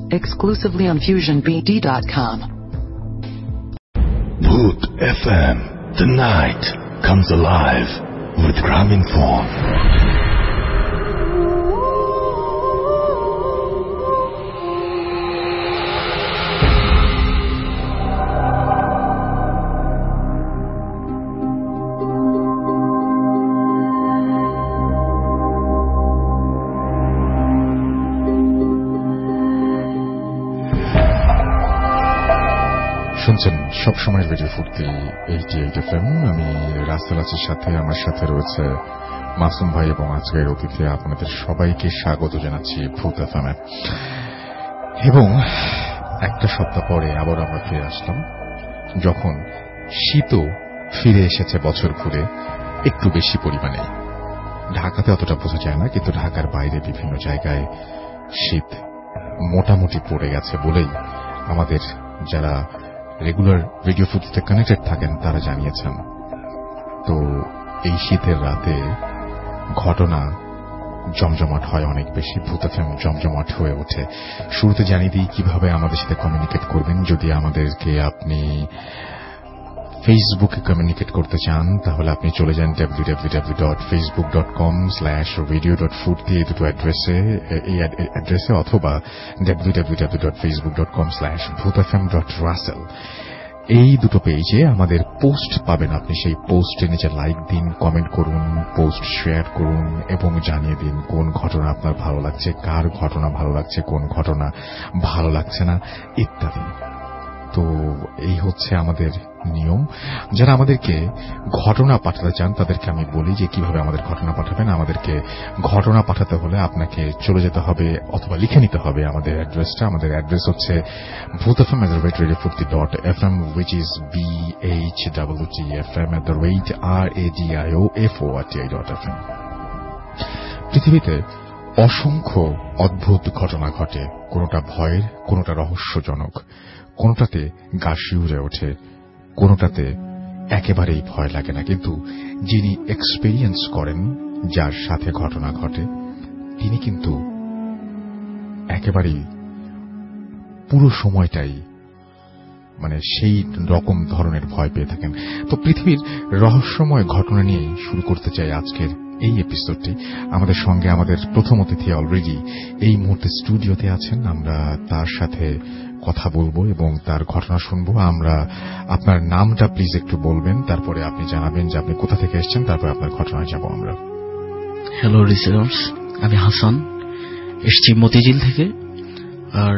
exclusively on FusionBD.com. Bhoot FM. The night comes alive with Graminphone. শুনছেন সবসময় radio ফুর্তি 88 FM। আমি Rasel Asir সাথে, আমার সাথে রয়েছে মাসুম ভাই এবং আজকের অতিথি। আপনাদের সবাইকে স্বাগত জানাচ্ছি ভূত এফএমে। এবং একটা সপ্তাহ পরে আবার আমরা ফিরে আসলাম, যখন শীতও ফিরে এসেছে বছর ঘুরে একটু বেশি পরিমাণে। ঢাকাতে অতটা বোঝা যায় না, কিন্তু ঢাকার বাইরে বিভিন্ন জায়গায় শীত মোটামুটি পড়ে গেছে বলেই আমাদের যারা রেগুলার রেডিও ফুর্তিতে কানেক্টেড থাকেন তারা জানিয়েছেন। তো এই শীতের রাতে ঘটনা জমজমাট হয় অনেক বেশি, ভূত এফএম জমজমাট হয়ে ওঠে। শুরুতে জানিয়ে দিই কিভাবে আমাদের সাথে কমিউনিকেট করবেন। যদি আমাদেরকে আপনি ফেসবুকে কমিউনিকেট করতে চান তাহলে আপনি চলে যান www.facebook.com/radio.furti এই দুটো অ্যাড্রেসে, অথবা www.facebook.com/bhootfm.russell এই দুটো পেজে আমাদের পোস্ট পাবেন। আপনি সেই পোস্টে নিচে লাইক দিন, কমেন্ট করুন, পোস্ট শেয়ার করুন এবং জানিয়ে দিন কোন ঘটনা আপনার ভালো লাগছে, কার ঘটনা ভালো লাগছে, কোন ঘটনা ভালো লাগছে না ইত্যাদি। তো এই হচ্ছে আমাদের নিয়ম। যারা আমাদেরকে ঘটনা পাঠাতে চান তাদেরকে আমি বলি যে কিভাবে আমাদের ঘটনা পাঠাবেন। আমাদেরকে ঘটনা পাঠাতে হলে আপনাকে চলে যেতে হবে অথবা লিখে নিতে হবে আমাদের অ্যাড্রেসটা। আমাদের অ্যাড্রেস হচ্ছে bhootfm@radiofurti.fm, which is bhootfm@radiofurti.fm। পৃথিবীতে অসংখ্য অদ্ভুত ঘটনা ঘটে, কোনোটা ভয়ের, কোনোটা রহস্যজনক, কোনোটাতে গা শিউরে ওঠে, কোনোটাতে একেবারেই ভয় লাগে না। কিন্তু যিনি এক্সপেরিয়েন্স করেন, যার সাথে ঘটনা ঘটে, তিনি কিন্তু একেবারেই পুরো সময়টাই সেই রকম ধরনের ভয় পেয়ে থাকেন। তো পৃথিবীর রহস্যময় ঘটনা নিয়েই শুরু করতে চাই আজকের এই এপিসোডটি। আমাদের সঙ্গে আমাদের প্রথম অতিথি অলরেডি এই মুহূর্তে স্টুডিওতে আছেন। আমরা তার সাথে কথা বলবো এবং তার ঘটনা শুনবো। আমরা আপনার নামটা প্লিজ একটু বলবেন, তারপরে আপনি জানাবেন যে আপনি কোথা থেকে এসেছেন, তারপরে আপনার ঘটনায় যাব আমরা। হ্যালো লিসেনার্স, আমি হাসান, এসেছি মতিঝিল থেকে। আর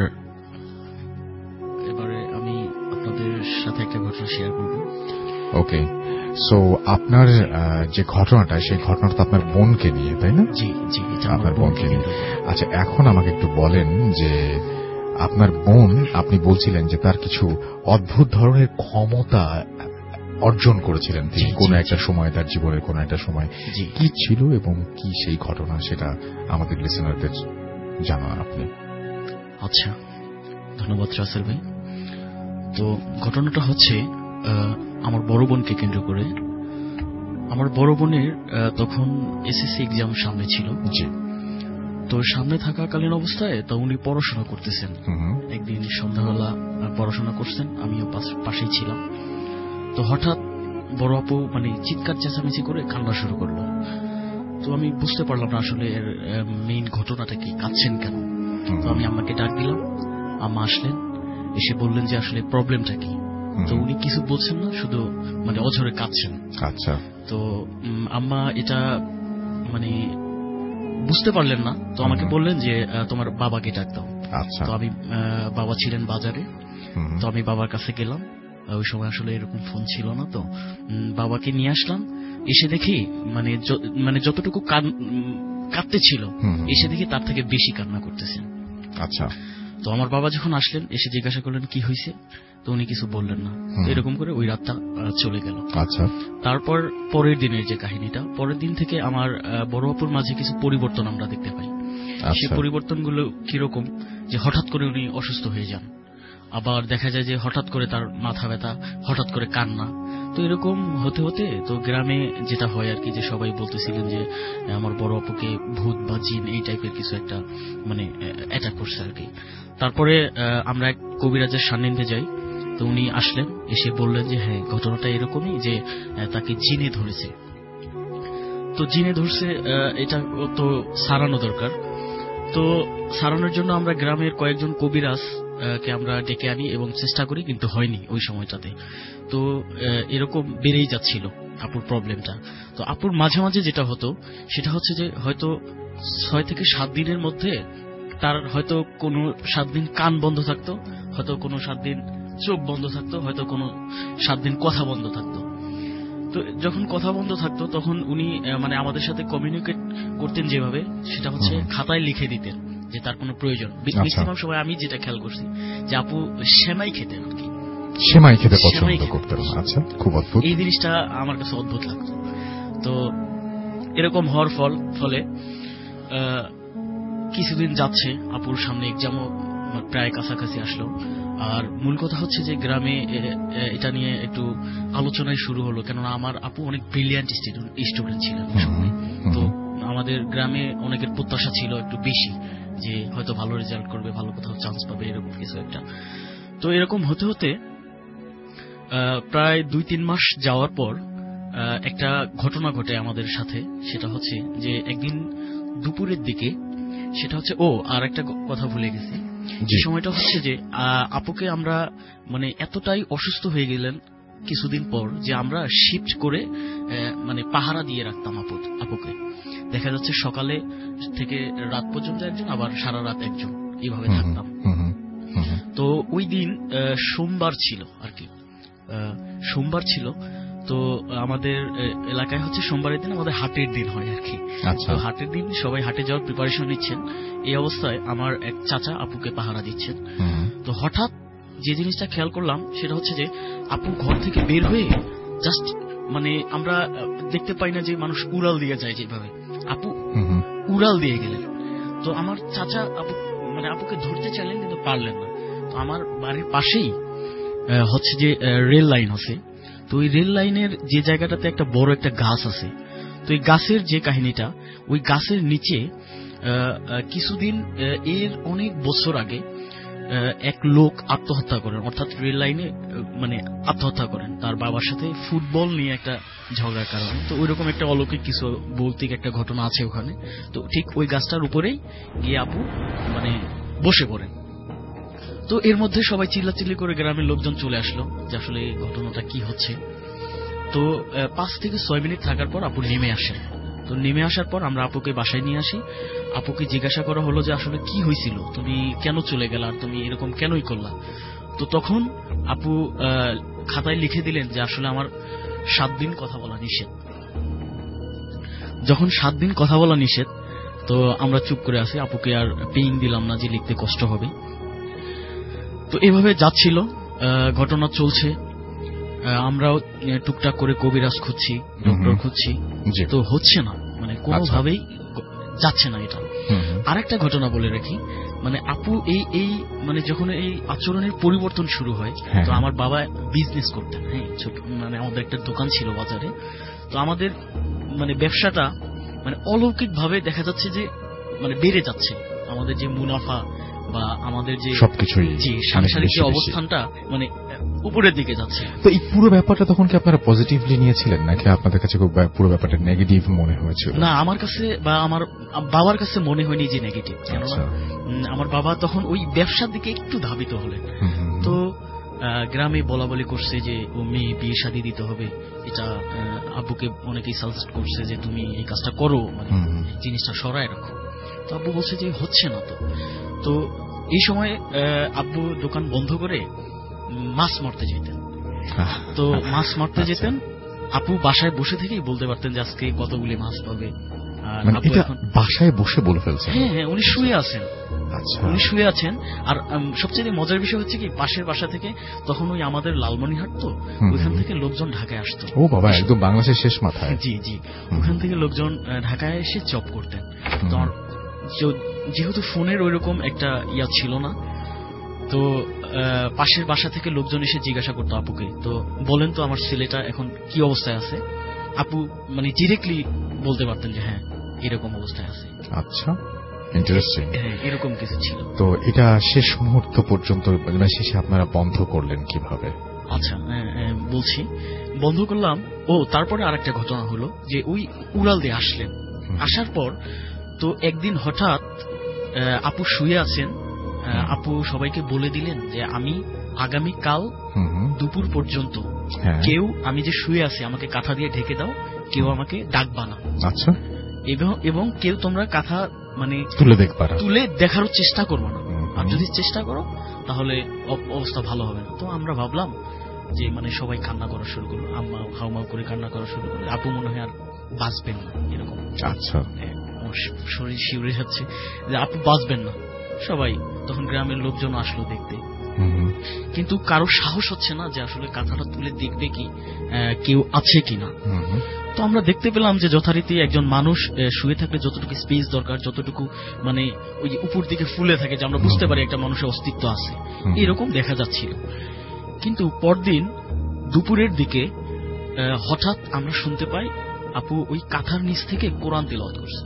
এবারে আমি আপনাদের সাথে একটা ঘটনা শেয়ার করব। ওকে, সো আপনার যে ঘটনাটা, সেই ঘটনাটা আপনার বোনকে নিয়ে, তাই না? জি জি, আপনার বোনকে নিয়ে। আচ্ছা, এখন আমাকে একটু বলেন যে আপনার বোন, আপনি বলছিলেন যে তার কিছু অদ্ভুত ধরনের ক্ষমতা অর্জন করেছিলেন তিনি কোন একটা সময়, তার জীবনের কোন একটা সময়। কি ছিল এবং কি সেই ঘটনা, সেটা আমাদের লিসেনারদের জানান আপনি। আচ্ছা, ধন্যবাদ রাসেল ভাই। তো ঘটনাটা হচ্ছে আমার বড় বোনকে কেন্দ্র করে। আমার বড় বোনের তখন এসএসসি এক্সাম সামনে ছিল। জি। তো সামনে থাকাকালীন অবস্থায় তো উনি পড়াশোনা করতেছেন। একদিন সন্ধ্যাবেলা পড়াশোনা করছেন, আমিও পাশেই ছিলাম। তো হঠাৎ বড় আপু চিৎকার চেঁচামেচি করে কান্না শুরু করলো। তো আমি বুঝতে পারলাম না আসলে এর মেইন ঘটনাটা কি, কাঁদছেন কেন। তো আমি আম্মাকে ডাক দিলাম, আম্মা আসলেন, এসে বললেন যে আসলে প্রবলেমটা কি। তো উনি কিছু বলছেন না, শুধু অঝরে কাঁদছেন। আচ্ছা। তো আম্মা এটা বুঝতে পারলেন না, তো আমাকে বললেন যে তোমার বাবাকে ডাক দাও। আচ্ছা। তো আমি, বাবা ছিলেন বাজারে, তো আমি বাবার কাছে গেলাম। ওই সময় আসলে এরকম ফোন ছিল না, তো বাবাকে নিয়ে আসলাম। এসে দেখি যতটুকু কাঁদতে ছিল, এসে দেখি তার থেকে বেশি কান্না করতেছেন। আচ্ছা। তো আমার বাবা যখন আসলেন, এসে জিজ্ঞাসা করলেন কি হয়েছে, তো উনি কিছু বললেন না। এরকম করে ওই রাতটা চলে গেল। আচ্ছা। তারপর পরের দিনের যে কাহিনীটা, পরের দিন থেকে আমার বড় আপুর মাঝে কিছু পরিবর্তন আমরা দেখতে পাই। সেই পরিবর্তনগুলো কিরকম, যে হঠাৎ করে উনি অসুস্থ হয়ে যান, আবার দেখা যায় যে হঠাৎ করে তার মাথা ব্যথা, হঠাৎ করে কান্না। তো এরকম হতে হতে তো গ্রামে যেটা হয় আর কি, যে সবাই বলতেছিলেন যে আমার বড় আপুকে ভূত বা জিন এই টাইপের কিছু একটা মানে অ্যাটাক করছে আর কি। তারপরে আমরা এক কবিরাজের সান্নিধ্যে যাই। তো উনি আসলেন, এসে বললেন যে হ্যাঁ ঘটনাটা এরকমই, যে তাকে জিনে ধরেছে। তো জিনে ধরছে, এটা তো সারানো দরকার। তো সারানোর জন্য আমরা গ্রামের কয়েকজন কবিরাজ কে আমরা ডেকে আনি এবং চেষ্টা করি, কিন্তু হয়নি ওই সময়টাতে। তো এরকম বেড়েই যাচ্ছিল আপুর প্রবলেমটা। তো আপুর মাঝে মাঝে যেটা হতো সেটা হচ্ছে যে হয়তো 6 থেকে 7 দিনের মধ্যে তার হয়তো কোনো 7 দিন কান বন্ধ থাকতো, হয়তো কোনো 7 দিন চোখ বন্ধ থাকতো, হয়তো কোনো 7 দিন কথা বন্ধ থাকতো। তো যখন কথা বন্ধ থাকতো তখন উনি মানে আমাদের সাথে কমিউনিকেট করতেন যেভাবে, সেটা হচ্ছে খাতায় লিখে দিতেন যে তার কোনো প্রয়োজন। ম্যাক্সিমাম সময় আমি যেটা খেয়াল করছি যে আপু সেমাই খেতেন আর কি, সেমাই খেতে পছন্দ করতেন। আচ্ছা, খুব অদ্ভুত। এই জিনিসটা আমার কাছে অদ্ভুত লাগতো। তো এরকম হওয়ার ফলে কিছুদিন যাচ্ছে, আপুর সামনে এক্সামও প্রায় কাছাকাছি আসলো। আর মূল কথা হচ্ছে যে গ্রামে এটা নিয়ে একটু আলোচনায় শুরু হলো, কেননা আমার আপু অনেক ব্রিলিয়ান্ট স্টুডেন্ট ছিলেন। তো আমাদের গ্রামে অনেকের প্রত্যাশা ছিল একটু বেশি, যে হয়তো ভালো রেজাল্ট করবে, ভালো কোথাও চান্স পাবে, এরকম কিছু একটা। তো এরকম হতে হতে প্রায় 2-3 মাস যাওয়ার পর একটা ঘটনা ঘটে আমাদের সাথে। সেটা হচ্ছে যে একদিন দুপুরের দিকে, সেটা হচ্ছে আর একটা কথা ভুলে গেছি, যে সময়টা হচ্ছে যে আপুকে আমরা মানে এতটাই অসুস্থ হয়ে গেলেন কিছুদিন পর, যে আমরা শিফট করে মানে পাহারা দিয়ে রাখতাম আপুকে। দেখা যাচ্ছে সকালে থেকে রাত পর্যন্ত একজন, আবার সারা রাত একজন, এইভাবে থাকতাম। তো ওই দিন সোমবার ছিল আর কি, সোমবার ছিল। তো আমাদের এলাকায় হচ্ছে সোমবারের দিন আমাদের হাটের দিন হয় আর কি। তো হাটের দিন সবাই হাটে যাওয়ার প্রিপারেশন নিচ্ছেন, এই অবস্থায় আমার এক চাচা আপুকে পাহারা দিচ্ছেন। তো হঠাৎ যে জিনিসটা খেয়াল করলাম সেটা হচ্ছে যে আপু ঘর থেকে বের হয়ে জাস্ট মানে আমরা দেখতে পাই না যে মানুষ উড়াল দিয়ে যায় যেভাবে, আপু উড়াল দিয়ে গেলেন। তো আমার চাচা আপুকে ধরতে চাইলেন কিন্তু পারলেন না। তো আমার বাড়ির পাশেই হচ্ছে যে রেল লাইন আছে। তো ওই রেল লাইনের যে জায়গাটাতে একটা বড় একটা গাছ আছে, তো এই গাছের যে কাহিনীটা, ওই গাছের নিচে কিছুদিন এর অনেক বছর আগে এক লোক আত্মহত্যা করেন, অর্থাৎ রেল লাইনে মানে আত্মহত্যা করেন তার বাবার সাথে ফুটবল নিয়ে একটা ঝগড়ার কারণে। তো ওইরকম একটা অলৌকিক কিছু ভৌতিক একটা ঘটনা আছে ওখানে। তো ঠিক ওই গাছটার উপরেই গিয়ে আপু মানে বসে পড়েন। তো এর মধ্যে সবাই চিল্লাচিল্লি করে গ্রামের লোকজন চলে আসলো যে আসলে এই ঘটনাটা কি হচ্ছে। তো 5 থেকে 6 মিনিট থাকার পর আপু নেমে আসেন। তো নেমে আসার পর আমরা আপুকে বাসায় নিয়ে আসি। আপুকে জিজ্ঞাসা করা হলো যে আসলে কি হয়েছিল, তুমি কেন চলে গেলা, আর তুমি এরকম কেনই করলা। তো তখন আপু খাতায় লিখে দিলেন যে আসলে আমার 7 দিন কথা বলা নিষেধ। যখন 7 দিন কথা বলা নিষেধ, তো আমরা চুপ করে আছি, আপুকে আর পেইন দিলাম না যে লিখতে কষ্ট হবে। তো এভাবে যাচ্ছিল, ঘটনা চলছে। আমরাও টুকটাক করে কবিরাজ খুঁজছি, ডক্টর খুঁজছি, তো হচ্ছে না, মানে কোনোভাবেই যাচ্ছে না এটা। আরেকটা ঘটনা বলে রাখি, মানে আপু এই মানে যখন এই আচরণের পরিবর্তন শুরু হয়, তো আমার বাবা বিজনেস করতেন, হ্যাঁ ছোট, মানে আমাদের একটা দোকান ছিল বাজারে। তো আমাদের মানে ব্যবসাটা মানে অলৌকিক ভাবে দেখা যাচ্ছে যে মানে বেড়ে যাচ্ছে, আমাদের যে মুনাফা বা আমাদের যে সবকিছুই, যে সাংসারিক যে অবস্থানটা মানে উপরের দিকে যাচ্ছে। তো এই পুরো ব্যাপারটা তখন কি আপনারা পজিটিভলি নিয়েছিলেন, নাকি আপনাদের কাছে পুরো ব্যাপারটা নেগেটিভ মনে হয়েছিল? না, আমার কাছে বা আমার বাবার কাছে মনে হয়নি যে নেগেটিভ, কেননা আমার বাবা তখন ওই ব্যবসার দিকে একটু ধাবিত হলেন। তো গ্রামে বলা বলি করছে যে ও মেয়ে বিয়ে শাদী দিতে হবে, এটা আব্বুকে অনেকেই সাজেস্ট করছে যে তুমি এই কাজটা করো, মানে জিনিসটা সরায় রাখো। তো আব্বু বলছে যে হচ্ছে না। তো এই সময় আব্বু দোকান বন্ধ করে মাছ মারতে যেতেন। তো মাছ মারতে যেতেন, আপু বাসায় বসে থেকেই বলতে পারতেন যে আজকে কতগুলি মাছ পাবে। আর আপু এখন বাসায় বসে বলে ফেলছেন? হ্যাঁ, উনি শুয়ে আছেন। উনি শুয়ে আছেন। আর সবচেয়ে মজার বিষয় হচ্ছে কি, পাশের বাসা থেকে তখন ওই আমাদের লালমনিরহাট, তো ওইখান থেকে লোকজন ঢাকায় আসতো। ও বাবা, একদম বাংলাদেশের শেষ মাথায়। জি জি, ওখান থেকে লোকজন ঢাকায় এসে জব করতেন। তো যেহেতু ফোনের ওইরকম একটা ইয়া ছিল না, তো পাশের বাসা থেকে লোকজন এসে জিজ্ঞাসা করতো আপুকে, তো বলেন তো আমার ছেলেটা এখন কি অবস্থায় আছে। আপু মানে ডিরেক্টলি বলতে পারতেন যে হ্যাঁ এরকম অবস্থায় আছে। আচ্ছা, ইন্টারেস্টিং। হ্যাঁ, এরকম কিছু ছিল। তো এটা শেষ মুহূর্ত পর্যন্ত মানে শেষে আপনারা বন্ধ করলেন কিভাবে? আচ্ছা, বলছি। বন্ধ করলাম। তারপরে আরেকটা ঘটনা হলো যে ওই উড়াল দিয়ে আসলেন। আসার পর তো একদিন হঠাৎ আপু শুয়ে আছেন, আপু সবাইকে বলে দিলেন যে আমি আগামীকাল দুপুর পর্যন্ত কেউ, আমি যে শুয়ে আছি আমাকে কাঁথা দিয়ে ঢেকে দাও, কেউ আমাকে ডাকবা না। আচ্ছা। এবং কেউ তোমরা কাঁথা মানে তুলে দেখারও চেষ্টা করবো না, আর যদি চেষ্টা করো তাহলে অবস্থা ভালো হবে না। তো আমরা ভাবলাম যে মানে সবাই কান্না করা শুরু করলো, আম্মা হাউমাউ করে কান্না করা শুরু করলো, আপু মনে হয় আর বাঁচবেন না এরকম। আচ্ছা, শরীর শিউরে যাচ্ছে যে আপু বাঁচবেন না। সবাই তখন গ্রামের লোকজন আসলো দেখতে, কিন্তু কারো সাহস হচ্ছে না যে আসলে কাঁথাটা তুলে দেখবে কি কেউ আছে কিনা। তো আমরা দেখতে পেলাম যে যথারীতি একজন মানুষ শুয়ে থাকলে যতটুকু স্পেস দরকার, যতটুকু মানে ওই যে উপর দিকে ফুলে থাকে যে আমরা বুঝতে পারি একটা মানুষের অস্তিত্ব আছে, এরকম দেখা যাচ্ছিল। কিন্তু পরদিন দুপুরের দিকে হঠাৎ আমরা শুনতে পাই আপু ওই কাঁথার নিচ থেকে কোরআন তিলাওয়াত করছে।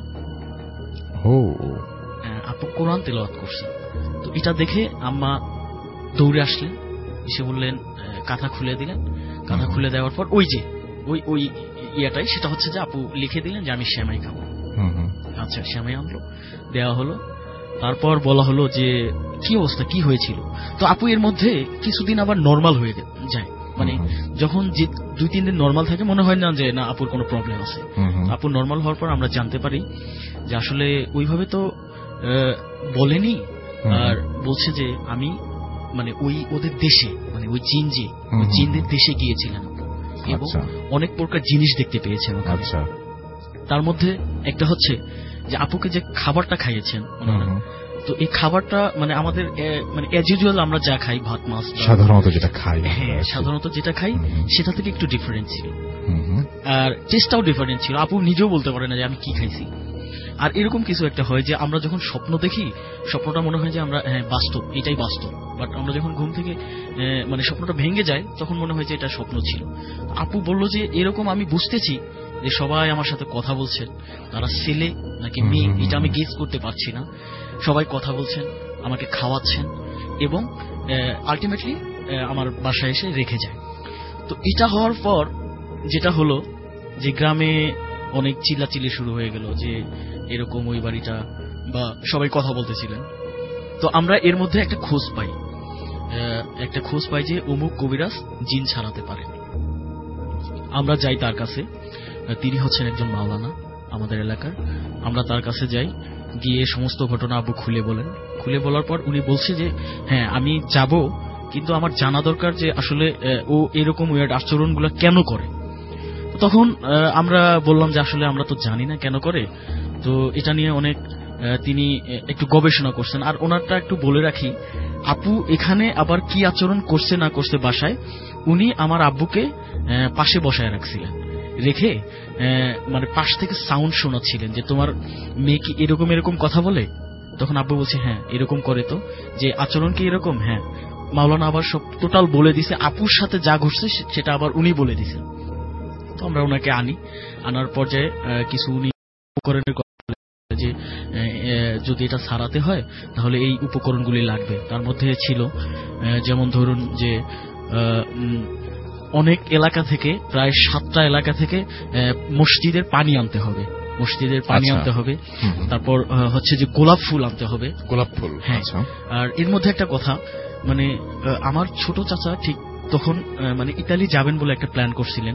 আপু কোরআন তিলাওয়াত করছে। তো এটা দেখে আম্মা দৌড়ে আসলেন, এসে বললেন, কাঁথা খুলে দিলেন। কাঁথা খুলে দেওয়ার পর ওই যে ওই ইয়াটাই, সেটা হচ্ছে যে আপু লিখে দিলেন যে আমি সেমাই খাবো। আচ্ছা, সেমাই আনলো, দেওয়া হলো। তারপর বলা হলো যে কি অবস্থা, কি হয়েছিল। তো আপু এর মধ্যে কিছুদিন আবার নর্মাল হয়ে যায়, মানে যখন যে 2-3 দিন নর্মাল থাকে মনে হয় না যে না আপুর কোনো প্রবলেম আছে। আপু নর্মাল হওয়ার পর আমরা জানতে পারি যে আসলে ওইভাবে তো বলেনি, আর বলছে যে আমি মানে ওদের দেশে, মানে ওই জিনদের দেশে গিয়েছিলেন এবং অনেক প্রকার জিনিস দেখতে পেয়েছেন। তার মধ্যে একটা হচ্ছে যে আপুকে যে খাবারটা খাইয়েছেন, তো এই খাবারটা মানে আমাদের মানে অ্যাজ ইউজুয়াল আমরা যা খাই, ভাত মাছ সাধারণত যেটা খাই সেটা থেকে একটু ডিফারেন্ট ছিল, আর টেস্টটাও ডিফারেন্ট ছিল। আপু নিজেও বলতে পারে না যে আমি কি খাইছি। আর এরকম কিছু একটা হয় যে আমরা যখন স্বপ্ন দেখি, স্বপ্নটা মনে হয় যে আমরা বাস্তব, এটাই বাস্তব, বাট আমরা যখন ঘুম থেকে মানে স্বপ্নটা ভেঙে যায় তখন মনে হয় যে এটা স্বপ্ন ছিল। আপু বলল যে এরকম আমি বুঝতেছি যে সবাই আমার সাথে কথা বলছেন, তারা ছেলে নাকি মেয়ে এটা আমি গেস করতে পারছি না। সবাই কথা বলছেন, আমাকে খাওয়াচ্ছেন এবং আলটিমেটলি আমার বাসায় এসে রেখে যায়। তো এটা হওয়ার পর যেটা হলো যে গ্রামে অনেক চিল্লাচিল্লি শুরু হয়ে গেল যে এরকম ওই বাড়িটা, বা সবাই কথা বলতেছিলেন। তো আমরা এর মধ্যে একটা খোঁজ পাই যে অমুক কবিরাজ জিন ছাড়াতে পারেন। আমরা যাই তার কাছে, তিনি হচ্ছেন একজন মাওলানা আমাদের এলাকার। আমরা তার কাছে যাই, গিয়ে সমস্ত ঘটনা আবু খুলে বলার পর উনি বলছে যে হ্যাঁ আমি যাব, কিন্তু আমার জানা দরকার যে আসলে ও এরকম ওয়ার্ড আচরণগুলো কেন করে। তখন আমরা বললাম যে আসলে আমরা তো জানি না কেন করে, তো এটা নিয়ে অনেক তিনি একটু গবেষণা করছেন। আর ওনারটা একটু বলে রাখি, আপু এখানে আবার কি আচরণ করছে না করছে বাসায়, উনি আমার আব্বুকে পাশে বসায় রাখছিলেন, রেখে মানে পাশ থেকে সাউন্ড শোনাচ্ছিলেন যে তোমার মেয়ে কি এরকম এরকম কথা বলে। তখন আব্বু বলছে হ্যাঁ এরকম করে, তো যে আচরণ কি এরকম, হ্যাঁ। মাওলানা আবার সব টোটাল বলে দিছে, আপুর সাথে যা ঘটছে সেটা আবার উনি বলে দিছেন। তো আমরা ওনাকে আনার পর্যায়ে কিছু উনি উপকরণের যে যদি এটা সারাতে হয় তাহলে এই উপকরণগুলি লাগবে। তার মধ্যে ছিল যেমন ধরুন যে অনেক এলাকা থেকে, প্রায় 7টা এলাকা থেকে মসজিদের পানি আনতে হবে, তারপর হচ্ছে যে গোলাপ ফুল আনতে হবে। হ্যাঁ। আর এর মধ্যে একটা কথা, মানে আমার ছোট চাচা ঠিক তখন মানে ইতালি যাবেন বলে প্ল্যান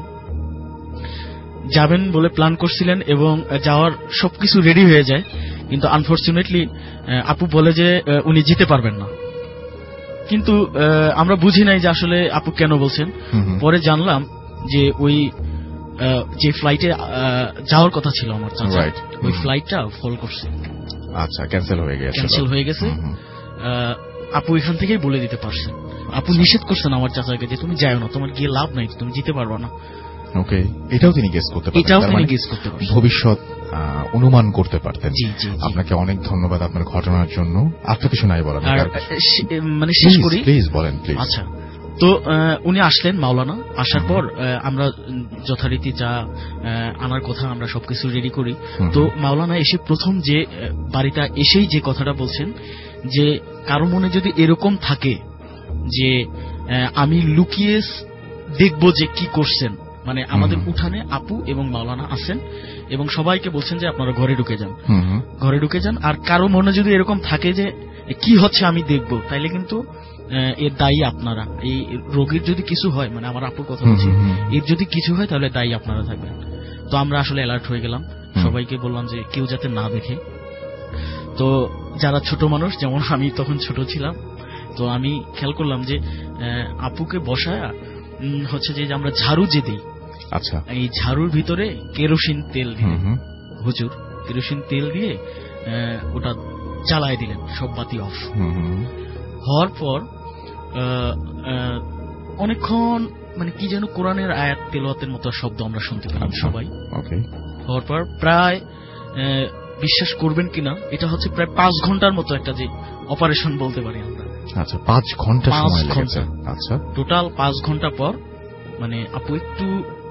করছিলেন এবং যাওয়ার সবকিছু রেডি হয়ে যায়, কিন্তু আনফরচুনেটলি আপু বলে যে উনি যেতে পারবেন না। কিন্তু আমরা বুঝি নাই যে আসলে আপু কেন বলছেন। পরে জানলাম যে ওই যে ফ্লাইটে যাওয়ার কথা ছিল আমার চাচা, ওই ফ্লাইটটা ফল করছে। আচ্ছা, ক্যান্সেল হয়ে গেছে। আপু এখান থেকেই বলে দিতে পারছেন। আপু নিষেধ করছেন আমার চাচাকে যে তুমি যাও না, তোমার গিয়ে লাভ নাই, তুমি যেতে পারবা না। ওকে, এটাও তিনি গেস করতে পারেন, ভবিষ্যৎ অনুমান করতে পারতেন। আপনাকে অনেক ধন্যবাদ আপনার ঘটনার জন্য। আপনাকে শোনাই বলেন, মানে শেষ করি প্লিজ বলেন প্লিজ। আচ্ছা, তো উনি আসলেন মাওলানা, আসার পর আমরা যথারীতি যা আনার কথা আমরা সবকিছু রেডি করি। তো মাওলানা এসে প্রথম যে বাড়িটা এসেই যে কথাটা বলছেন যে কারো মনে যদি এরকম থাকে যে আমি লুকিয়ে দেখব যে কি করছেন, মানে আমাদের উঠানে আপু এবং মাওলানা আছেন এবং সবাইকে বলছেন যে আপনারা ঘরে ঢুকে যান, ঘরে ঢুকে যান। আর কারো মনে যদি এরকম থাকে যে কি হচ্ছে আমি দেখব, তাইলে কিন্তু এর দায়ী আপনারা। এই রোগীর যদি কিছু হয়, মানে আমার আপুর কথা বলছি, এর যদি কিছু হয় তাহলে দায়ী আপনারা থাকবেন। তো আমরা আসলে অ্যালার্ট হয়ে গেলাম, সবাইকে বললাম যে কেউ যাতে না দেখে। তো যারা ছোট মানুষ, যেমন আমি তখন ছোট ছিলাম, তো আমি খেয়াল করলাম যে আপুকে বসায় হচ্ছে যে আমরা ঝাড়ু যে দিই, আচ্ছা, এই ঝাড়ুর ভিতরে কেরোসিন তেল দিয়ে, হুজুর কেরোসিন তেল দিয়ে ওটা জ্বালায় দিলেন, সব বাতি অফ হওয়ার পর অনেকক্ষণ মানে কি যেন কোরআনের আয়াত তেলাওয়াতের মতো শব্দ আমরা শুনতে পেলাম সবাই। হওয়ার পর প্রায় বিশ্বাস করবেন কিনা, এটা হচ্ছে প্রায় 5 ঘন্টার মতো একটা যে অপারেশন বলতে পারি আমরা। আচ্ছা, 5 ঘন্টা সময় লেগেছে। আচ্ছা, টোটাল 5 ঘন্টা পর মানে আপু একটু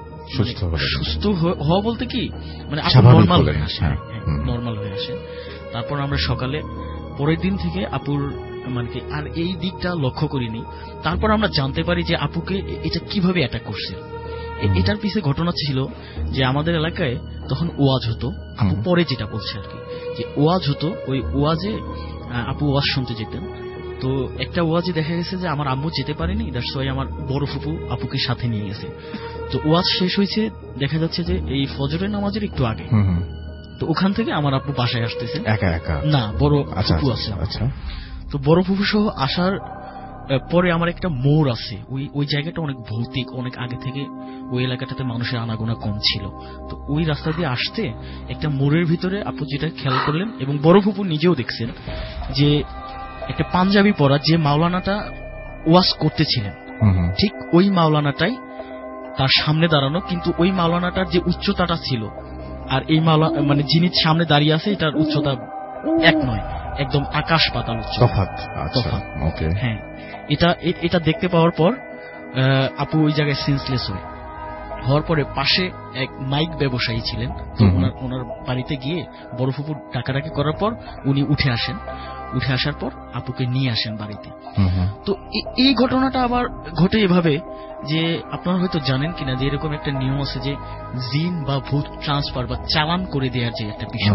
সুস্থ হওয়া বলতে কি মানে আপু নরমাল হয়ে আসে, নরমাল হয়ে আসে। তারপর আমরা সকালে পরের দিন থেকে আপুর মানে কি আর এই দিকটা লক্ষ্য করিনি। তারপর আমরা জানতে পারি যে আপুকে এটা কিভাবে অ্যাটাক করছে। এটার পিছনে ঘটনা ছিল যে আমাদের এলাকায় তখন ওয়াজ হতো, আপু পরে যেটা বলছে আর কি, যে ওয়াজ হতো, ওই ওয়াজে আপু ওয়াজ শুনতে যেতেন। তো একটা ওয়াজে দেখা গেছে যে আমার আম্মু যেতে পারেনি, দ্যাটস ওয়াই আমার বড় ফুপু আপুকে সাথে নিয়ে গেছে। তো ওয়াজ শেষ হয়েছে, দেখা যাচ্ছে যে এই ফজরের নামাজের একটু আগে। তো ওখান থেকে আমার আপু বাসায় আসতেছে একা একা না, বড় ফুপু আছে। আচ্ছা, তো বড় ফুপু সহ আসার পরে আমার একটা মোড় আছে, ওই জায়গাটা অনেক ভৌতিক, অনেক আগে থেকে ওই এলাকাটাতে মানুষের আনাগোনা কম ছিল। তো ওই রাস্তা দিয়ে আসতে একটা মোড়ের ভিতরে আপু যেটা খেয়াল করলেন এবং বড় ফুপু নিজেও দেখছেন যে একটা পাঞ্জাবি পরা যে মাওলানাটা ওয়াজ করতেছিলেন, ঠিক ওই মাওলানাটাই তার সামনে দাঁড়ানো, কিন্তু ওই মাওলানাটার যে উচ্চতাটা ছিল আর এই মাওলানা মানে যিনি সামনে দাঁড়িয়ে আছে এটার উচ্চতা এক নয়, একদম আকাশ পাতাল উচ্চতা। হ্যাঁ, এটা দেখতে পাওয়ার পর আপু ওই জায়গায় সেন্সলেস হওয়ার পরে পাশে এক মাইক ব্যবসায়ী ছিলেন, তো ওনার বাড়িতে গিয়ে বড় ফুপুর ডাকাডাকি করার পর উনি উঠে আসেন। উঠে আসার পর আপুকে নিয়ে আসেন বাড়িতে। তো এই ঘটনাটা আবার ঘটে এভাবে যে আপনারা হয়তো জানেন কিনা যে এরকম একটা নিয়ম আছে যে জিন বা ভূত ট্রান্সফার বা চালান করে দেওয়ার যে একটা বিষয়,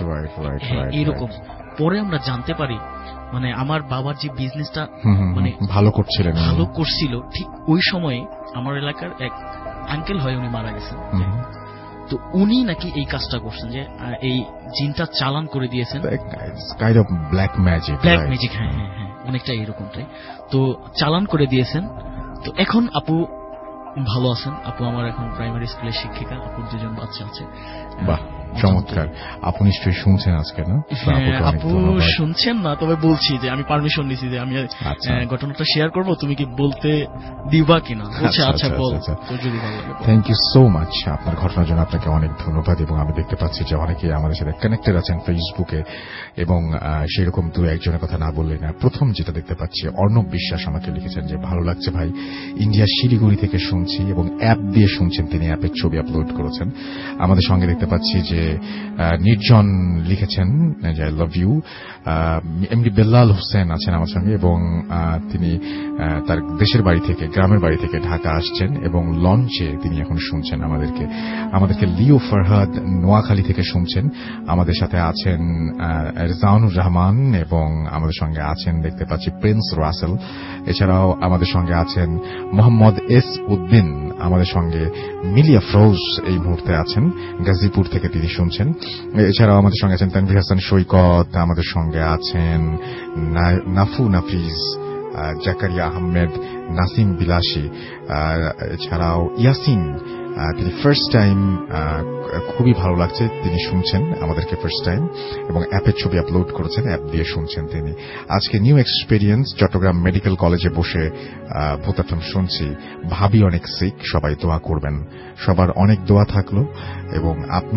এরকম পরে আমরা জানতে পারি মানে আমার বাবার যে বিজনেসটা মানে ভালো করছিল, ঠিক ওই সময়ে আমার এলাকার এক আঙ্কেল হয়, উনি মারা গেছেন। তো উনি নাকি এই কাজটা করছেন যে এই জিনটা চালান করে দিয়েছেন, ব্ল্যাক ম্যাজিক। হ্যাঁ হ্যাঁ হ্যাঁ, অনেকটা এরকমটাই। তো চালান করে দিয়েছেন। তো এখন আপু ভালো আছেন। আপু আমার এখন প্রাইমারি স্কুলের শিক্ষিকা, আপুর 2জন বাচ্চা আছে। বাহ, চমৎকার। আপু নিশ্চয়ই শুনছেন আজকে, না? আপু শুনছেন না, তবে বলছি যে আমি পারমিশন নিছি যে আমি ঘটনাটা শেয়ার করব, তুমি কি বলতে দিবা কিনা? আচ্ছা বল, যদি ভালো লাগে। থ্যাংক ইউ সো মাচ আপনার ঘটনার জন্য, আপনাকে অনেক ধন্যবাদ। এবং আমি দেখতে পাচ্ছি যে অনেকে আমাদের সাথে কানেক্টেড আছেন ফেসবুকে, এবং সেরকম 2-1জনের কথা না বললে না। প্রথম যেটা দেখতে পাচ্ছি, অর্ণব বিশ্বাস আমাকে লিখেছেন যে ভালো লাগছে ভাই, ইন্ডিয়ার শিলিগুড়ি থেকে শুনছি এবং অ্যাপ দিয়ে শুনছেন, তিনি অ্যাপের ছবি আপলোড করেছেন। আমাদের সঙ্গে দেখতে পাচ্ছি যে নির্জন লিখেছেন যে I love you. MD Bellal Hossain আছেন আমার সঙ্গে এবং তিনি তার দেশের বাড়ি থেকে, গ্রামের বাড়ি থেকে ঢাকা আসছেন এবং লঞ্চে তিনি এখন শুনছেন আমাদেরকে। লিও ফরহাদ নোয়াখালী থেকে শুনছেন। আমাদের সাথে আছেন রেজাউনুর রহমান এবং আমাদের সঙ্গে আছেন দেখতে পাচ্ছি প্রিন্স রাসেল। এছাড়াও আমাদের সঙ্গে আছেন মোহাম্মদ এস উদ্দিন। আমাদের সঙ্গে মিলিয়া ফ্রোজ এই মুহূর্তে আছেন, গাজীপুর থেকে তিনি শুনছেন। এছাড়াও আমাদের সঙ্গে আছেন তানভীর হাসান সৈকত, আমাদের সঙ্গে আছেন নাফু নাফিজ, জাকারিয়া আহমেদ, নাসিম বিলাসী, এছাড়াও ইয়াসিন। তিনি ফার্স্ট টাইম, খুবই ভালো লাগছে, তিনি শুনছেন আমাদেরকে ফার্স্ট টাইম এবং অ্যাপের ছবি আপলোড করেছেন, অ্যাপ দিয়ে শুনছেন তিনি। আজকে নিউ এক্সপেরিয়েন্স চট্টগ্রাম মেডিকেল কলেজে বসে ভূতাত্ম শুনছি, ভাবি অনেক সিক, সবাই দোয়া করবেন। সবার অনেক দোয়া থাকলো এবং আপনিও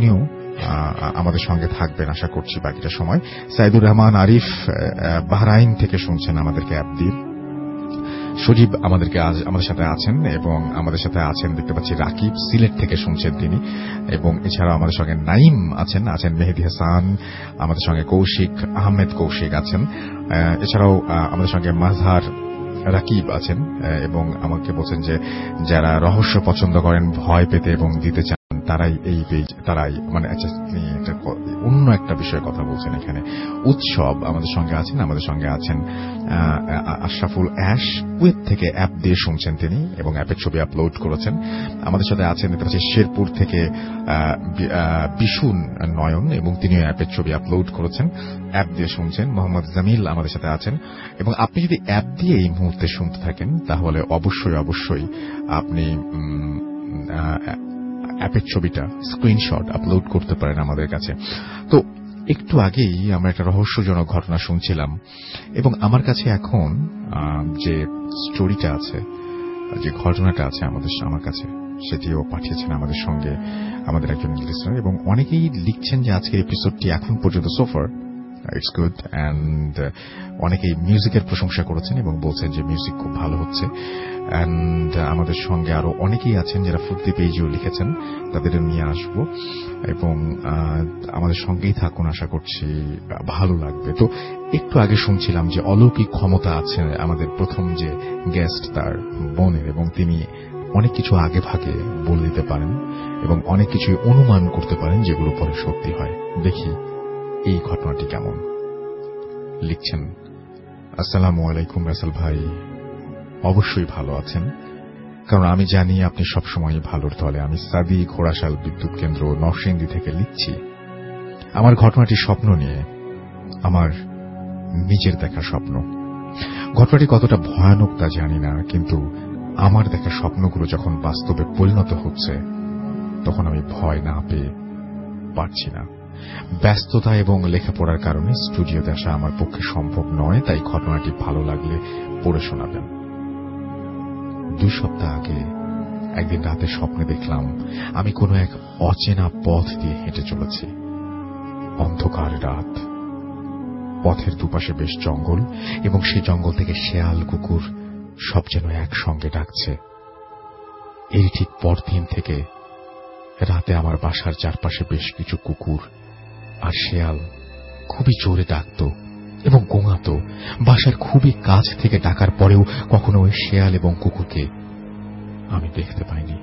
আমাদের সঙ্গে থাকবেন আশা করছি বাকিটা সময়। সাইদুর রহমান আরিফ বাহরাইন থেকে শুনছেন আমাদেরকে অ্যাপ দিয়ে। সজীব আমাদেরকে আজ আমাদের সাথে আছেন এবং আমাদের সাথে আছেন দেখতে পাচ্ছি রাকিব সিলেট থেকে শুনছেন তিনি, এবং এছাড়াও আমাদের সঙ্গে নাইম আছেন মেহেদি হাসান, আমাদের সঙ্গে কৌশিক আহমেদ কৌশিক আছেন, এছাড়াও আমাদের সঙ্গে মাজহার রাকিব আছেন এবং আমাকে বলছেন যে যারা রহস্য পছন্দ করেন, ভয় পেতে এবং দিতে চান তারাই এই পেজ, তারাই মানে অন্য একটা বিষয়ে কথা বলছেন এখানে। উৎসব আমাদের সঙ্গে আছেন, আমাদের সঙ্গে আছেন আশরাফুল অ্যাশ কুয়েত থেকে অ্যাপ দিয়ে শুনছেন তিনি এবং অ্যাপের ছবি আপলোড করেছেন। আমাদের সাথে আছেন শেরপুর থেকে বিশুন নয়ন এবং তিনিও অ্যাপের ছবি আপলোড করেছেন, অ্যাপ দিয়ে শুনছেন। মোহাম্মদ জামিল আমাদের সাথে আছেন। এবং আপনি যদি অ্যাপ দিয়ে এই মুহূর্তে শুনতে থাকেন তাহলে অবশ্যই আপনি অ্যাপের ছবিটা স্ক্রিনশট আপলোড করতে পারেন আমাদের কাছে। তো একটু আগেই আমরা একটা রহস্যজনক ঘটনা শুনছিলাম এবং আমার কাছে এখন যে স্টোরিটা আছে, যে ঘটনাটা আছে আমার কাছে, সেটিও পাঠিয়েছেন আমাদের সঙ্গে আমাদের একজন লিসনার এবং অনেকেই লিখছেন যে আজকের এপিসোডটি এখন পর্যন্ত সোফার ইটস গুড, অ্যান্ড অনেকেই মিউজিকের প্রশংসা করেছেন এবং বলছেন যে মিউজিক খুব ভালো হচ্ছে। অ্যান্ড আমাদের সঙ্গে আরো অনেকেই আছেন যারা ফুর্তি পেজেও লিখেছেন, তাদের নিয়ে আসব এবং আমাদের সঙ্গেই থাকুন, আশা করছি ভালো লাগবে। তো একটু আগে শুনছিলাম যে অলৌকিক ক্ষমতা আছে আমাদের প্রথম যে গেস্ট তার বোনের, এবং তিনি অনেক কিছু আগে ভাগে বলে দিতে পারেন এবং অনেক কিছু অনুমান করতে পারেন যেগুলো পরে সত্যি হয়। দেখি এই ঘটনাটি কেমন। লিখছেন, আসসালামু আলাইকুম রাসেল ভাই, অবশ্যই ভালো আছেন, কারণ আমি জানি আপনি সবসময় ভালোর দলে। আমি সাদি ঘোড়াশাল বিদ্যুৎ কেন্দ্র নরসিংদী থেকে লিখছি। আমার ঘটনাটি স্বপ্ন নিয়ে, আমার নিজের দেখা স্বপ্ন। ঘটনাটি কতটা ভয়ানক তা জানি না, কিন্তু আমার দেখা স্বপ্নগুলো যখন বাস্তবে পরিণত হচ্ছে তখন আমি ভয় না পেয়ে পারছি না। ব্যস্ততা এবং লেখাপড়ার কারণে স্টুডিওতে আসা আমার পক্ষে সম্ভব নয়, তাই ঘটনাটি ভালো লাগলে পড়ে শোনাবেন। 2 সপ্তাহ আগে একদিন রাতে স্বপ্নে দেখলাম আমি কোনো এক অচেনা পথ দিয়ে হেঁটে চলেছি। অন্ধকার রাত, পথের দুপাশে বেশ জঙ্গল এবং সেই জঙ্গল থেকে শেয়াল কুকুর সব যেন একসঙ্গে ডাকছে। এর ঠিক পরদিন থেকে রাতে আমার বাসার চারপাশে বেশ কিছু কুকুর আর শেয়াল খুবই জোরে ডাকত এবং গোঙাত। বাসার খুবই কাছ থেকে ডাকার পরেও কখনো ওই শেয়াল এবং কুকুরকে আমি দেখতে পাইনি।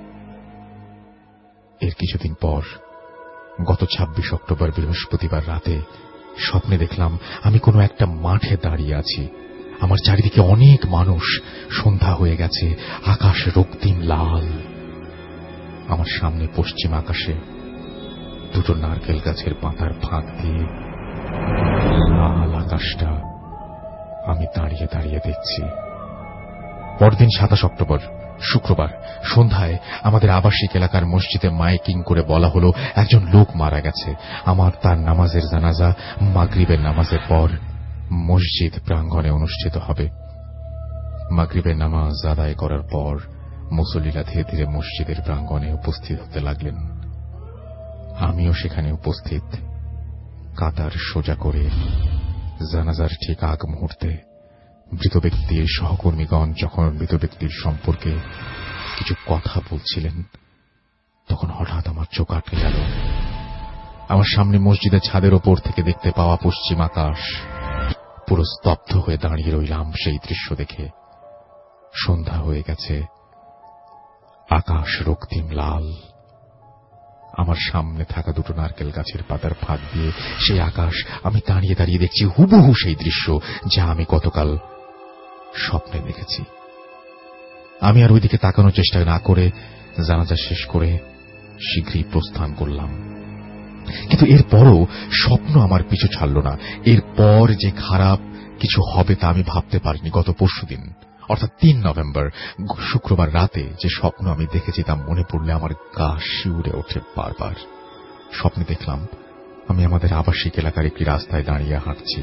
এর কিছুদিন পর গত 26 অক্টোবর বৃহস্পতিবার রাতে স্বপ্নে দেখলাম আমি কোনো একটা মাঠে দাঁড়িয়ে আছি। আমার চারিদিকে অনেক মানুষ। সন্ধ্যা হয়ে গেছে, আকাশ রক্তিম লাল। আমার সামনে পশ্চিম আকাশে 2টো নারকেল গাছের পাতার ফাঁক দিয়ে লাল আকাশটা আমি দাঁড়িয়ে দাঁড়িয়ে দেখছি। পরদিন 27 অক্টোবর শুক্রবার সন্ধ্যায় আমাদের আবাসিক এলাকার মসজিদে মাইকিং করে বলা হলো একজন লোক মারা গেছে। তার নামাজের জানাজা মাগরিবের নামাজের পর মসজিদ প্রাঙ্গণে অনুষ্ঠিত হবে। মাগরিবের নামাজ আদায় করার পর মুসল্লিরা ধীরে ধীরে মসজিদের প্রাঙ্গণে উপস্থিত হতে লাগলেন। আমিও সেখানে উপস্থিত। কাতার সোজা করে জানাজার ঠিক আগ মুহূর্তে মৃত ব্যক্তির সহকর্মীগণ যখন মৃত ব্যক্তির সম্পর্কে কিছু কথা বলছিলেন, তখন হঠাৎ আমার চোখ আটকে গেল। আমার সামনে মসজিদের ছাদের ওপর থেকে দেখতে পাওয়া পশ্চিম আকাশ। পুরো স্তব্ধ হয়ে দাঁড়িয়ে রইলাম সেই দৃশ্য দেখে। সন্ধ্যা হয়ে গেছে, আকাশ রক্তিম লাল। আমার সামনে থাকা 2টো নারকেল গাছের পাতার ফাঁক দিয়ে সেই আকাশ আমি দাঁড়িয়ে দাঁড়িয়ে দেখছি হুবহু সেই দৃশ্য যা আমি গতকাল স্বপ্নে দেখেছি। আমি আর ওইদিকে তাকানোর চেষ্টা না করে জানাজা শেষ করে শীঘ্রই প্রস্থান করলাম। কিন্তু এরপরও স্বপ্ন আমার পিছু ছাড়ল না। এরপর যে খারাপ কিছু হবে তা আমি ভাবতে পারিনি। গত পরশুদিন অর্থাৎ 3 নভেম্বর শুক্রবার রাতে যে স্বপ্ন আমি দেখেছি তা মনে পড়লে আমার গা শিউরে ওঠে বারবার। স্বপ্নে দেখলাম আমি আমাদের আবাসিক এলাকার একটি রাস্তায় দাঁড়িয়ে হাঁটছি।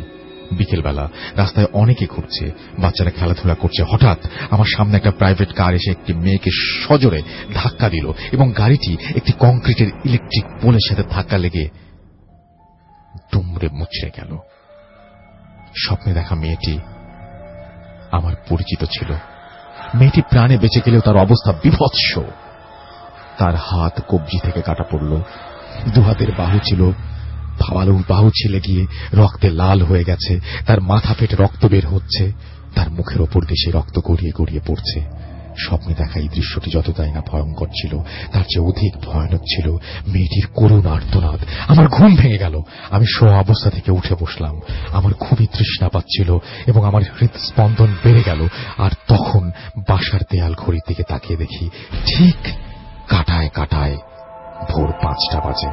বিকেলবেলা রাস্তায় অনেকে ঘুরছে, বাচ্চারা খেলাধুলা করছে। হঠাৎ আমার সামনে একটা প্রাইভেট কার এসে একটি মেয়েকে সজোরে ধাক্কা দিল এবং গাড়িটি একটি কংক্রিটের ইলেকট্রিক পোলের সাথে ধাক্কা লেগে দুমড়ে মুচড়ে গেল। স্বপ্নে দেখা মেয়েটি আমার পরিচিত ছিল। মেয়েটি প্রাণে বেঁচে গেলেও তার অবস্থা বিভৎস। তার হাত কবজি থেকে কাটা পড়ল, দুহাতের বাহু ছিল বাহু ছিলে গিয়ে রক্তে লাল হয়ে গেছে, তার মাথা ফেটে রক্ত বের হচ্ছে, তার মুখের ওপর দিয়ে সে রক্ত গড়িয়ে গড়িয়ে পড়ছে। স্বপ্নে দেখা এই দৃশ্যটি যতটাই না ভয়ঙ্কর ছিল, তার চেয়ে অধিক ভয়ানক ছিল মেয়েটির করুণ আর্তনাদ। আমার ঘুম ভেঙে গেল। আমি শোয়া অবস্থা থেকে উঠে বসলাম। আমার খুবই তৃষ্ণা পাচ্ছিল এবং আমার হৃদস্পন্দন বেড়ে গেল। আর তখন বাসার দেয়াল ঘড়ির দিকে তাকিয়ে দেখি ঠিক কাটায় কাটায় ভোর 5টা বাজে।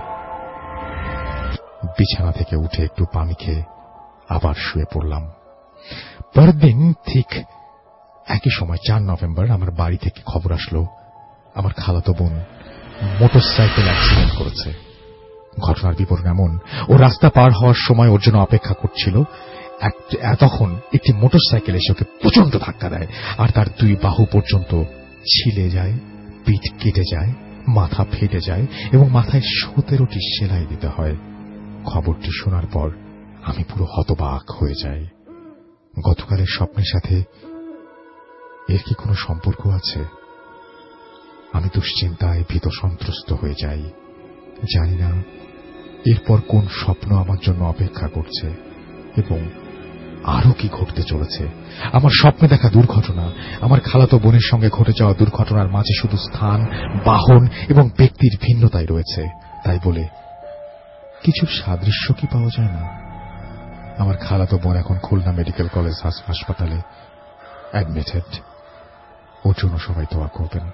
বিছানা থেকে উঠে একটু পানি খেয়ে আবার শুয়ে পড়লাম। পরের দিন ঠিক একই সময় 4 নভেম্বর আমার বাড়ি থেকে খবর আসলো আমার খালাতো বোন মোটরসাইকেল অ্যাক্সিডেন্ট করেছে। ঘটনার বিবরণ এমন, ও রাস্তা পার হওয়ার সময় ওর জন্য অপেক্ষা করছিল। তখন একটি মোটরসাইকেল এসে ওকে প্রচন্ড ধাক্কা দেয় আর তার 2 বাহু পর্যন্ত ছিলে যায়, পিঠ কেটে যায়, মাথা ফেটে যায় এবং মাথায় 17টি সেলাই দিতে হয়। খবরটি শোনার পর আমি পুরো হতবাক হয়ে যাই। গতকালের স্বপ্নের সাথে এর কি কোনো সম্পর্ক আছে? আমি দুশ্চিন্তায় ভীত সন্ত্রস্ত হয়ে যাই। জানি না এরপর কোন স্বপ্ন আমার জন্য অপেক্ষা করছে এবং আরো কি ঘটতে চলেছে। আমার স্বপ্নে দেখা দুর্ঘটনা, আমার খালাতো বোনের সঙ্গে ঘটে যাওয়া দুর্ঘটনার মাঝে শুধু স্থান, বাহন এবং ব্যক্তির ভিন্নতাই রয়েছে। তাই বলে কিছু সাদৃশ্য কি পাওয়া যায় না? আমার খালাতো বোন এখন খুলনা মেডিকেল কলেজ হাসপাতালে অ্যাডমিটেড। ওর জন্য সবাই দোয়া করবেন।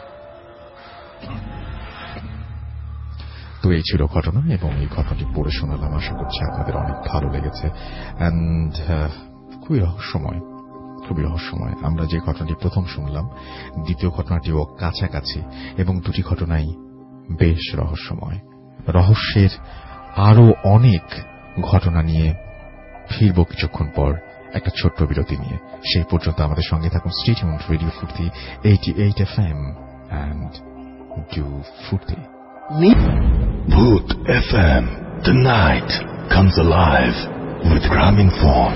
তো এই ছিল ঘটনা এবং এই ঘটনাটি পড়ে শোনালাম। আশা করছি আপনাদের অনেক ভালো লেগেছে। এন্ড খুবই রহস্যময়। আমরা যে ঘটনাটি প্রথম শুনলাম, দ্বিতীয় ঘটনাটিও কাছাকাছি এবং দুটি ঘটনাই বেশ রহস্যময়। রহস্যের আরো অনেক ঘটনা নিয়ে ফিরব কিছুক্ষণ পর একটা ছোট্ট বিরতি নিয়ে। সেই পর্যন্ত আমাদের সঙ্গে থাকুন। স্টে টিউনড, রেডিও ফুর্তি 88 FM and do ফুর্তি। Bhoot FM, the night comes alive with Graminphone.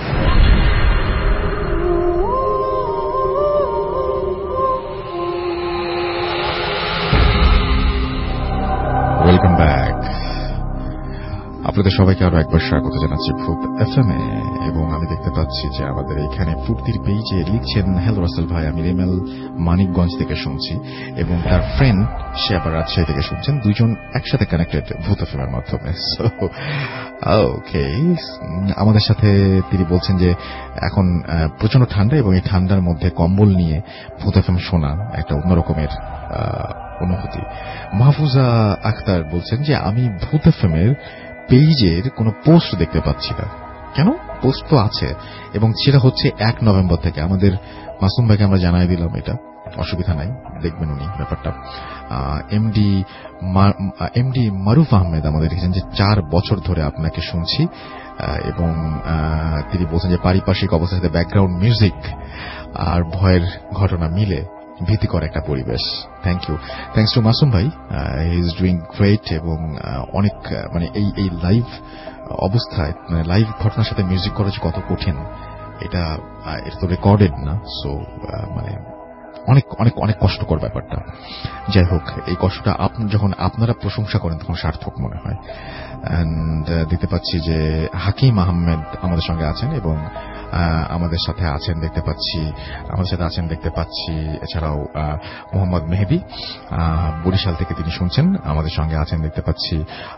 Welcome back. আপনাদের সবাইকে আরো একবার স্বাগত জানাচ্ছি ভূত FM এ। এবং আমি দেখতে পাচ্ছি যে আমাদের এখানে ফুর্তির পেজে লিখছেন, হ্যালো রাসেল ভাই, আমি রেমেল মানিকগঞ্জ থেকে শুনছি এবং তার ফ্রেন্ড সে আবার রাজশাহী থেকে শুনছেন। দুইজন একসাথে কানেক্টেড ভূত FM এর মাধ্যমে। ওকে, আমাদের সাথে তিনি বলছেন যে এখন প্রচন্ড ঠান্ডা এবং এই ঠান্ডার মধ্যে কম্বল নিয়ে ভূত FM শোনা একটা অন্যরকমের অনুভূতি। মাহফুজা আক্তার বলছেন যে আমি ভূত FM এর পেজের কোনো পোস্ট দেখতে পাচ্ছি না। কেন? পোস্ট তো আছে এবং সেটা হচ্ছে 1 নভেম্বর থেকে। আমাদের মাসুম ভাইকে আমরা জানাই দিলাম, এটা অসুবিধা নাই, দেখবেন উনি ব্যাপারটা। এমডি মারুফ আহমেদ আমাদের লিখেছেন যে 4 বছর ধরে আপনাকে শুনছি এবং তিনি বলছেন যে পারিপার্শ্বিক অবস্থার সাথে ব্যাকগ্রাউন্ড মিউজিক আর ভয়ের ঘটনা মিলে ভীতিকর একটা পরিবেশ। Thank you, thanks to Masum ভাই, হি ইজ ডুইং গ্রেট। এবং অনেক মানে এই লাইভ অবস্থায়, মানে লাইভ ঘটনার সাথে মিউজিক করা যে কত কঠিন, এটা তো রেকর্ডেড না, সো মানে অনেক অনেক অনেক কষ্টকর ব্যাপারটা। যাই হোক, এই কষ্টটা যখন আপনারা প্রশংসা করেন তখন সার্থক মনে হয়। এন্ড দেখতে পাচ্ছি যে হাকিম আহমেদ আমাদের সঙ্গে আছেন এবং আমাদের সাথে আছেন দেখতে পাচ্ছি এছাড়াও মোহাম্মদ মেহেদি বরিশাল থেকে তিনি শুনছেন, আমাদের সঙ্গে আছেন দেখতে পাচ্ছি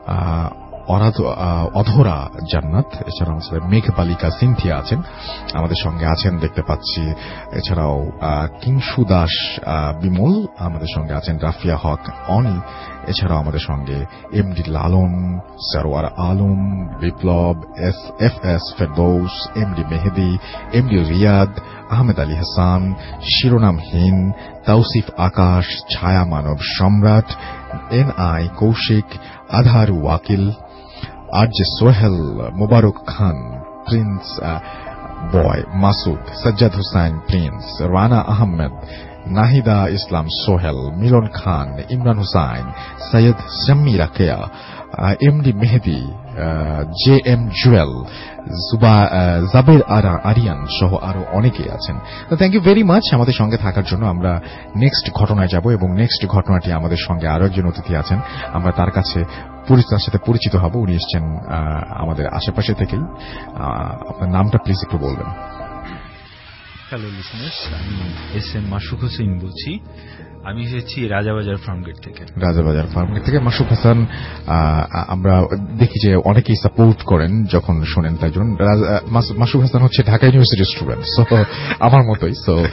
অধরা জান্নাত, এছাড়াও আমাদের সাথে মেঘবালিকা সিনথিয়া আছেন আমাদের সঙ্গে আছেন দেখতে পাচ্ছি। এছাড়াও কিংসু দাস বিমল আমাদের সঙ্গে আছেন, রাফিয়া হক অনি, এছাড়াও আমাদের সঙ্গে MD Lalon, Sarwar Alam, Biplob, FS Ferdous, MD Mehedi, MD Riyad, Ahmed Ali Hasan, Shironamhin, Tawsif Akash, Chhaya Manob Samrat, NI Koushik, Adhar Wakil, RJ Sohel, Mobarak Khan, Prince Boy Masud, Sajjad Hossain Prince, Rana Ahmed, Nahida Islam Sohel, Milon Khan, Imran Hossain, Syed Shammi Rakeya, MD Mehedi, J M Jewel, Jaber Arian সহ আরো অনেকে আছেন। থ্যাংক ইউ ভেরি মাচ আমাদের সঙ্গে থাকার জন্য। আমরা নেক্সট ঘটনায় যাব এবং নেক্সট ঘটনাটি আমাদের সঙ্গে আরো একজন অতিথি আছেন, আমরা তার সাথে পরিচিত হব। উনি এসছেন আমাদের আশেপাশে থেকেই। আপনার নামটা প্লিজ একটু বলবেন। হ্যালো লিসনার্স, আমি এস এম মাসুক হোসেন বলছি। আমি এসেছি রাজাবাজার ফার্মগেট থেকে। রাজাবাজার ফার্মগেট থেকে মাসুক হাসান, আমরা দেখি যে অনেকেই সাপোর্ট করেন যখন শোনেন, তাই জন্য মাসুক হাসান হচ্ছে ঢাকা ইউনিভার্সিটির স্টুডেন্ট, সো আমার মতোই।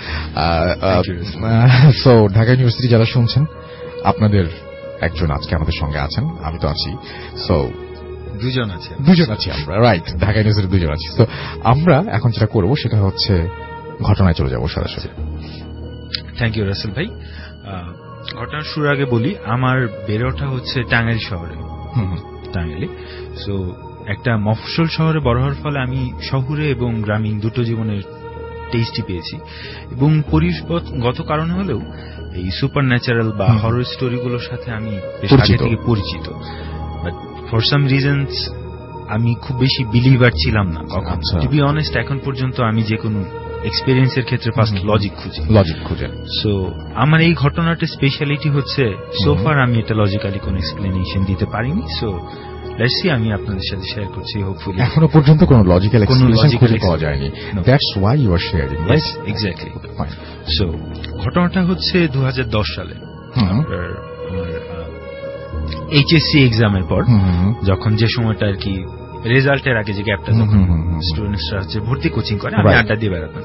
সো ঢাকা ইউনিভার্সিটি যারা শুনছেন, আপনাদের একজন আজকে আমাদের সঙ্গে আছেন, আমি তো আছি। সো দুজন আছি আমরা, রাইট, ঢাকা ইউনিভার্সিটি দুজন আছি। তো আমরা এখন যেটা করবো সেটা হচ্ছে ঘটনায় চলে যাবো সরাসরি। থ্যাংক ইউ রাসেল ভাই। ঘটনার শুরু আগে বলি, আমার বেড়ে ওঠা হচ্ছে টাঙ্গাইল শহরে, টাঙ্গাইলে। সো একটা মফস্বল শহরে বড় হওয়ার ফলে আমি শহুরে এবং গ্রামীণ দুটো জীবনের টেস্টই পেয়েছি, এবং পরিবেশগত কারণে হলেও এই সুপার ন্যাচারাল বা হরর স্টোরিগুলোর সাথে আমি আগে থেকে পরিচিত। বাট ফর সাম রিজনস আমি খুব বেশি বিলিভার ছিলাম না কখন। টু বি অনেস্ট, এখন পর্যন্ত আমি যে কোনো এক্সপেরিয়েন্সের ক্ষেত্রে ফার্স্ট লজিক খুঁজে। সো আমার এই ঘটনাটা স্পেশালিটি হচ্ছে, সোফার আমি এটা লজিক্যালি কোনো এক্সপ্লেনেশন দিতে পারিনি। সো লেটস সি, আমি আপনাদের সাথে শেয়ার করছি। হোপফুলি এখনো পর্যন্ত কোনো লজিক্যাল এক্সপ্লেনেশন খুঁজে পাওয়া যায়নি। That's why you are sharing, right? Exactly. So ঘটনাটা হচ্ছে 2010 সালে, আমার এইচএসসি এক্সামের পর, যখন যে সময়টা আর কি রেজাল্টের আগে যে গ্যাপটা, যখন স্টুডেন্টসরা হচ্ছে ভর্তি কোচিং করে, আমি আড্ডা দিয়ে বেড়াতাম।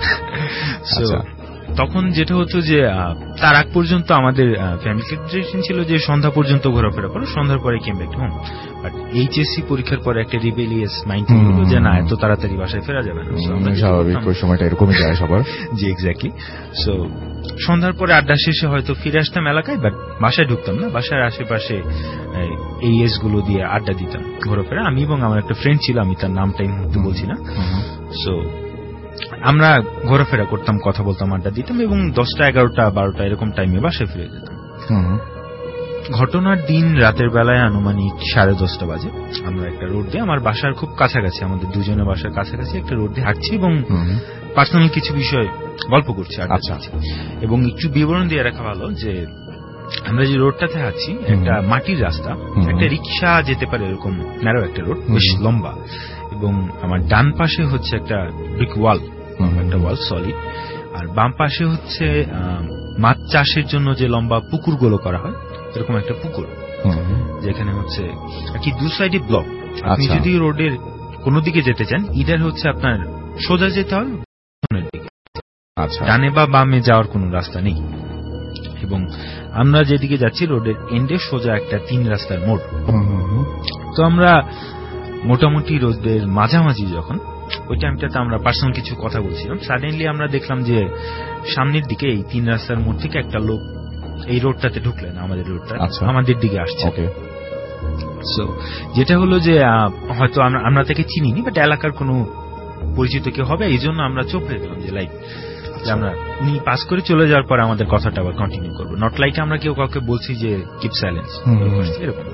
তখন যেটা হতো যে তার আগ পর্যন্ত আমাদের ফ্যামিলি সিচুয়েশন ছিল যে সন্ধ্যা পর্যন্ত ঘোরাফেরা করো, সন্ধ্যার পরে came back to home. But HSC পরীক্ষার পরে একটা রিবেলিয়াস মাইন্ড হলো যে না, এত তাড়াতাড়ি বাসায় ফেরা যাবে না। স্বাভাবিক, ওই সময়টা এরকমই যায় সবার। জি এক্স্যাক্টলি। সো সন্ধ্যার পরে আড্ডা শেষে হয়তো ফিরে আসতাম এলাকায়, বাট বাসায় ঢুকতাম না। বাসার আশেপাশে এই এস গুলো দিয়ে আড্ডা দিতাম, ঘোরাফেরা। আমি এবং আমার একটা ফ্রেন্ড ছিল, আমি তার নামটা এই মুহূর্তে বলছি না। সো আমরা ঘোরাফেরা করতাম, কথা বলতাম, আড্ডা দিতাম, এবং 10টা 11টা 12টা এরকম টাইমে বাসায় ফিরে যেতাম। ঘটনার দিন রাতের বেলায় আনুমানিক 10:30 বাজে। আমরা একটা রোড দিয়ে, আমার বাসার খুব কাছাকাছি, আমাদের দুজনের বাসার কাছাকাছি একটা রোড দিয়ে হাঁটছি এবং পার্সোনাল কিছু বিষয় গল্প করছি। আচ্ছা, এবং একটু বিবরণ দিয়ে রাখা ভালো যে আমরা যে রোডটাতে আছি একটা মাটির রাস্তা, একটা রিক্সা যেতে পারে এরকম ন্যারো একটা রোড, বেশ লম্বা, এবং আমার ডান পাশে হচ্ছে একটা ব্রিক ওয়াল, একটা ওয়াল সলিড, আর বাম পাশে হচ্ছে মাছ চাষের জন্য যে লম্বা পুকুরগুলো করা হয় এরকম একটা পুকুর, যেখানে হচ্ছে আর কি দু সাইডে ব্লক। আপনি যদি রোডের কোন দিকে যেতে চান, ইদার হচ্ছে আপনার সোজা যেতে হবে দিকে, ডানে বা বামে যাওয়ার কোন রাস্তা নেই। এবং আমরা যেদিকে যাচ্ছি রোডের এন্ডে সোজা একটা 3 রাস্তার মোড়। তো আমরা মোটামুটি রোডের মাঝামাঝি যখন, ওই টাইমটাতে আমরা পার্সোনাল কিছু কথা বলছিলাম, সাডেনলি আমরা দেখলাম যে সামনের দিকে এই 3 রাস্তার মোড় থেকে একটা লোক এই রোডটাতে ঢুকলেন, আমাদের রোডটা আমাদের দিকে আসছে। সো যেটা হলো যে হয়তো আমরা তাকে চিনিনি, বাট এলাকার কোনো পরিচিত কেউ হবে, এই জন্য আমরা চোপ হয়ে গেলাম যে লাইক আমরা উনি পাস করে চলে যাওয়ার পর আমাদের কথাটা আবার কন্টিনিউ করবো, নট লাইক আমরা কেউ কাউকে বলছি যে কিপ সাইলেন্স এরকম।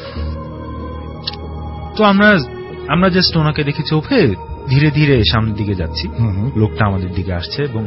তো আমরা জাস্ট ওনাকে দেখে চোপে ধীরে ধীরে সামনের দিকে যাচ্ছি, লোকটা আমাদের দিকে আসছে, এবং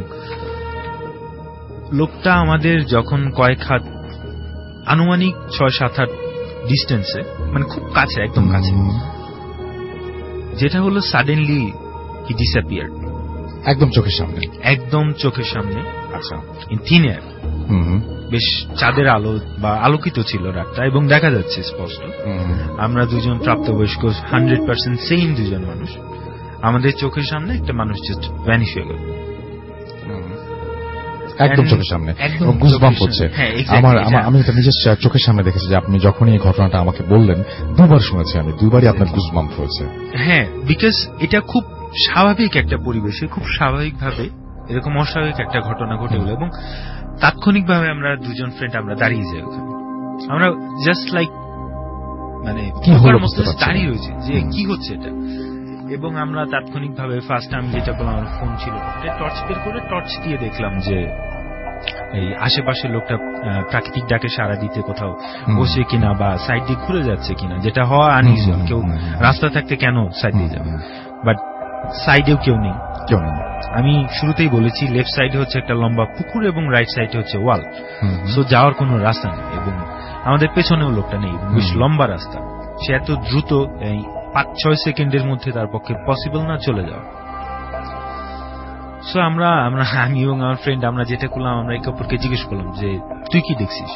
লোকটা আমাদের যখন কয়েক হাত আনুমানিক 6-7 হাত ডিস্টেন্সে, মানে খুব কাছে, একদম কাছে, যেটা হলো সাডেনলি হি ডিসঅ্যাপিয়ার্ড, একদম চোখের সামনে, একদম চোখের সামনে। আচ্ছা, ইন থিন এয়ার, বেশ চাঁদের আলো বা আলোকিত ছিল রাতটা, এবং দেখা যাচ্ছে স্পষ্ট আমরা দুজন প্রাপ্তবয়স্ক 100% সেইম দুজন মানুষ, আমাদের চোখের সামনে একটা মানুষ জাস্ট ভ্যানিশ হয়ে গেল, একদম চোখের সামনে, গুজবাম্প হচ্ছে। আমি এটা নিজের চোখের সামনে দেখেছি যে আপনি যখনই এই ঘটনাটা আমাকে বললেন, দুবার শুনেছি আমি, দুবারই আপনার গুজবাম্প হয়েছে। হ্যাঁ, বিকজ এটা খুব স্বাভাবিক একটা পরিবেশে, খুব স্বাভাবিকভাবে এরকম অস্বাভাবিক একটা ঘটনা ঘটে গেল, এবং তাৎক্ষণিকভাবে আমরা দুজন ফ্রেন্ড আমরা দাঁড়িয়ে যাই ওখানে, আমরা জাস্ট লাইক মানে দাঁড়িয়ে রয়েছে যে কি হচ্ছে এটা। এবং আমরা তাৎক্ষণিকভাবে ফার্স্ট আমি যেটা করলাম, আমার ফোন ছিল, টর্চ বের করে টর্চ দিয়ে দেখলাম যে এই আশেপাশে লোকটা প্রাকৃতিক ডাকে সাড়া দিতে কোথাও বসে কিনা বা সাইড দিয়ে ঘুরে যাচ্ছে কিনা, যেটা হওয়া আনইউজুয়াল। কেউ রাস্তা থাকতে কেন সাইড দিয়ে যাবে, বাট সাইডেও কেউ নেই। আমি শুরুতেই বলেছি লেফট সাইডে হচ্ছে একটা লম্বা পুকুর এবং রাইট সাইডে হচ্ছে ওয়াল, সো যাওয়ার কোনো রাস্তা নেই। এবং আমাদের পেছনেও লোকটা নেই, বেশ লম্বা রাস্তা। সে এত দ্রুত 5-6 সেকেন্ডের মধ্যে তার পক্ষে পসিবল না চলে যাওয়া। সো আমি এবং আমার ফ্রেন্ড আমরা যেটা করলাম, আমরা একে অপরকে জিজ্ঞেস করলাম যে তুই কি দেখছিস,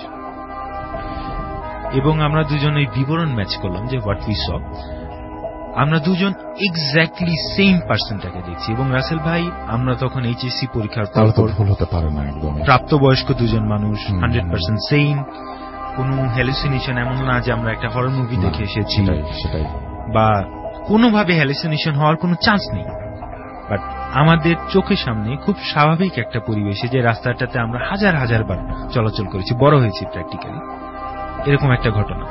এবং আমরা দুজন এই বিবরণ ম্যাচ করলাম যে হোয়াট উই স। আমরা দুজন এক্স্যাক্টলি সেম পার্সনটাকে দেখছি। এবং রাসেল ভাই, আমরা তখন এইচএসসি পরীক্ষার পর ভুল হতে পারে না, একদম প্রাপ্তবয়স্ক দুজন মানুষ, 100% সেম, কোনো হ্যালুসিনেশন এমন না যে আমরা একটা হরর মুভি দেখে এসেছি, সেটাই, বা কোনোভাবে হ্যালুসিনেশন হওয়ার কোনো চান্স নেই। বাট আমাদের চোখের সামনে খুব স্বাভাবিক একটা পরিবেশে, যে রাস্তাটাতে আমরা হাজার হাজার বার চলাচল করেছি, বড় হয়েছি প্র্যাকটিক্যালি, এরকম একটা ঘটনা।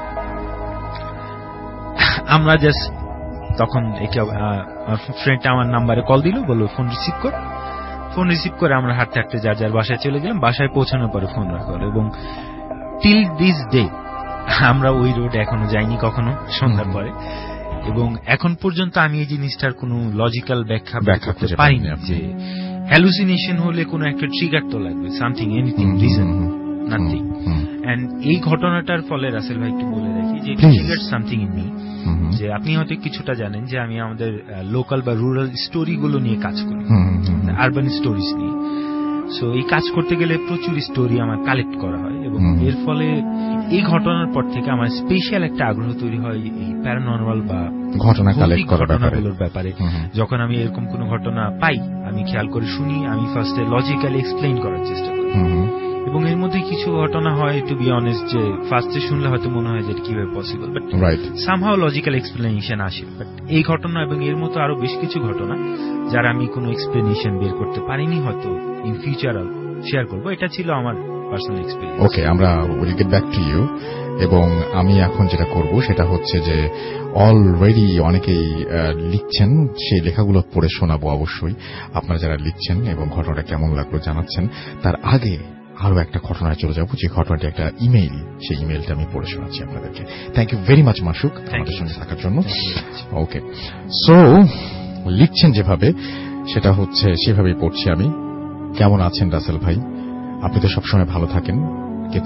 আমরা জাস্ট তখন ফ্রেন্ডটা আমার নাম্বারে কল দিল, বললো ফোন রিসিভ কর। ফোন রিসিভ করে আমরা হাঁটতে হাঁটতে যার যার বাসায় চলে গেলাম। বাসায় পৌঁছানোর পরে ফোন রাখা হলো। এবং টিল দিস ডে আমরা ওই রোড এখনো যাইনি কখনো সন্ধ্যার পরে। এবং এখন পর্যন্ত আমি এই জিনিসটার কোনো লজিক্যাল ব্যাখ্যা করতে পারিনি, যে হ্যালুসিনেশন হলে কোনো একটা ট্রিগার তো লাগবে, something, anything, reason, nothing. And এই ঘটনাটার ফলে রাসেল ভাই একটু বলে রাখি যে ট্রিগার সামথিং ইন মি, যে আপনি হয়তো কিছুটা জানেন যে আমি আমাদের লোকাল বা রুরাল স্টোরিগুলো নিয়ে কাজ করি, আরবান স্টোরিজ নিয়ে। সো এই কাজ করতে গেলে প্রচুর স্টোরি আমার কালেক্ট করা হয়, এবং এর ফলে এই ঘটনার পর থেকে আমার স্পেশাল একটা আগ্রহ তৈরি হয় এই প্যারানরমাল বা ঘটনাগুলোর ব্যাপারে। যখন আমি এরকম কোনো ঘটনা পাই, আমি খেয়াল করে শুনি, আমি ফার্স্টে লজিক্যালি এক্সপ্লেইন করার চেষ্টা করি। এবং এর মধ্যে কিছু ঘটনা হয়, টু বি অনেস্ট, যে ফার্স্টে শুনলে হয়তো মনে হয় যে কিভাবে possible, but somehow logical explanation আসে। বাট এই ঘটনা এবং এর মতো আরো বেশ কিছু ঘটনা যারা আমি কোনো এক্সপ্লেনেশন বের করতে পারিনি, হয়তো ইন ফিউচার শেয়ার করবো। এটা ছিল আমার পার্সোনাল এক্সপেরিয়েন্স। ওকে, আমরা will get back to you. এবং আমি এখন যেটা করব সেটা হচ্ছে যে অলরেডি অনেকেই লিখছেন, সেই লেখাগুলো পড়ে শোনাবো অবশ্যই, আপনারা যারা লিখছেন এবং ঘটনাটা কেমন লাগলো জানাচ্ছেন। তার আগে আরো একটা ঘটনায় চলে যাবো, যে ঘটনাটি একটা ইমেইল, সেই ইমেইলটা আমি পড়ে শোনাচ্ছি আপনাদেরকে। Thank you very much Masuk আমাদের সঙ্গে থাকার জন্য। ওকে, সো লিখছেন যেভাবে, সেটা হচ্ছে সেভাবেই পড়ছি আমি। কেমন আছেন রাসেল ভাই? আপনি তো সবসময় ভালো থাকেন, কিন্তু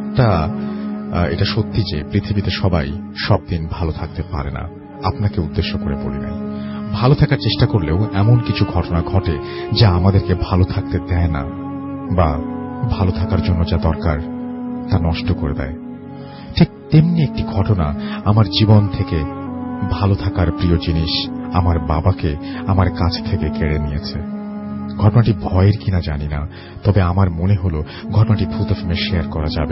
এটা সত্যি যে পৃথিবীতে সবাই সব দিন ভালো থাকতে পারে না। আপনাকে উদ্দেশ্য করে বলি নাই, ভালো থাকার চেষ্টা করলেও এমন কিছু ঘটনা ঘটে যা আমাদেরকে ভালো থাকতে দেয় না, বা ভালো থাকার জন্য যা দরকার তা নষ্ট করে দেয়। ঠিক তেমনি একটি ঘটনা আমার জীবন থেকে ভালো থাকার প্রিয় জিনিস আমার বাবাকে আমার কাছ থেকে কেড়ে নিয়েছে। ঘটনাটি ভয়ের কিনা জানি না, তবে আমার মনে হলো ঘটনাটি ভূত এফএমে শেয়ার করা যাবে।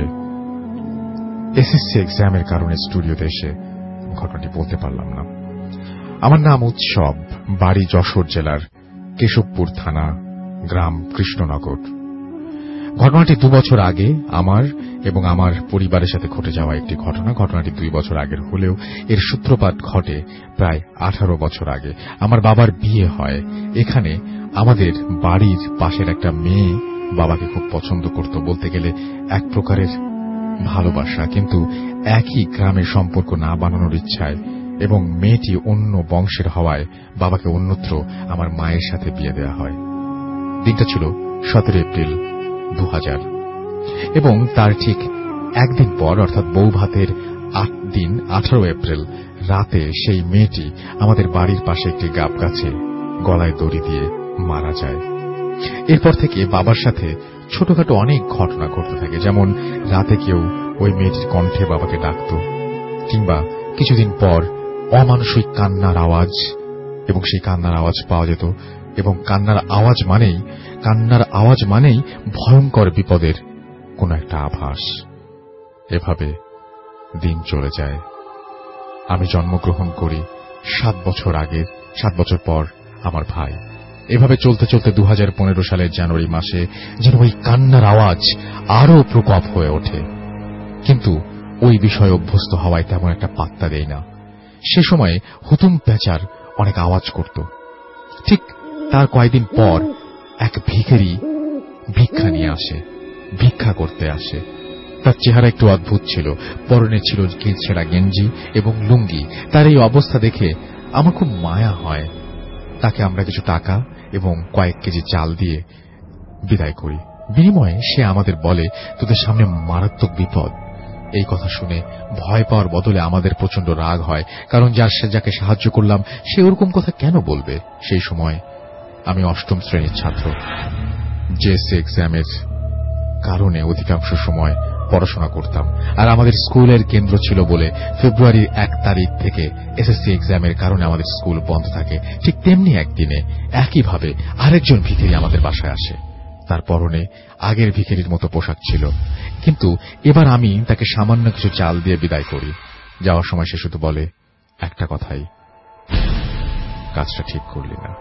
এসএসসি এক্সামের কারণে স্টুডিওতে এসে ঘটনাটি বলতে পারলাম না। আমার নাম উৎসব, বাড়ি যশোর জেলার কেশবপুর থানা, গ্রাম কৃষ্ণনগর। ঘটনাটি 2 বছর আগে আমার এবং আমার পরিবারের সাথে ঘটে যাওয়া একটি ঘটনা। ঘটনাটি 2 বছর আগের হলেও এর সূত্রপাত ঘটে প্রায় 18 বছর আগে। আমার বাবার বিয়ে হয় এখানে। আমাদের বাড়ির পাশের একটা মেয়ে বাবাকে খুব পছন্দ করত, বলতে গেলে এক প্রকারের ভালোবাসা, কিন্তু একই গ্রামের সম্পর্ক না বানানোর ইচ্ছায় এবং মেয়েটি অন্য বংশের হওয়ায় বাবাকে অন্যত্র আমার মায়ের সাথে বিয়ে দেওয়া হয়। দিনটা ছিল 17 এপ্রিল 2000, এবং তার ঠিক একদিন পর, অর্থাৎ বউ ভাতের 8 দিন 18 এপ্রিল রাতে সেই মেয়েটি আমাদের বাড়ির পাশে একটি গাব গাছে গলায় দড়ি দিয়ে মারা যায়। এরপর থেকে বাবার সাথে ছোটখাটো অনেক ঘটনা ঘটতে থাকে, যেমন রাতে কেউ ওই মেয়েটির কণ্ঠে বাবাকে ডাকত, কিংবা কিছুদিন পর অমানসিক কান্নার আওয়াজ, এবং সেই কান্নার আওয়াজ পাওয়া যেত, এবং কান্নার আওয়াজ মানেই ভয়ঙ্কর বিপদের কোন একটা আভাস। এভাবে দিন চলে যায়। আমি জন্মগ্রহণ করি 7 বছর আগে, 7 বছর পর আমার ভাই। এভাবে চলতে চলতে 2015 সালের জানুয়ারি মাসে যেন ওই কান্নার আওয়াজ আরো প্রকোপ হয়ে ওঠে, কিন্তু ওই বিষয়ে অভ্যস্ত হওয়ায় তেমন একটা পাত্তা দেই না। সে সময়ে হুতুম প্যাঁচার অনেক আওয়াজ করত। ঠিক তার কয়েকদিন পর এক ভিখারি ভিক্ষা নিয়ে আসে, ভিক্ষা করতে আসে। তার চেহারা একটু অদ্ভুত ছিল, পরনে ছিল ছেঁড়া গেঞ্জি এবং লুঙ্গি। তার এই অবস্থা দেখে আমার খুব মায়া হয়। তাকে আমরা কিছু টাকা এবং কয়েক কেজি চাল দিয়ে বিদায় করি। বিনিময়ে সে আমাদের বলে, তোদের সামনে মারাত্মক বিপদ। এই কথা শুনে ভয় পাওয়ার বদলে আমাদের প্রচন্ড রাগ হয়, কারণ যাকে সাহায্য করলাম সে ওরকম কথা কেন বলবে। সেই সময় আমি 8ম শ্রেণীর ছাত্র। জেএসসি এক্সামের কারণে অধিকাংশ সময় পড়াশোনা করতাম, আর আমাদের স্কুলের কেন্দ্র ছিল বলে ফেব্রুয়ারির 1 তারিখ থেকে এসএসসি এক্সামের কারণে আমাদের স্কুল বন্ধ থাকে। ঠিক তেমনি একদিনে একইভাবে আরেকজন ভিখারি আমাদের বাসায় আসে। তার পরনে আগের ভিখারির মতো পোশাক ছিল, কিন্তু এবার আমি তাকে সামান্য কিছু চাল দিয়ে বিদায় করি। যাওয়ার সময় সে শুধু বলে একটা কথাই, কাজটা ঠিক করলি না।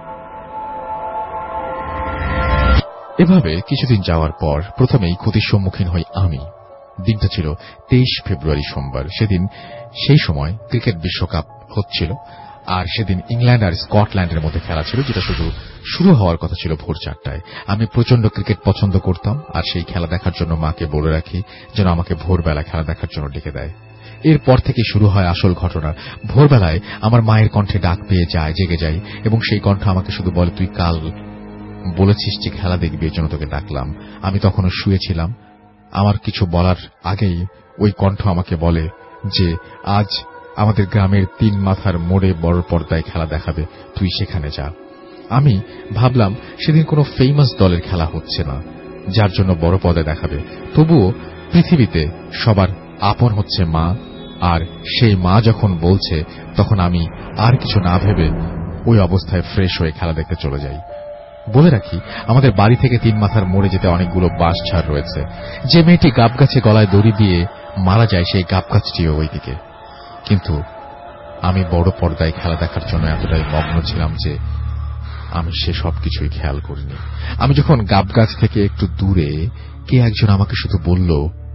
এভাবে কিছুদিন যাওয়ার পর প্রথমেই ক্ষতির সম্মুখীন হই আমি। দিনটা ছিল 23 ফেব্রুয়ারি সোমবার। সেই সময় ক্রিকেট বিশ্বকাপ হচ্ছিল, আর সেদিন ইংল্যান্ড আর স্কটল্যান্ডের মধ্যে খেলা ছিল, যেটা শুরু হওয়ার কথা ছিল ভোর 4টায়। আমি প্রচন্ড ক্রিকেট পছন্দ করতাম, আর সেই খেলা দেখার জন্য মাকে বলে রাখি যেন আমাকে ভোরবেলা খেলা দেখার জন্য ডেকে দেয়। এরপর থেকে শুরু হয় আসল ঘটনা। ভোরবেলায় আমার মায়ের কণ্ঠে ডাক পেয়ে জেগে যাই, এবং সেই কণ্ঠ আমাকে শুধু বলে, তুই কাল বলেছিস যে খেলা দেখবি, এর জন্য তোকে ডাকলাম। আমি তখনও শুয়েছিলাম। আমার কিছু বলার আগেই ওই কণ্ঠ আমাকে বলে যে আজ আমাদের গ্রামের 3 মাথার মোড়ে বড় পর্দায় খেলা দেখাবে, তুই সেখানে যা। আমি ভাবলাম সেদিন কোনো ফেমাস দলের খেলা হচ্ছে না, যার জন্য বড় পর্দায় দেখাবে। তবুও পৃথিবীতে সবার আপন হচ্ছে মা, আর সেই মা যখন বলছে, তখন আমি আর কিছু না ভেবে ওই অবস্থায় ফ্রেশ হয়ে খেলা দেখতে চলে যাই। বলে রাখি, আমাদের বাড়ি থেকে 3 মাথার মোড়ে যেতে অনেকগুলো বাঁশ ঝাড় রয়েছে। যে মেয়েটি গাব গাছে গলায় দড়ি দিয়ে মারা যায়, সেই গাব গাছটিও ওইদিকে। কিন্তু আমি বড় পর্দায় খেলা দেখার জন্য এতটাই মগ্ন ছিলাম যে আমি সে সবকিছুই খেয়াল করিনি। আমি যখন গাব গাছ থেকে একটু দূরে, কে একজন আমাকে শুধু বলল,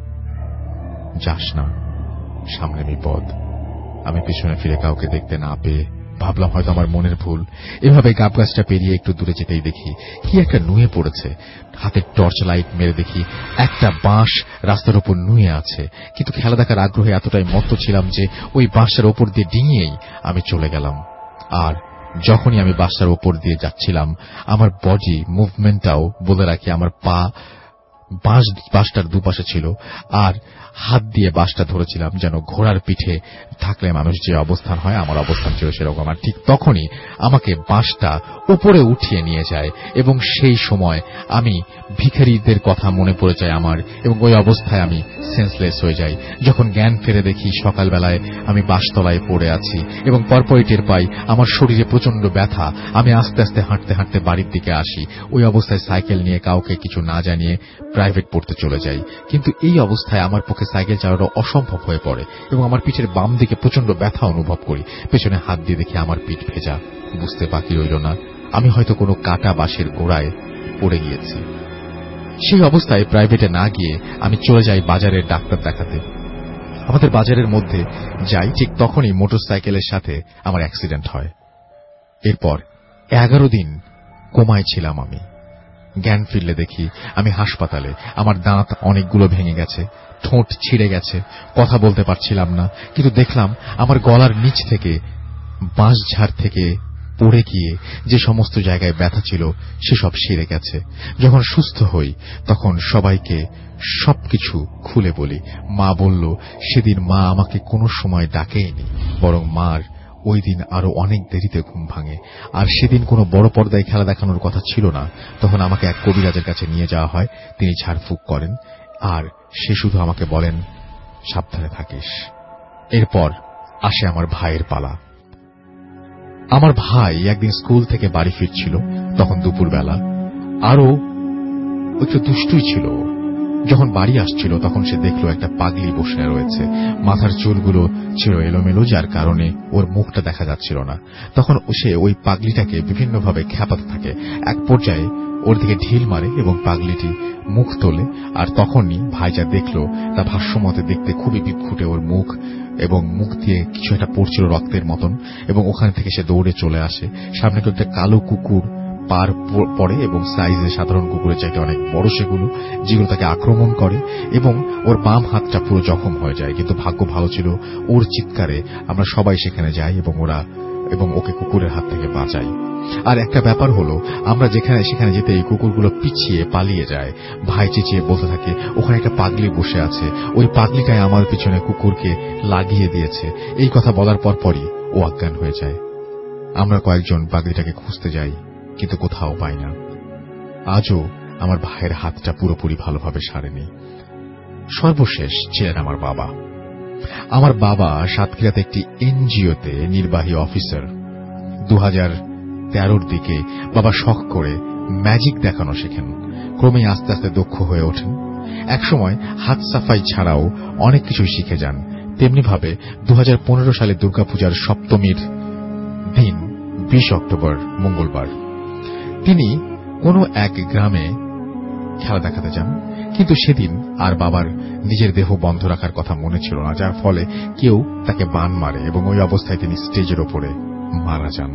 যাস না, সামনে বিপদ। আমি পিছনে ফিরে কাউকে দেখতে না পেয়ে ভাবলাম হয়তো আমার মনের ভুল। এভাবে গাব গাছটা পেরিয়ে একটু দূরে যেতেই দেখি কি একটা নুয়ে পড়েছে। হাতে টর্চ লাইট মেরে দেখি একটা বাঁশ রাস্তার উপর নুয়ে আছে, কিন্তু খেলা দেখার আগ্রহে এতটাই মত্ত ছিলাম যে ওই বাঁশটার ওপর দিয়ে ডিঙিয়েই আমি চলে গেলাম। আর যখনই আমি বাঁশটার ওপর দিয়ে যাচ্ছিলাম, আমার বডি মুভমেন্টটাও, বলে রাখি, আমার পা বাঁশটার দুপাশে ছিল, আর হাত দিয়ে বাঁশটা ধরেছিলাম যেন ঘোড়ার পিঠে থাকলে মানুষ যে অবস্থান হয়, আমার অবস্থান ছিল সেরকম। আর ঠিক তখনই আমাকে বাঁশটা উপরে উঠিয়ে নিয়ে যায়, এবং সেই সময় আমি ভিখারিদের কথা মনে পড়ে যায় আমার, এবং ওই অবস্থায় আমি সেন্সলেস হয়ে যাই। যখন জ্ঞান ফেরে দেখি সকালবেলায় আমি বাঁশতলায় পড়ে আছি, এবং পরপরই টের পাই আমার শরীরে প্রচন্ড ব্যথা। আমি আস্তে আস্তে হাঁটতে হাঁটতে বাড়ির দিকে আসি। ওই অবস্থায় সাইকেল নিয়ে কাউকে কিছু না জানিয়ে প্রাইভেট পড়তে চলে যাই। কিন্তু এই অবস্থায় আমার পক্ষে সাইকেল চালানো অসম্ভব হয়ে পড়ে, এবং আমার পিঠের বাম দিকে প্রচন্ড ব্যথা অনুভব করি। পেছনে হাত দিয়ে দেখি আমার পিঠ ভেজা। বুঝতে বাকি রইল না আমি হয়তো কোনো কাটা বাঁশের গোড়ায় পড়ে গিয়েছি। সেই অবস্থায় প্রাইভেটে না গিয়ে আমি চলে যাই বাজারের ডাক্তার দেখাতে। আমাদের বাজারের মধ্যে যাই, ঠিক তখনই মোটরসাইকেলের সাথে আমার অ্যাক্সিডেন্ট হয়। এরপর 11 দিন কোমায় ছিলাম আমি। জ্ঞান ফিরলে দেখি আমি হাসপাতালে। আমার দাঁত অনেকগুলো ভেঙে গেছে, ঠোঁট ছিঁড়ে গেছে, কথা বলতে পারছিলাম না। কিন্তু দেখলাম আমার গলার নিচ থেকে বাঁশঝাড় থেকে পড়ে গিয়ে যে সমস্ত জায়গায় ব্যথা ছিল সেসব সেরে গেছে। যখন সুস্থ হই তখন সবাইকে সবকিছু খুলে বলি। মা বলল, সেদিন মা আমাকে কোনো সময় ডাকেইনি, বরং মার ওই দিন আরো অনেক দেরিতে ঘুম ভাঙে। আর সেদিন কোনো বড় পর্দায় খেলা দেখানোর কথা ছিল না। তখন আমাকে এক কবিরাজের কাছে নিয়ে যাওয়া হয়। তিনি ঝাড়ফুঁক করেন, আর সে শুধু আমাকে বলেন, সাবধানে থাকিস। এরপর আসে আমার ভাইয়ের পালা। আমার ভাই একদিন স্কুল থেকে বাড়ি ফিরছিল, তখন দুপুরবেলা। আরো একটু দুষ্টুই ছিল। যখন বাড়ি আসছিল তখন সে দেখল একটা পাগলি বসে রয়েছে। মাথার চুলগুলো ছিল এলোমেলো, যার কারণে ওর মুখটা দেখা যাচ্ছিল না। তখন সে ওই পাগলিটাকে বিভিন্নভাবে খ্যাপাতে থাকে। এক পর্যায়ে ওর দিকে ঢিল মারে এবং পাগলিটি মুখ তোলে। আর তখনই ভাইজা দেখল তা ভাষ্যমতে দেখতে খুবই বিক্ষুটে ওর মুখ, এবং মুখ দিয়ে কিছু একটা পড়ছিল রক্তের মতন, এবং ওখান থেকে সে দৌড়ে চলে আসে। সামনে একটা কালো কুকুর পার পড়ে এবং সাইজে সাধারণ কুকুরের চাইতে অনেক বড় সেগুলো, যেগুলো তাকে আক্রমণ করে এবং ওর বাম হাতটা পুরো জখম হয়ে যায়। কিন্তু ভাগ্য ভালো ছিল, ওর চিৎকারে আমরা সবাই সেখানে যাই এবং ওকে কুকুরের হাত থেকে বাঁচাই। আর একটা ব্যাপার হলো, আমরা সেখানে যেতে এই কুকুরগুলো পিছিয়ে পালিয়ে যায়। ভাই চেঁচিয়ে বলতে থাকে, ওখানে একটা পাগলি বসে আছে, ওই পাগলিটাই আমার পিছনে কুকুরকে লাগিয়ে দিয়েছে। এই কথা বলার পরপরই ও অজ্ঞান হয়ে যায়। আমরা কয়েকজন পাগলিটাকে খুঁজতে যাই, কিন্তু কোথাও পাই না। আজও আমার ভাইয়ের হাতটা পুরোপুরি ভালোভাবে সারেনি। সর্বশেষ ছিলেন আমার বাবা। আমার বাবা সাতক্ষীরাতে একটি এনজিওতে নির্বাহী অফিসার। 2013 দিকে বাবা শখ করে ম্যাজিক দেখানো শেখেন। ক্রমেই আস্তে আস্তে দক্ষ হয়ে ওঠেন। একসময় হাত সাফাই ছাড়াও অনেক কিছু শিখে যান। তেমনিভাবে 2015 সালে দুর্গাপূজার সপ্তমীর দিন 20 অক্টোবর মঙ্গলবার তিনি কোন এক গ্রামে খেলা দেখাতে যান। কিন্তু সেদিন আর বাবার নিজের দেহ বন্ধ রাখার কথা মনে ছিল না, যার ফলে কেউ তাকে বান মারে এবং ওই অবস্থায় তিনি স্টেজের ওপরে মারা যান।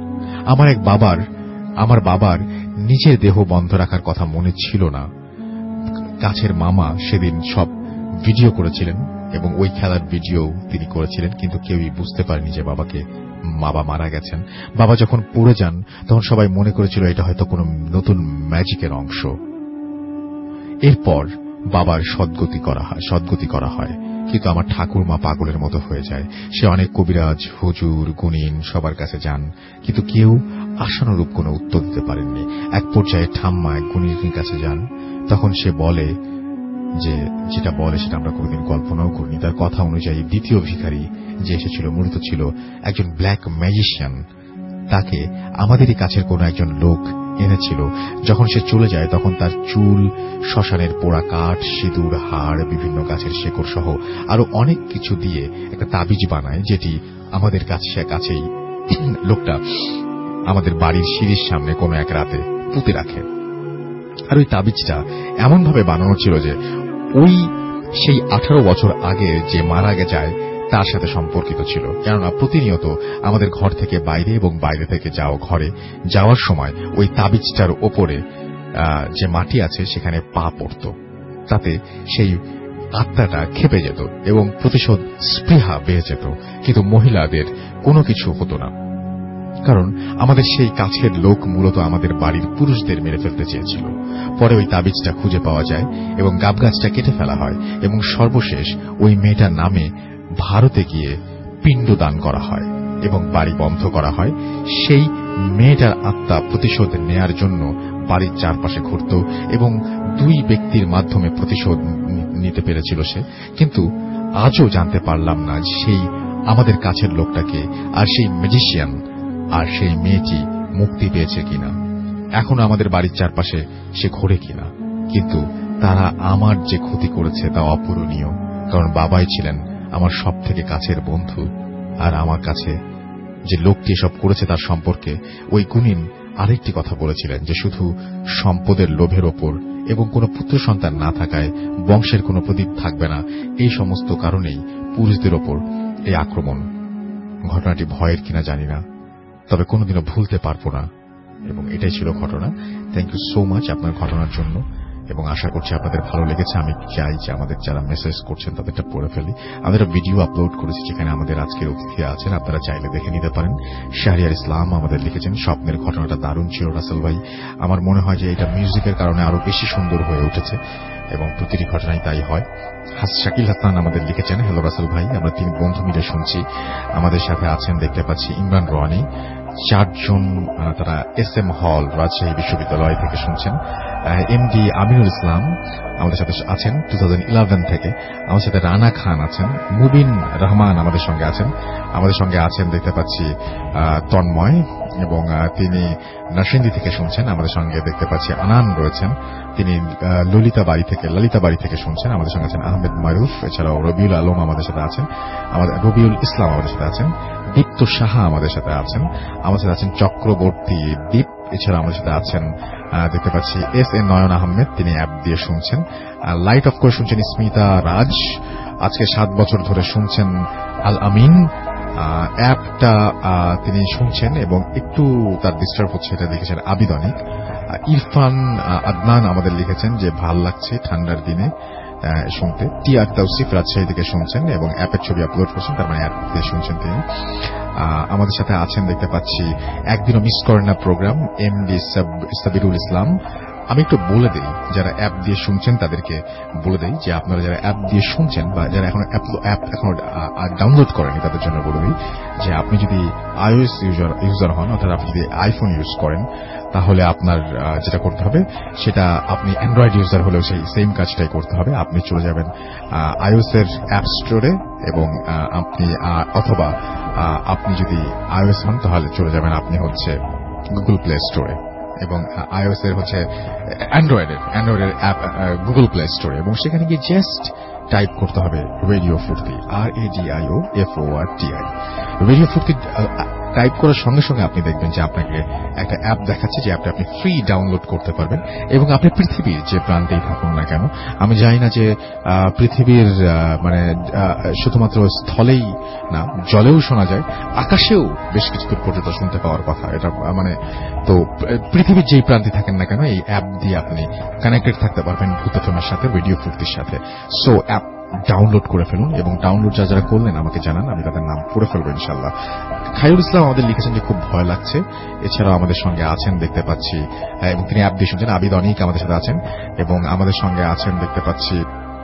আমার বাবার নিজের দেহ বন্ধ রাখার কথা মনে ছিল না। কাছের মামা সেদিন সব ভিডিও করেছিলেন এবং ওই খেলার ভিডিও তিনি করেছিলেন, কিন্তু কেউই বুঝতে পারেনি যে বাবা মারা গেছেন। বাবা যখন পড়ে যান তখন সবাই মনে করেছিল এটা হয়তো কোনো নতুন ম্যাজিকের অংশ। এরপর বাবার সদ্গতি করা হয়, কিন্তু আমার ঠাকুরমা পাগলের মতো হয়ে যায়। সে অনেক কবিরাজ, হুজুর, গুণিন সবার কাছে যান, কিন্তু কেউ আশানুরূপ কোনো উত্তর দিতে পারেননি। এক পর্যায়ে ঠাম্মা এক গুণিনের কাছে যান। তখন সে বলে যেটা বলে সেটা আমরা কোনোদিন কল্পনাও করিনি। তার কথা অনুযায়ী দ্বিতীয় ভিখারি যে এসেছিল মূলত ছিল একজন ব্ল্যাক ম্যাজিশিয়ান। তাকে আমাদেরই কাছের কোনো একজন লোক এনেছিল। যখন সে চলে যায় তখন তার চুল, শ্মশানের পোড়া কাঠ, সিঁদুর, হাড়, বিভিন্ন গাছের শেকড় সহ আরো অনেক কিছু দিয়ে একটা তাবিজ বানায়, যেটি আমাদের কাছেই লোকটা আমাদের বাড়ির সিঁড়ির সামনে কোনো এক রাতে পুঁতে রাখে। আর ওই তাবিজটা এমনভাবে বানানো ছিল যে সেই 18 বছর আগে যে মারা যায় তার সাথে সম্পর্কিত ছিল। কেননা প্রতিনিয়ত আমাদের ঘর থেকে বাইরে এবং বাইরে থেকে ঘরে যাওয়ার সময় ওই তাবিজটার ওপরে যে মাটি আছে সেখানে পা পড়ত, তাতে সেই আত্মাটা খেপে যেত এবং প্রতিশোধ স্পৃহা বেড়ে যেত। কিন্তু মহিলাদের কোনো কিছু হতো না, কারণ আমাদের সেই কাছের লোক মূলত আমাদের বাড়ির পুরুষদের মেরে ফেলতে চেয়েছিল। পরে ওই তাবিজটা খুঁজে পাওয়া যায় এবং গাবগাছটা কেটে ফেলা হয় এবং সর্বশেষ ওই মেয়েটার নামে ভারতে গিয়ে পিণ্ডদান করা হয় এবং বাড়ি বন্ধ করা হয়। সেই মেয়েটার আত্মা প্রতিশোধ নেয়ার জন্য বাড়ির চারপাশে ঘুরত এবং 2 ব্যক্তির মাধ্যমে প্রতিশোধ নিতে পেরেছিল সে। কিন্তু আজও জানতে পারলাম না সেই আমাদের কাছের লোকটাকে, আর সেই ম্যাজিশিয়ান আর সেই মেয়েটি মুক্তি পেয়েছে কিনা, এখনো আমাদের বাড়ির চারপাশে সে ঘোরে কিনা। কিন্তু তারা আমার যে ক্ষতি করেছে তা অপূরণীয়, কারণ বাবাই ছিলেন আমার সব থেকে কাছের বন্ধু। আর আমার কাছে যে লোকটি এসব করেছে তার সম্পর্কে ওই গুণিন আরেকটি কথা বলেছিলেন, যে শুধু সম্পদের লোভের ওপর এবং কোনো পুত্র সন্তান না থাকায় বংশের কোনো প্রদীপ থাকবে না, এই সমস্ত কারণেই পুরুষদের ওপর এই আক্রমণ। ঘটনাটি ভয়ের কিনা জানি না, তবে কোনোদিনও ভুলতে পারবো না, এবং এটাই ছিল ঘটনা। থ্যাংক ইউ সো মাচ আপনার ঘটনার জন্য, এবং আশা করছি আপনাদের ভালো লেগেছে। আমি চাই যে আমাদের যারা মেসেজ করছেন তাদেরটা পড়ে ফেলি। আমরা ভিডিও আপলোড করেছি যেখানে আমাদের আজকের অতিথি আছেন, আপনারা চাইলে দেখে নিতে পারেন। শাহরিয়ার ইসলাম আমাদের লিখেছেন, স্বপ্নের ঘটনাটা দারুণ ছিল রাসেল ভাই। আমার মনে হয় যে এটা মিউজিকের কারণে আরো বেশি সুন্দর হয়ে উঠেছে এবং প্রতিটি ঘটনাই তাই হয়। শাকিল হাসান আমাদের লিখেছেন, হ্যালো রাসেল ভাই, আমরা 3 বন্ধু মিলে শুনছি। আমাদের সাথে আছেন দেখতে পাচ্ছি ইমরান রনি, 4 জন, তারা SM হল রাজশাহী বিশ্ববিদ্যালয় থেকে শুনছেন। MD আমিনুল ইসলাম আমাদের সাথে আছেন 2011 থেকে। আমাদের সাথে রানা খান আছেন, মুবিন রহমান আমাদের সঙ্গে আছেন দেখতে পাচ্ছি তন্ময়, এবং তিনি নরসিংদী থেকে শুনছেন। আমাদের সঙ্গে দেখতে পাচ্ছি আনান রয়েছেন, তিনি ললিতা বাড়ি থেকে শুনছেন। আমাদের সঙ্গে আছেন আহমেদ মারুফ, এছাড়াও রবিউল আলম আমাদের সাথে আছেন, রবিউল ইসলাম আমাদের সাথে আছেন, দীপ্ত সাহা আমাদের সাথে আছেন, আমাদের সাথে আছেন চক্রবর্তী দীপ, এছাড়া আমাদের সাথে আছেন দেখতে পাচ্ছি এস এ নয়ন আহমেদ, তিনি অ্যাপ দিয়ে শুনছেন। লাইট অফ করে শুনছেন স্মিতা রাজ, আজকে 7 বছর ধরে শুনছেন আল আমিন অ্যাপটা তিনি শুনছেন এবং একটু তার ডিস্টার্ব হচ্ছে, এটা দেখেছেন আবিদনিক। ইরফান আদনান আমাদের লিখেছেন যে ভাল লাগছে ঠান্ডার দিনে শুনতে। টিআর তৌসিফ রাজশাহী থেকে শুনছেন এবং অ্যাপের ছবি আপলোড করছেন, তার মানে অ্যাপ দিয়ে শুনছেন তিনি। আমাদের সাথে আছেন দেখতে পাচ্ছি একদিনও মিস করেন না প্রোগ্রাম, এমডি সাবিরুল ইসলাম। আমি একটু বলে দেই, যারা অ্যাপ দিয়ে শুনছেন তাদেরকে বলে দেই যে আপনারা যারা অ্যাপ দিয়ে শুনছেন বা যারা এখন অ্যাপ এখন ডাউনলোড করেনি তাদের জন্য বলে দিই যে আপনি যদি iOS ইউজার হন, অর্থাৎ আপনি যদি আইফোন ইউজ করেন, তাহলে আপনার যেটা করতে হবে সেটা আপনি অ্যান্ড্রয়েড ইউজার হলেও সেই সেম কাজটাই করতে হবে। আপনি চলে যাবেন iOS এর অ্যাপ স্টোরে এবং আপনি অথবা আপনি যদি iOS হন তাহলে চলে যাবেন আপনি হচ্ছে গুগল প্লে স্টোরে, এবং iOS এর হচ্ছে অ্যান্ড্রয়েডের অ্যাপ গুগল প্লে স্টোরে, এবং সেখানে গিয়ে জাস্ট টাইপ করতে হবে রেডিও ফুর্তি, RADIOFORTI। রেডিও ফুর্তি টাইপ করার সঙ্গে সঙ্গে আপনি দেখবেন যে আপনাকে একটা অ্যাপ দেখাচ্ছে, যে অ্যাপটা আপনি ফ্রি ডাউনলোড করতে পারবেন এবং আপনি পৃথিবীর যে প্রান্তেই থাকুন না কেন, আমি জানি না যে পৃথিবীর মানে শুধুমাত্র স্থলেই না, জলেও শোনা যায়, আকাশেও বেশ কিছু দূর পর্যন্ত শুনতে পাওয়ার কথা। এটা মানে তো পৃথিবীর যেই প্রান্তে থাকেন না কেন এই অ্যাপ দিয়ে আপনি কানেক্টেড থাকতে পারবেন ভূত এফএমের সাথে, রেডিও ফুর্তির সাথে। সো অ্যাপ ডাউনলোড করে ফেলুন এবং ডাউনলোড যারা করলেন আমাকে জানান, আমি তাদের নাম করে ফেলবো ইনশাল্লাহ। খায়রুল ইসলাম আমাদের লিখেছেন যে খুব ভয় লাগছে। এছাড়াও আমাদের সঙ্গে আছেন দেখতে পাচ্ছি, এবং তিনি অ্যাপ দিয়ে শুনছেন, আবিদ অনিক আমাদের সাথে আছেন, এবং আমাদের সঙ্গে আছেন দেখতে পাচ্ছি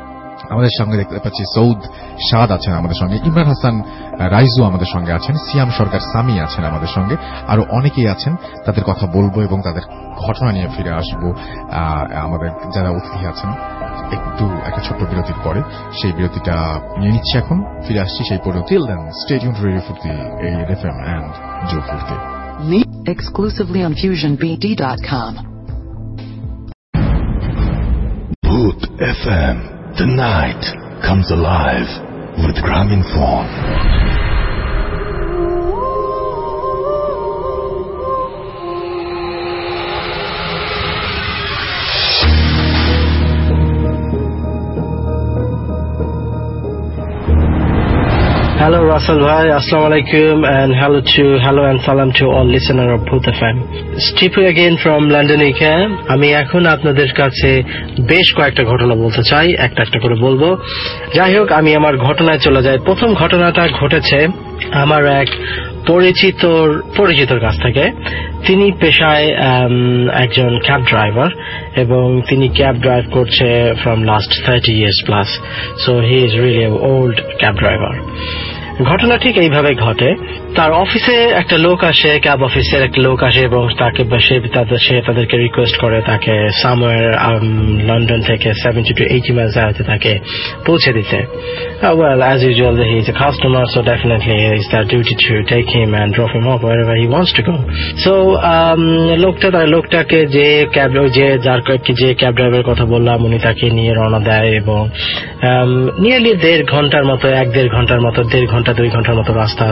সৌদ শাদ আছেন আমাদের সঙ্গে, ইমরান হাসান রাইজু আমাদের সঙ্গে আছেন, সিয়াম সরকার সামি আছেন আমাদের সঙ্গে, আরো অনেকেই আছেন। তাদের কথা বলবো এবং তাদের ঘটনা নিয়ে ফিরে আসবো। আমাদের যারা অতিথি আছেন একটু একটা ছোট্ট বিরতির পরে, সেই বিরতিটা নিয়ে নিচ্ছি এখন, ফিরে আসছি সেই পরে। Till then stay tuned to radio Foorti, FM and do Foorti. Exclusively on FusionBD.com. Booth FM. The night comes alive with Graminphone. Hello Russell bhai, assalamu alaikum, and hello and salam to all listener of Booth FM. Stipu again from London UK. আমি এখন আপনাদের কাছে বেশ কয়েকটা ঘটনা বলতে চাই, একটা করে বলবো। যাই হোক, আমি আমার ঘটনায় চলে যাই। প্রথম ঘটনাটা ঘটেছে আমার এক পরিচিতর কাছ থেকে। তিনি পেশায় একজন ক্যাব ড্রাইভার এবং তিনি ক্যাব ড্রাইভ করছে from last 30 years plus. So he is really old cab driver. ঘটনা ঠিক এইভাবে ঘটে। তার অফিসে একটা লোক আসে, ক্যাব অফিসের একটা লোক আসে এবং সে তাদেরকে রিকোয়েস্ট করে তাকে সামওয়্যার লন্ডন থেকে 70 to 80 miles আগে তাকে পৌঁছে দিতে। Well, as usual, he is a customer, so definitely it's their duty to take him and drop him off wherever he wants to go. So লোকটাকে যে ক্যাব ড্রাইভারের কথা বললাম উনি তাকে নিয়ে রওনা দেয় এবং নিয়ারলি 1.5 ঘন্টার মতো 1.5 ঘন্টার মতো 1.5 ঘন্টা 2 ঘন্টার মতো রাস্তা।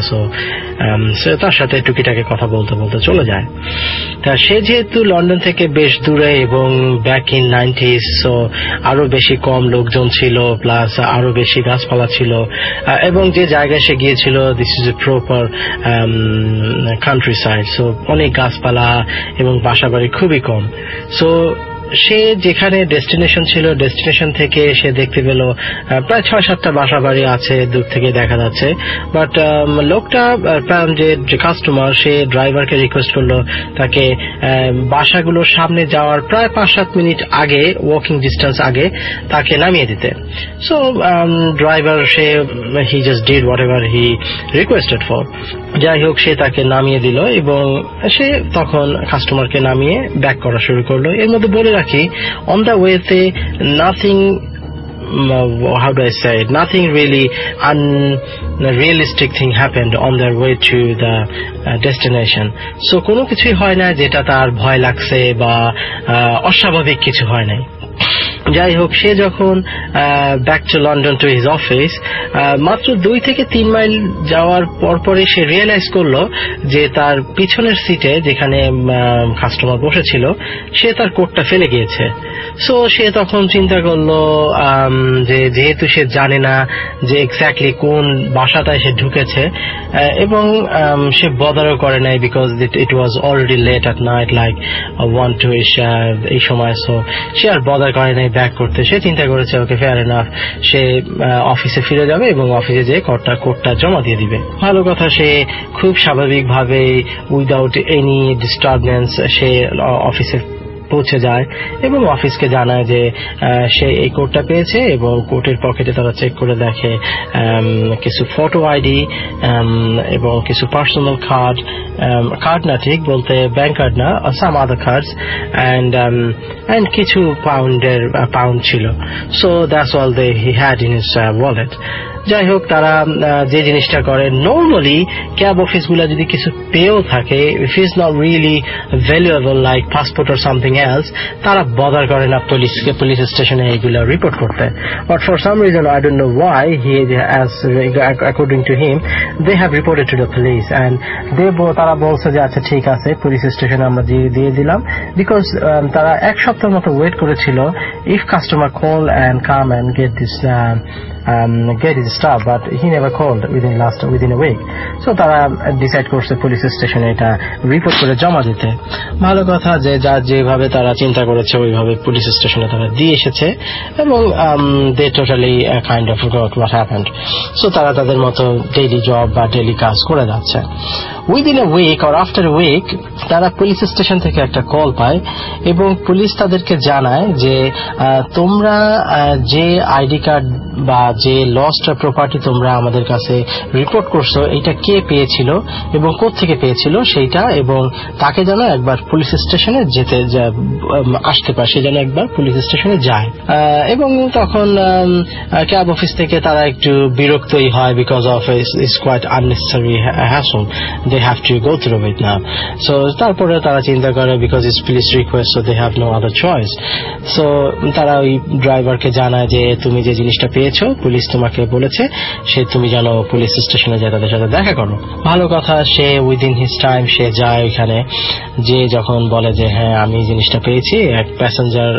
তার সাথে টুকিটাকে কথা বলতে বলতে চলে যায়। তা সে যেহেতু লন্ডন থেকে বেশ দূরে এবং ব্যাক ইন 90s, সো আরো বেশি কম লোকজন ছিল, প্লাস আরো বেশি গাছপালা ছিল, এবং যে জায়গায় সে গিয়েছিল this is a proper countryside, so অনেক গাছপালা এবং বাসাবাড়ি খুবই কম। সো সে যেখানে ডেস্টিনেশন ছিল, ডেস্টিনেশন থেকে সে দেখতে পেল প্রায় 6-7টা বাসা বাড়ি আছে, দূর থেকে দেখা যাচ্ছে। বাট লোকটা যে কাস্টমার, সে ড্রাইভারকে রিকোয়েস্ট করলো তাকে বাসাগুলোর সামনে যাওয়ার প্রায় 5-7 মিনিট আগে, ওয়াকিং ডিস্টেন্স আগে তাকে নামিয়ে দিতে। So driver he just did whatever he requested for. যাই হোক, সে তাকে নামিয়ে দিল এবং সে তখন কাস্টমারকে নামিয়ে ব্যাক করা শুরু করলো। এর মধ্যে বলে রাখি, অন দ্য ওয়েতে nothing how do I say it, nothing really unrealistic thing happened on their way to the destination. So কোনো কিছুই হয় না যেটা তার ভয় লাগছে বা অস্বাভাবিক কিছু হয় নাই। যাই হোক, সে যখন back to London to his office, মাত্র 2 থেকে 3 মাইল যাওয়ার পরপরই সে রিয়েলাইজ করলো যে তার পিছনের সিটে যেখানে কাস্টমার বসেছিল সে তার কোটটা ফেলে গিয়েছে। সো সে তখন চিন্তা করলো যে যেহেতু সে জানে না যে এক্স্যাক্টলি কোন বাসাটায় সে ঢুকেছে, এবং সে বদারও করে নাই because it was already late at night, like 1-2 এই সময়। সো সে আর বদার করে নাই ব্যাক করতে। সে চিন্তা করেছে ওকে, ফেয়ার এনাফ, সে অফিসে ফিরে যাবে এবং অফিসে যেয়ে কোটটা জমা দিয়ে দিবে। ভালো কথা, সে খুব স্বাভাবিকভাবে উইদাউট এনি ডিস্টারবেন্স সে অফিসে পৌঁছে যায় এবং অফিসকে জানায় যে সে এই কোডটা পেয়েছে, এবং কোটের পকেটে তারা চেক করে দেখে কিছু ফটো আইডি এবং কিছু পার্সোনাল কার্ড না, ঠিক বলতে ব্যাংক কার্ড না, সাম আদার কার্ডস অ্যান্ড কিছু পাউন্ড ছিল। So that's all he had in his wallet. যাই হোক, তারা যে জিনিসটা করে, নর্মালি ক্যাব অফিসগুলো যদি কিছু পেয়েও থাকে, if is not really valuable like passport or something else, তারা বদার করে না পুলিশ স্টেশনে এইগুলো রিপোর্ট করতে। But for some reason, I don't know why, according to him, they have reported to the police and তারা বলছে যে আচ্ছা ঠিক আছে, পুলিশ স্টেশনে আমরা দিয়ে দিলাম, বিকজ তারা 1 সপ্তাহের মতো ওয়েট করেছিল if customer call and come and get his stuff, but he never called within a week. So তারা ডিসাইড করছে পুলিশ স্টেশনে এটা রিপোর্ট করে জমা দিতে। ভালো কথা, যে যেভাবে তারা চিন্তা করেছে ওইভাবে পুলিশ স্টেশনে তারা দিয়ে এসেছে, এবং they totally kind of forgot what happened. So তারা তাদের মতো ডেইলি জব বা ডেইলি কাজ করে যাচ্ছে। Within a week or after a week তারা পুলিশ স্টেশন থেকে একটা কল পায়, এবং পুলিশ তাদেরকে জানায় যে তোমরা যে আইডি কার্ড বা যে লস্ট প্রপার্টি তোমরা আমাদের কাছে রিপোর্ট করছো, এটা কে পেয়েছিল এবং কোত্থেকে পেয়েছিল সেইটা, এবং তাকে যেন একবার পুলিশ স্টেশনে আসতে পারে, সে যেন একবার পুলিশ স্টেশনে যায়। এবং তখন ক্যাব অফিস থেকে তারা একটু বিরক্তই হয়, because of it's quite unnecessary hassle, they have to go through it now. So তারপরে তারা চিন্তা করে, because it's police request, so they have no other choice. So তারা ওই ড্রাইভারকে জানায় যে তুমি যে জিনিসটা পেয়েছো, পুলিশ তোমাকে বলেছে সে তুমি যেন পুলিশ স্টেশনে যায় তাদের সাথে দেখা করো। ভালো কথা, সে উইদিন হিজ টাইম সে যায় ওইখানে, যে যখন বলে যে হ্যাঁ আমি জিনিসটা পেয়েছি, এক প্যাসেঞ্জার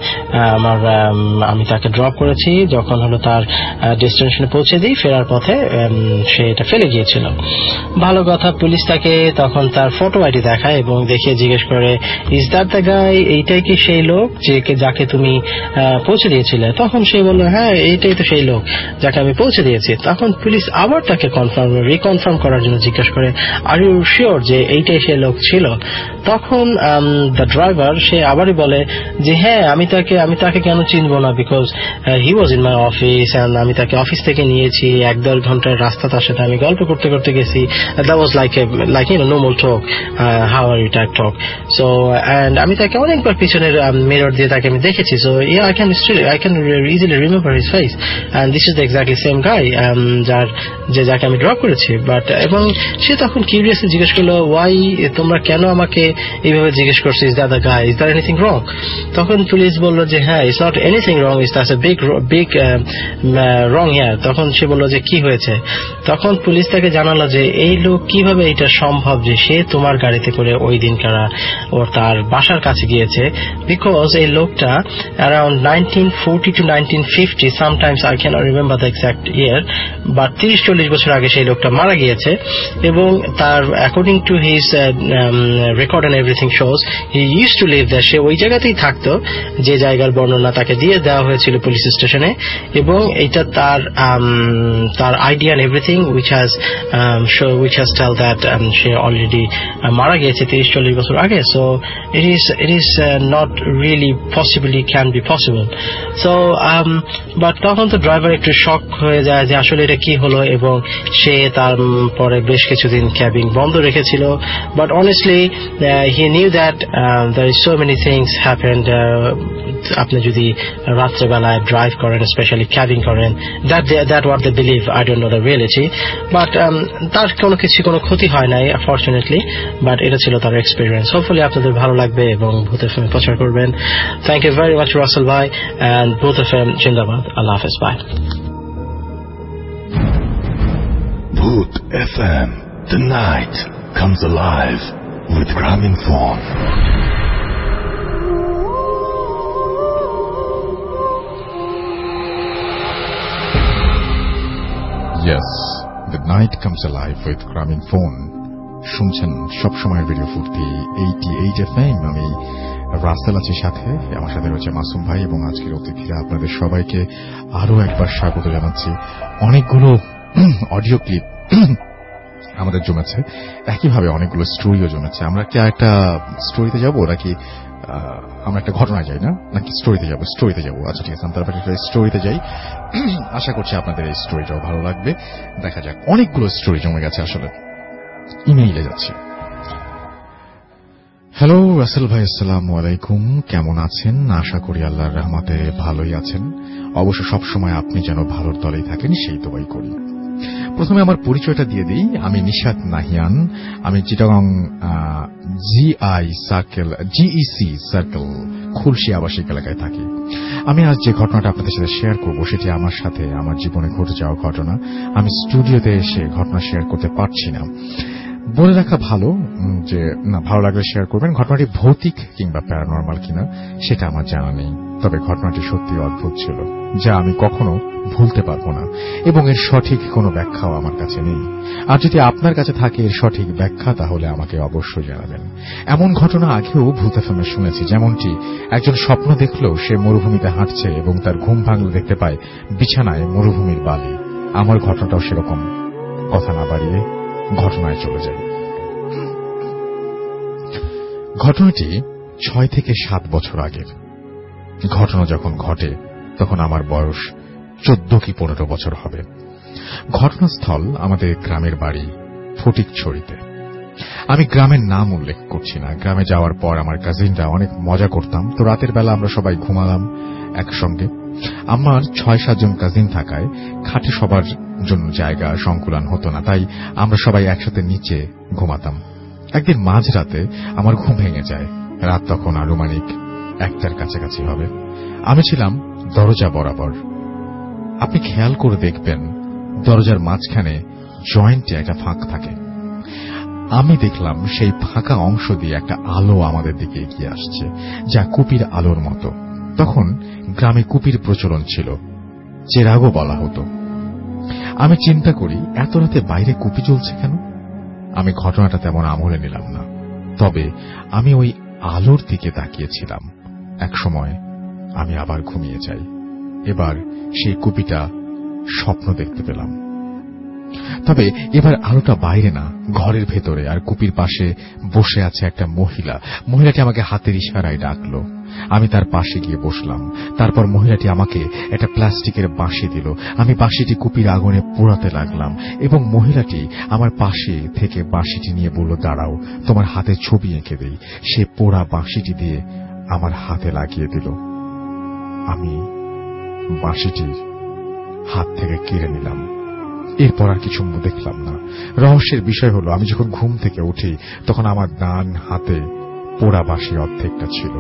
আমি তাকে ড্রপ করেছি, যখন হলো তার ডেস্টিনেশনে পৌঁছে দিই, ফেরার পথে সে এটা ফেলে গিয়েছিল। ভালো কথা, পুলিশ তাকে তখন তার ফটো আইডি দেখায় এবং দেখিয়ে জিজ্ঞেস করে, ইজ দ্যাট দ্য গাই, এইটাই কি সেই লোক যাকে তুমি পৌঁছে দিয়েছিলে? তখন সে বলল হ্যাঁ এইটাই তো সেই লোক যাকে আমি পৌঁছে দিয়েছি। তখন পুলিশ আবার তাকে রিকনফার্ম করার জন্য জিজ্ঞেস করে, আর ইউ শিওর যে এইটাই সেই লোক ছিল? তখন দ্য ড্রাইভার সে আবারই বলে যে হ্যাঁ আমি তাকে কেন চিনবো না, because he was in my office and আমি তাকে অফিস থেকে নিয়েছি, 1-1.5 ঘন্টার রাস্তা তার সাথে আমি গল্প করতে করতে গেছি। That was like normal talk, how are you type talk. So and আমি তাকে অনেকবার পিছনের মিরর দিয়ে তাকে আমি দেখেছি। So I can easily remember his face and this is the exactly same guy যাকে আমি ড্রপ করেছি। বাট এবং সে তখন কিউরিয়াসলি জিজ্ঞেস করলো, ওয়াই, তোমরা কেন আমাকে এইভাবে জিজ্ঞেস করছো, is that the guy, is that anything wrong? তখন পুলিশ বললো যে হ্যাঁ, it's not anything wrong, is that's a big wrong here. তখন সে বললো যে কি হয়েছে? তখন পুলিশ তাকে জানালো যে এই লোক কিভাবে এটা সম্ভব যে সে তোমার গাড়িতে করে ওই দিনকার ওর তার বাসার কাছে গিয়েছে, বিকজ এই লোকটা around 1940 to 1950, sometimes I can't remember the exact year, but 30-40 বছর আগে সেই লোকটা মারা গিয়েছে। এবং তার according to his record and everything shows he use to live there, সে ওই জায়গাতেই থাকতো যে জায়গার বর্ণনা তাকে দিয়ে দেওয়া হয়েছিল পুলিশ স্টেশনে। এবং এটা তার idea and everything which has tell that সে অলরেডি মারা গিয়েছে 30-40 বছর আগে। So it is not really possibly can be possible. So but তখন তখন তো ড্রাইভার একটু শক হয়ে যায় যে আসলে এটা কি হলো, এবং সে তার পরে বেশ কিছুদিন ক্যাবিং বন্ধ রেখেছিল। But honestly he knew that there is so many things happened. আপনি যদি রাত্রেবেলায় ড্রাইভ করেন, স্পেশালি ক্যাবিং করেন, that what they believe, I don't know the reality, but তার কোনো ক্ষতি হয় নাই ফরচুনেটলি, বাট এটা ছিল তার এক্সপিরিয়েন্স। হোপফুলি আপনাদের ভালো লাগবে এবং ভূত এফএম প্রচার করবেন। Thank you very much Rasel ভাই, and ভূত এফএম জিন্দাবাদ। আল্লাহ হাফেজ, bye. Bhoot FM, the night comes alive with Graminphone. Yes, the night comes alive with Graminphone. শুনছেন সবসময়ের রেডিও ফুর্তি 88 FM। আমি রাসেল আছি সাথে, আমার সাথে রয়েছে মাসুম ভাই এবং আজকের অতিথিরা। আপনাদের সবাইকে আরো একবার স্বাগত জানাচ্ছি। অনেকগুলো অডিও ক্লিপ আমাদের জমেছে, একইভাবে অনেকগুলো স্টোরিও জমেছে। আমরা কি একটা স্টোরিতে যাব নাকি আমরা একটা ঘটনায় যাই, নাকি স্টোরিতে যাবো? আচ্ছা ঠিক আছে, তারপরে একটা স্টোরিতে যাই। আশা করছি আপনাদের এই স্টোরিটাও ভালো লাগবে। দেখা যাক, অনেকগুলো স্টোরি জমে গেছে। আসলে ইমেইলে যাচ্ছি। হ্যালো রাসেল ভাই, আসসালামু আলাইকুম, কেমন আছেন? আশা করি আল্লাহর রহমতে ভালোই আছেন। অবশ্য সবসময় আপনি যেন ভালোর দলেই থাকেন সেই দোয়াই করি। প্রথমে আমার পরিচয়টা দিয়ে দিই। আমি নিশাত নাহিয়ান, আমি চিটাগং জিইসি সার্কেল খুলশি আবাসিক এলাকায় থাকি। আমি আজ যে ঘটনাটা আপনাদের সাথে শেয়ার করব সেটি আমার সাথে আমার জীবনে ঘটে যাওয়া ঘটনা। আমি স্টুডিওতে এসে ঘটনা শেয়ার করতে পারছি না। বলে রাখা ভালো যে না, ভালো লাগলে শেয়ার করবেন। ঘটনাটি ভৌতিক কিংবা প্যারানরমাল কিনা সেটা আমার জানা নেই, তবে ঘটনাটি সত্যি অদ্ভুত ছিল, যা আমি কখনো ভুলতে পারবো না, এবং এর সঠিক কোনো ব্যাখ্যাও আমার কাছে নেই। আর যদি আপনার কাছে থাকে এর সঠিক ব্যাখ্যা, তাহলে আমাকে অবশ্যই জানাবেন। এমন ঘটনা আগেও ভূত এফএমে শুনেছি, যেমনটি একজন স্বপ্ন দেখলেও সে মরুভূমিতে হাঁটছে এবং তার ঘুম ভাঙলে দেখতে পায় বিছানায় মরুভূমির বালি। আমার ঘটনাটাও সেরকম। কথা না বাড়িয়ে ঘটনায় চলে যাই। ঘটনাটি 6 থেকে 7 বছর আগের ঘটনা। যখন ঘটে তখন আমার বয়স 14 কি 15 বছর হবে। ঘটনাস্থল আমাদের গ্রামের বাড়ি ফটিকছড়িতে। আমি গ্রামের নাম উল্লেখ করছি না। গ্রামে যাওয়ার পর আমার কাজিনরা অনেক মজা করতাম। তো রাতের বেলা আমরা সবাই ঘুমালাম একসঙ্গে। আমার 6-7 জন কাজিন থাকায় খাটে সবার জন্য জায়গা সংকুলান হতো না, তাই আমরা সবাই একসাথে নিচে ঘুমাতাম। একদিন মাঝরাতে আমার ঘুম ভেঙে যায়। রাত তখন আনুমানিক 1টার কাছাকাছি হবে। আমি ছিলাম দরজা বরাবর। আপনি খেয়াল করে দেখবেন দরজার মাঝখানে জয়েন্টে একটা ফাঁক থাকে। আমি দেখলাম সেই ফাঁকা অংশ দিয়ে একটা আলো আমাদের দিকে এগিয়ে আসছে, যা কুপির আলোর মতো। তখন গ্রামে কুপির প্রচলন ছিল, চেরাগও বলা হতো। আমি চিন্তা করি, এত রাতে বাইরে কুপি চলছে কেন? আমি ঘটনাটা তেমন আমলে নিলাম না, তবে আমি ওই আলোর দিকে তাকিয়েছিলাম। এক সময় আমি আবার ঘুমিয়ে যাই। এবার সেই কুপিটা স্বপ্ন দেখতে পেলাম, তবে এবার আলোটা বাইরে না, ঘরের ভেতরে। আর কুপির পাশে বসে আছে একটা মহিলা। মহিলাটি আমাকে হাতের ইশারায় ডাকলো। আমি তার পাশে গিয়ে বসলাম। তারপর মহিলাটি আমাকে একটা প্লাস্টিকের বাঁশি দিল। আমি বাঁশিটি কুপির আগুনে পোড়াতে লাগলাম, এবং মহিলাটি আমার পাশে থেকে বাঁশিটি নিয়ে বলল, দাঁড়াও, তোমার হাতে ছবি এঁকে দেই। সে পোড়া বাঁশিটি দিয়ে আমার হাতে লাগিয়ে দিল। আমি বাঁশিটি হাত থেকে কেড়ে নিলাম। এরপর আর কিছু দেখলাম না। রহস্যের বিষয় হলো, আমি যখন ঘুম থেকে উঠি তখন আমার ডান হাতে পোড়া বাঁশি অর্ধেকটা ছিল।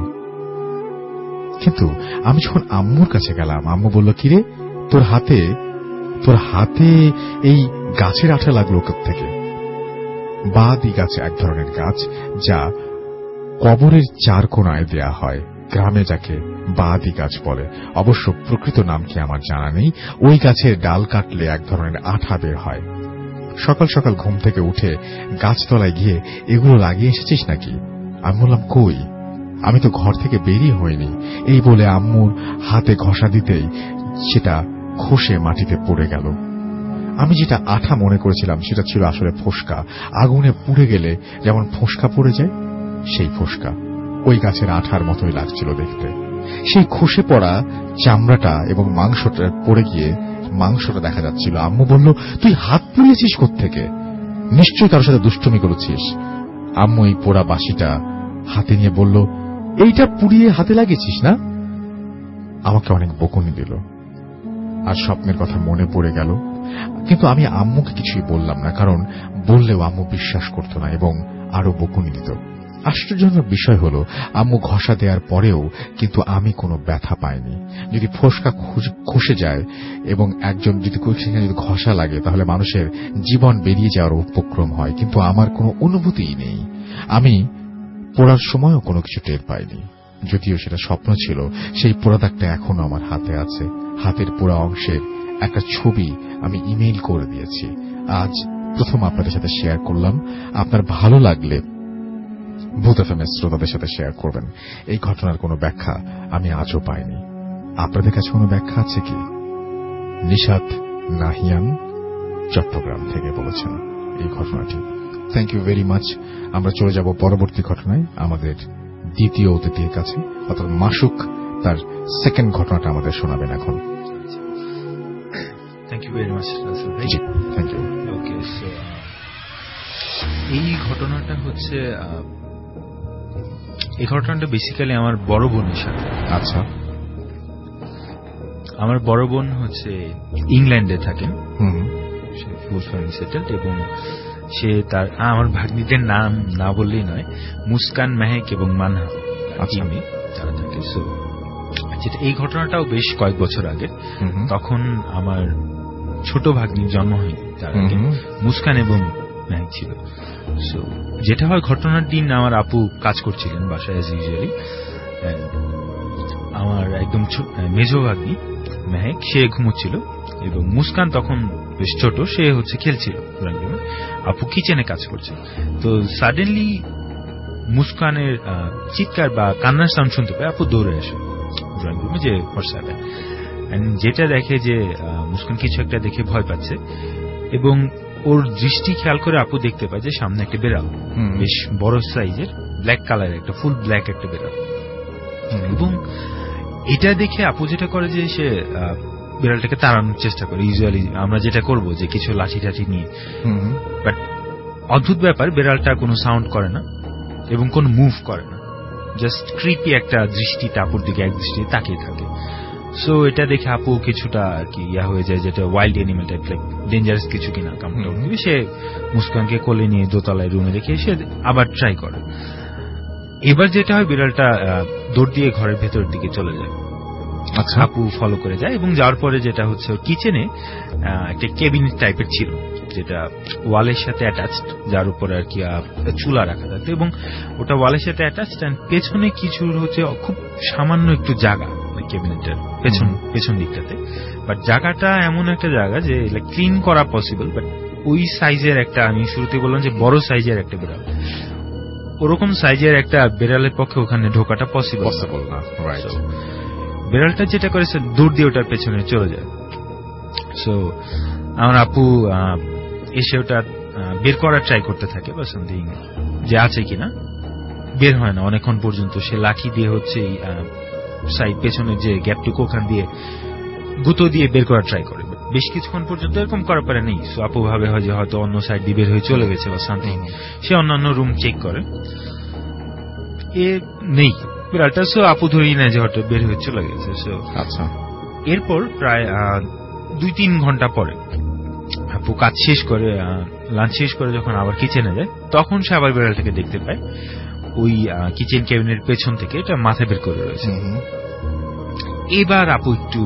কিন্তু আমি যখন আম্মুর কাছে গেলাম, আম্মু বলল, কিরে, তোর হাতে এই গাছের আঠা লাগলো থেকে? বাদি গাছ এক ধরনের গাছ, যা কবরের 4 কোণায় দেয়া হয়। গ্রামে যাকে বাদি গাছ বলে। অবশ্য প্রকৃত নাম কি আমার জানা নেই। ওই গাছের ডাল কাটলে এক ধরনের আঠা বের হয়। সকাল সকাল ঘুম থেকে উঠে গাছতলায় গিয়ে এগুলো লাগিয়ে এসেছিস নাকি? আমি বললাম, কই, আমি তো ঘর থেকে বেরিয়ে হইনি। এই বলে আম্মুর হাতে ঘষা দিতেই সেটা খসে মাটিতে পড়ে গেল। আমি যেটা আঠা মনে করেছিলাম সেটা ছিল আসলে ফোসকা। আগুনে পুড়ে গেলে যেমন ফোসকা পড়ে যায়, সেই ফোসকা। ওই গাছের আঠার মতোই লাগছিল দেখতে। সেই খসে পড়া চামড়াটা এবং মাংসটা পড়ে গিয়ে মাংসটা দেখা যাচ্ছিল। আম্মু বলল, তুই হাত পুড়িয়েছিস কোত্থেকে? নিশ্চয়ই কারোর সাথে দুষ্টুমি করেছিস। আম্মু এই পোড়া বাসিটা হাতে নিয়ে বলল, এইটা পুড়িয়ে হাতে লাগিয়েছিস না? আমাকে অনেক বকুনি দিল আর স্বপ্নের কথা মনে পড়ে গেল, কিন্তু আমি আম্মুকে কিছুই বললাম না, কারণ বললেও আম্মু বিশ্বাস করত না এবং আরো বকুনি দিত। আশ্চর্যজনক বিষয় হল, আম্মু ঘষা দেওয়ার পরেও কিন্তু আমি কোনো ব্যথা পাইনি। যদি ফোসকা খসে যায় এবং একজন যদি ঘষা লাগে তাহলে মানুষের জীবন বেরিয়ে যাওয়ার উপক্রম হয়, কিন্তু আমার কোনো অনুভূতিই নেই। আমি পোড়ার সময়ও কোনো কিছু টের পাইনি, যদিও সেটা স্বপ্ন ছিল। সেই পোড়া দাগটা এখনো আমার হাতে আছে। হাতের পোড়া অংশের একটা ছবি আমি ইমেইল করে দিয়েছি। আজ প্রথম আপনাদের সাথে শেয়ার করলাম। আপনার ভালো লাগলে ভূত এফএম-এর শ্রোতাদের সাথে শেয়ার করবেন। এই ঘটনার কোনো ব্যাখ্যা আমি আজও পাইনি। আপনাদের কাছে কোনো ব্যাখ্যা আছে কি? নিশাত নাহিয়ান চট্টগ্রাম থেকে বলেছেন এই ঘটনাটি। Thank you very much. আমরা চলে যাব পরবর্তী ঘটনায়, আমাদের দ্বিতীয় অতিথির কাছে, অর্থাৎ মাসুক তার সেকেন্ড ঘটনাটা আমাদের শোনাবেন এখন। Thank you very much Rasel ভাই। Thank you. ওকে, সো এই ঘটনাটা হচ্ছে বেসিক্যালি আমার বড় বোনের সাথে। আচ্ছা। আমার বড় বোন হচ্ছে ইংল্যান্ডে থাকেন, সে ফুল ফ্যামিলি সেটেলড, এবং সে তার আমার ভাগ্নিদের নাম না বললেই নয়, মুস্কান, মেহেক এবং মানহা আমি তারা থাকে। সো যেটা এই ঘটনাটাও বেশ কয়েক বছর আগে, তখন আমার ছোট ভাগ্নির জন্ম হয়নি, তার আগে মুস্কান এবং মেহেক ছিল। সো যেটা হয়, ঘটনার দিন আমার আপু কাজ করছিলেন বাসায় অ্যাজ ইউজুয়ালি। আমার একদম মেজো ভাগ্নি মেহেক সে ঘুমোচ্ছিল এবং মুস্কান তখন বেশ ছোট, সে হচ্ছে খেলছিল। আপু কিচেনে কাজ করছে। তো সাডেনলি মুস্কানের চিৎকার বা কান্নার সাউন্ড শুনতে পায়। আপু দৌড়ে আসে ড্রয়িং রুমে, যে হোয়াটসঅ্যাপে, যেটা দেখে যে মুস্কান কিছু একটা দেখে ভয় পাচ্ছে, এবং ওর দৃষ্টি খেয়াল করে আপু দেখতে পায় যে সামনে একটা বেড়াল, বেশ বড় সাইজের, ব্ল্যাক কালারের, একটা ফুল ব্ল্যাক একটা বেড়াল। এবং এটা দেখে আপু যেটা করে যে সে বিড়ালটাকে তাড়ানোর চেষ্টা করে। ইউজুয়ালি আমরা যেটা করব যে কিছু লাঠি টাঠি নিয়ে, বাট অদ্ভুত ব্যাপার, বিড়ালটা কোনো সাউন্ড করে না এবং কোনো মুভ করে না, জাস্ট ক্রিপি একটা দৃষ্টিতে আপুর দিকে এক দৃষ্টি তাকিয়ে থাকে। সো এটা দেখে আপু কিছুটা আর কি ইয়া হয়ে যায়, যেটা wild animal type, like dangerous কিছু কিনা কামড়। সে মুস্কানকে কোলে নিয়ে দোতলায় রুমে রেখে সে আবার ট্রাই করে। এবার যেটা হয়, বিড়ালটা দৌড় দিয়ে ঘরের ভেতরের দিকে চলে যায়। আচ্ছা। আপু ফলো করে যায় এবং যাওয়ার পরে যেটা হচ্ছে, কিচেনে একটা কেবিনেট টাইপের ছিল, যেটা ওয়ালের সাথে অ্যাটাচড, যার উপরে আর কি চুলা রাখা থাকতো, এবং ওটা ওয়ালের সাথে অ্যাটাচড। অ্যান্ড পেছনে কিছু হচ্ছে খুব সামান্য একটু জায়গা ক্যাবিনেটের পেছন দিকটাতে, বাট জায়গাটা এমন একটা জায়গা যে ক্লিন করা পসিবল, বাট ওই সাইজের একটা, আমি শুরুতে বললাম যে বড় সাইজের একটা বিড়াল, ওরকম সাইজের একটা বিড়ালের পক্ষে ওখানে ঢোকাটা পসিবল না। বিড়ালটা যেটা করেছে, দূর দিয়ে ওটার পেছনে চলে যায়। সো আমার আপু এসে ওটা বের করার ট্রাই করতে থাকে বা সামথিং, যে আছে কিনা, বের হয় না অনেকক্ষণ পর্যন্ত। সে লাঠি দিয়ে হচ্ছে সাইড পেছনের যে গ্যাপটুকু, ওখান দিয়ে গুঁতো দিয়ে বের করার ট্রাই করে, বেশ কিছুক্ষণ পর্যন্ত এরকম করার পরে নেই। সো আপু ভাবে হয় যে হয়তো অন্য সাইড দিয়ে বের হয়ে চলে গেছে বা সামথিং। সে অন্যান্য রুম চেক করে, এ নেই বিড়ালটা। সো আপু ধরেই নেয় যে হয়তো বের হয়ে চলে গেছে। সো আচ্ছা, এরপর প্রায় 2-3 ঘন্টা পরে আপু কাজ শেষ করে, লাঞ্চ শেষ করে যখন আবার কিচেনে যায়, তখন সে আবার বিড়ালটাকে দেখতে পায় ওই কিচেন ক্যাবিনেট পেছন থেকে, এটা মাথা বের করে রয়েছে। এবার আপু একটু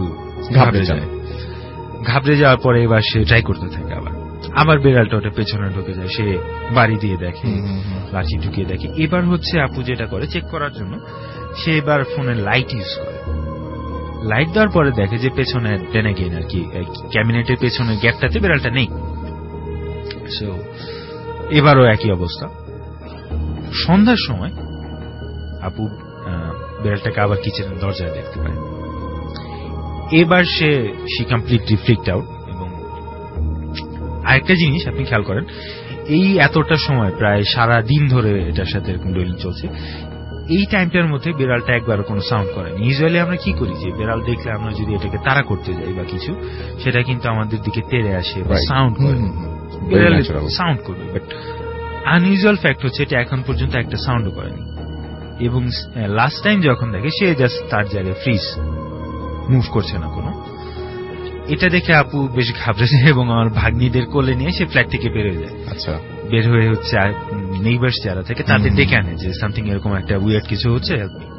ঘাবড়ে যাওয়ার পরে এবার সে ট্রাই করতে থাকে, আবার বিড়ালটা ওটা পেছনে ঢুকে যায়। সে বাড়ি দিয়ে দেখে, লাঠি ঢুকিয়ে দেখে। এবার হচ্ছে আপু যেটা করে, চেক করার জন্য সে এবার ফোনের লাইট ইউজ করে। লাইট দেওয়ার পরে দেখে যে পেছনে টেনে গেন আর কি ক্যাবিনেটের পেছনের গ্যাপটাতে বিড়ালটা নেই। সো এবারও একই অবস্থা। সন্ধ্যার সময় আপু বিড়ালটাকে আবার কিচেনের দরজায় দেখতে পায়। এবার সে কমপ্লিটলি ফ্রিকড আউট। এবং আরেকটা জিনিস আপনি খেয়াল করেন, এই এতটা সময় প্রায় সারা দিন ধরে এটার সাথে এরকম ডুয়েলিং চলছে, এই টাইমটার মধ্যে বিড়ালটা একবারও কোনো সাউন্ড করেনি। ইউজুয়ালি আমরা কি করি, যে বিড়াল দেখলে আমরা যদি এটাকে তাড়া করতে যাই বা কিছু, সেটা কিন্তু আমাদের দিকে তেড়ে আসে বা সাউন্ড করে, বিড়াল সাউন্ড করবে। বাট আনইউজুয়াল ফ্যাক্ট হচ্ছে এটা এখন পর্যন্ত একটা সাউন্ডও করেনি। এবং লাস্ট টাইম যখন দেখে সে জাস্ট তার জায়গায় ফ্রিজ, মুভ করছে না কোনো। এটা দেখে আপু বেশ ঘাবড়ে যায় এবং আমার ভাগ্নিদের কোলে নিয়ে সে ফ্ল্যাট থেকে বের হয়ে যায়। আচ্ছা, বের হয়ে হচ্ছে নেইবার্স যারা থেকে তাদের ডেকে আনে যে সামথিং এরকম একটা উইয়ার্ড কিছু হচ্ছে,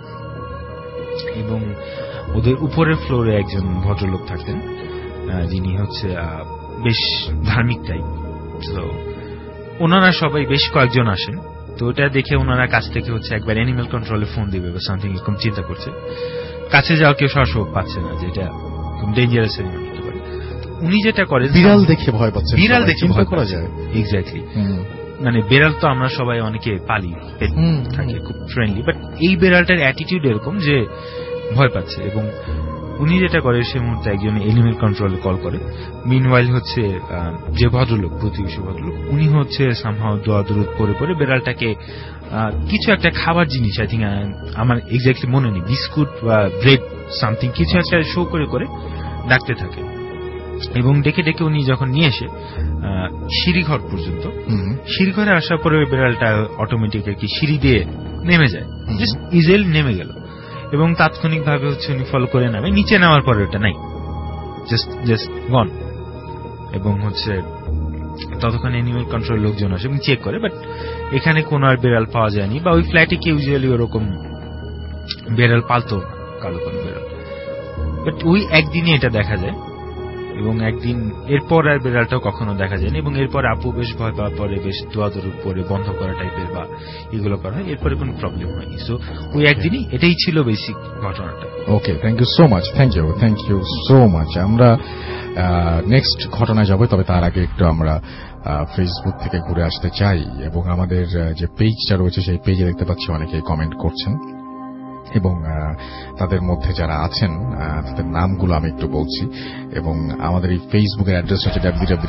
এবং ওদের উপরের ফ্লোরে একজন ভদ্রলোক থাকতেন যিনি হচ্ছে বেশ ধার্মিক টাইপ। তো ওনারা সবাই বেশ কয়েকজন আসেন। তো ওটা দেখে ওনারা কাছ থেকে হচ্ছে একবার অ্যানিমাল কন্ট্রোলে ফোন দিবে বা সামথিং এরকম চিন্তা করছে। কাছে যাওয়া কেউ সহসব পাচ্ছে না, যে এটা খুব ডেঞ্জারাস অ্যানিমাল হতে পারে। উনি যেটা করেন, বিড়াল দেখে ভয় পাচ্ছে, বিড়াল দেখে ভয় করা যায়। এক্স্যাক্টলি, মানে বেড়াল তো আমরা সবাই অনেকে পালি, থাকে খুব ফ্রেন্ডলি, বাট এই বেড়ালটার অ্যাটিটিউড এরকম যে ভয় পাচ্ছে। এবং উনি যেটা করে সে মুহূর্তে একজন এনিমেল কন্ট্রোলে কল করে। মিনওয়াইল হচ্ছে যে ভদ্রলোক, প্রতিবেশী ভদ্রলোক, উনি হচ্ছে সামহাও দোয়া দরুদ পড়ে পড়ে বেড়ালটাকে কিছু একটা খাবার জিনিস, আই থিঙ্ক আমার এক্স্যাক্টলি মনে নেই, বিস্কুট বা ব্রেড সামথিং কিছু একটা শো করে করে ডাকতে থাকে। এবং ডেকে ডেকে উনি যখন নিয়ে এসে সিঁড়িঘর পর্যন্ত, সিঁড়িঘরে আসার পরে ওই বেড়ালটা অটোমেটিক আর কি সিঁড়ি দিয়ে নেমে যায়, জাস্ট ইজিলি নেমে গেল। এবং তাৎক্ষণিক ভাবে হচ্ছে উনি ফলো করে নামে, নিচে নামার পরে ওটা নাই, জাস্ট গন। এবং হচ্ছে ততক্ষণ অ্যানিমাল কন্ট্রোল লোকজন আসে এবং চেক করে, বাট এখানে কোনো আর বেড়াল পাওয়া যায়নি, বা ওই ফ্ল্যাটে কি ইউজুয়ালি ওরকম বেড়াল পালতো, কালো কালো বেড়াল। বাট ওই একদিনে এটা দেখা যায়, এবং একদিন এরপর আর বেড়ালটাও কখনো দেখা যায়নি। এবং এরপর আপু বেশ ভয় পাওয়ার পরে বেশ দোয়া দরুদ পরে বন্ধ করা টাইপের বা এগুলো করা হয়, এরপরে কোনো প্রবলেম হয়নি। সো ওই একদিনই এটাই ছিল বেসিক ঘটনাটা। Okay, thank you so much, thank you so much. আমরা নেক্সট ঘটনায় যাব, তবে তার আগে একটু আমরা ফেসবুক থেকে ঘুরে আসতে চাই। এবং আমাদের যে পেজটা রয়েছে সেই পেজে দেখতে পাচ্ছি অনেকে কমেন্ট করছেন, এবং তাদের মধ্যে যারা আছেন তাদের নামগুলো আমি একটু বলছি। এবং আমাদের এই ফেসবুকের অ্যাড্রেস হচ্ছে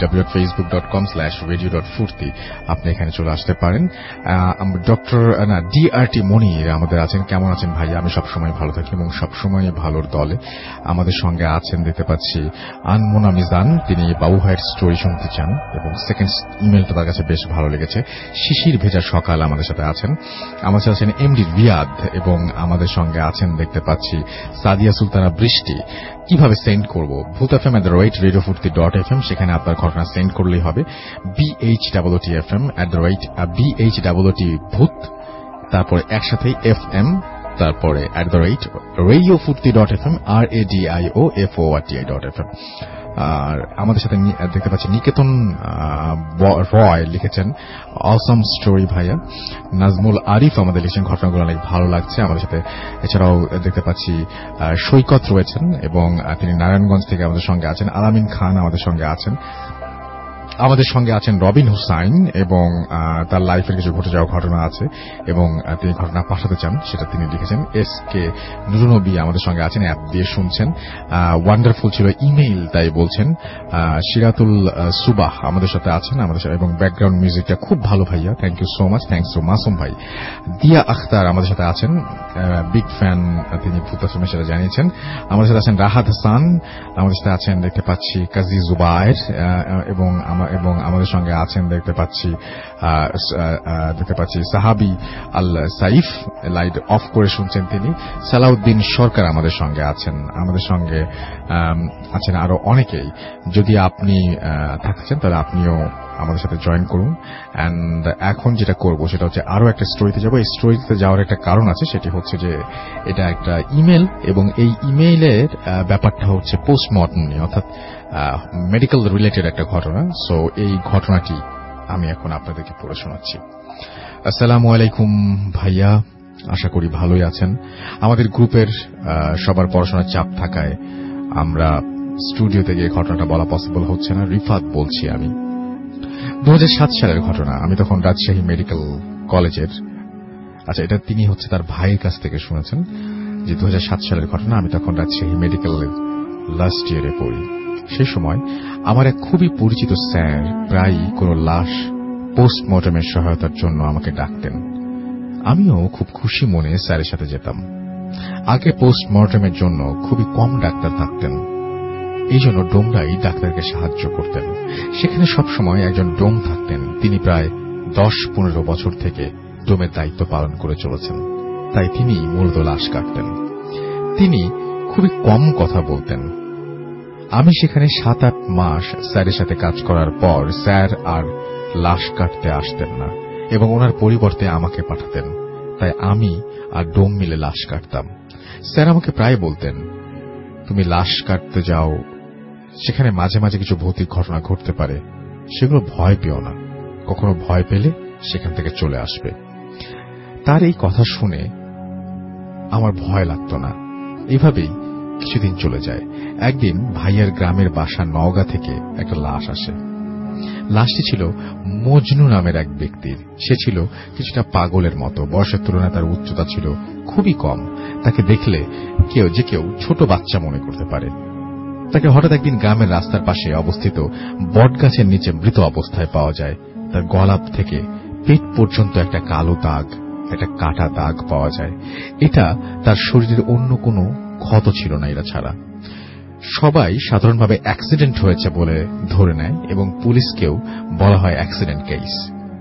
www.facebook.com/radio.furti। আপনি এখানে চলে আসতে পারেন। DRT মনির আমাদের আছেন। কেমন আছেন ভাইয়া? আমি সবসময় ভালো থাকি এবং সবসময় ভালোর দলে। আমাদের সঙ্গে আছেন দেখতে পাচ্ছি আনমোনা মিজান, তিনি বাবু ভাইয়ের স্টোরি শুনতে চান এবং সেকেন্ড ইমেলটা তার কাছে বেশ ভালো লেগেছে। শিশির ভেজা সকাল আমাদের সাথে আছেন। আমাদের সাথে আছেন এমডি রিয়াদ, এবং আমাদের সঙ্গে আছেন দেখতে পাচ্ছি সাদিয়া সুলতানা বৃষ্টি। কিভাবে সেন্ড করব? bhutfm@radiofurti.fm, সেখানে আপনার ঘটনা সেন্ড করলেই হবে। bhwtfm@bhwt ভূত, তারপরে একসাথে fm, তারপরে @radiofurti.fm, RADIOFORTI.fm। আর আমাদের সাথে দেখতে পাচ্ছি নিকেতন রয় লিখেছেন অসম স্টোরি ভাইয়া। নাজমুল আরিফ আমাদের লিখেছেন ঘটনাগুলো অনেক ভালো লাগছে আমাদের সাথে। এছাড়াও দেখতে পাচ্ছি সৈকত রয়েছেন এবং তিনি নারায়ণগঞ্জ থেকে আমাদের সঙ্গে আছেন। আলামিন খান আমাদের সঙ্গে আছেন। আমাদের সঙ্গে আছেন রবিন হুসাইন, এবং তার লাইফের কিছু ঘটে যাওয়া ঘটনা আছে এবং তিনি ঘটনা পাঠাতে চান, সেটা তিনি লিখেছেন। SK নুরুনবী আমাদের সঙ্গে আছেন, অ্যাপ দিয়ে শুনছেন। ওয়ান্ডারফুল ছিল ইমেইল, তাই বলছেন। সিরাতুল সুবাহ আমাদের সাথে আছেন, আমাদের সাথে, এবং ব্যাকগ্রাউন্ড মিউজিকটা খুব ভালো ভাইয়া, thank you so much, thanks to Masum ভাই। দিয়া আখতার আমাদের সাথে আছেন, বিগ ফ্যান তিনি, ভূতাশ্রমে সেটা জানিয়েছেন। আমাদের সাথে আছেন রাহাত হাসান, আমাদের সাথে আছেন দেখতে পাচ্ছি কাজী জুবায়ের, এবং আমাদের সঙ্গে আছেন দেখতে পাচ্ছি সাহাবি আল সাইফ, লাইট অফ করে শুনছেন তিনি। সালাউদ্দিন সরকার আমাদের সঙ্গে আছেন। আমাদের সঙ্গে আছেন আরো অনেকেই। যদি আপনি থাকতে চান তাহলে আপনিও আমাদের সাথে জয়েন করুন। এন্ড এখন যেটা করব সেটা হচ্ছে আরো একটা স্টোরিতে যাব। এই স্টোরিতে যাওয়ার একটা কারণ আছে, সেটি হচ্ছে যে এটা একটা ইমেল, এবং এই ইমেইলের ব্যাপারটা হচ্ছে পোস্টমর্টম নিয়ে, অর্থাৎ মেডিকেল রিলেটেড একটা ঘটনা। সো এই ঘটনাটি আমি এখন আপনাদেরকে পড়ে শোনাচ্ছি। আসসালামু আলাইকুম ভাইয়া, আশা করি ভালোই আছেন। আমাদের গ্রুপের সবার পড়াশোনার চাপ থাকায় আমরা স্টুডিওতে গিয়ে ঘটনাটা বলা পসিবল হচ্ছে না। রিফাত বলছি আমি। 2007 সালের ঘটনা। আমি তখন রাজশাহী মেডিকেল কলেজের, আচ্ছা এটা তিনি হচ্ছে তার ভাইয়ের কাছ থেকে শুনেছেন যে 2007 সালের ঘটনা। আমি তখন রাজশাহী মেডিকেলের লাস্ট ইয়ারে পড়ি। সেই সময় আমার এক খুবই পরিচিত স্যার প্রায়ই কোনো লাশ পোস্টমর্টমের সহায়তার জন্য আমাকে ডাকতেন। আমিও খুব খুশি মনে স্যারের সাথে যেতাম। আগে পোস্টমর্টমের জন্য খুবই কম ডাক্তার থাকতেন, এই জন্য ডোমরাই ডাক্তারকে সাহায্য করতেন। সেখানে সবসময় একজন ডোম থাকতেন। তিনি প্রায় 10-15 বছর থেকে ডোমের দায়িত্ব পালন করে চলেছেন, তাই তিনি মূলত লাশ কাটতেন। তিনি খুবই কম কথা বলতেন। আমি সেখানে 7-8 মাস স্যারের সাথে কাজ করার পর স্যার আর লাশ কাটতে আসতেন না এবং ওনার পরিবর্তে আমাকে পাঠাতেন। তাই আমি আর ডোম মিলে লাশ কাটতাম। স্যার আমাকে প্রায় বলতেন, তুমি লাশ কাটতে যাও, সেখানে মাঝে মাঝে কিছু ভৌতিক ঘটনা ঘটতে পারে, সেগুলো ভয় পেও না, কখনো ভয় পেলে সেখান থেকে চলে আসবে। তার এই কথা শুনে আমার ভয় লাগতো না। এভাবেই কিছুদিন চলে যায়। একদিন ভাইয়ার গ্রামের বাসা নওগাঁ থেকে একটা লাশ আসে। লাশটি ছিল মজনু নামের এক ব্যক্তির। সে ছিল কিছুটা পাগলের মতো। বয়সের তুলনায় তার উচ্চতা ছিল খুবই কম। তাকে দেখলে কেউ ছোট বাচ্চা মনে করতে পারে। তাকে হঠাৎ একদিন গ্রামের রাস্তার পাশে অবস্থিত বটগাছের নিচে মৃত অবস্থায় পাওয়া যায়। তার গলা থেকে পেট পর্যন্ত একটা কালো দাগ, একটা কাটা দাগ পাওয়া যায়। এটা তার শরীরের অন্য কোনো ক্ষত ছিল না এরা ছাড়া। সবাই সাধারণভাবে অ্যাক্সিডেন্ট হয়েছে বলে ধরে নেয় এবং পুলিশকেও বলা হয় অ্যাক্সিডেন্ট কেস।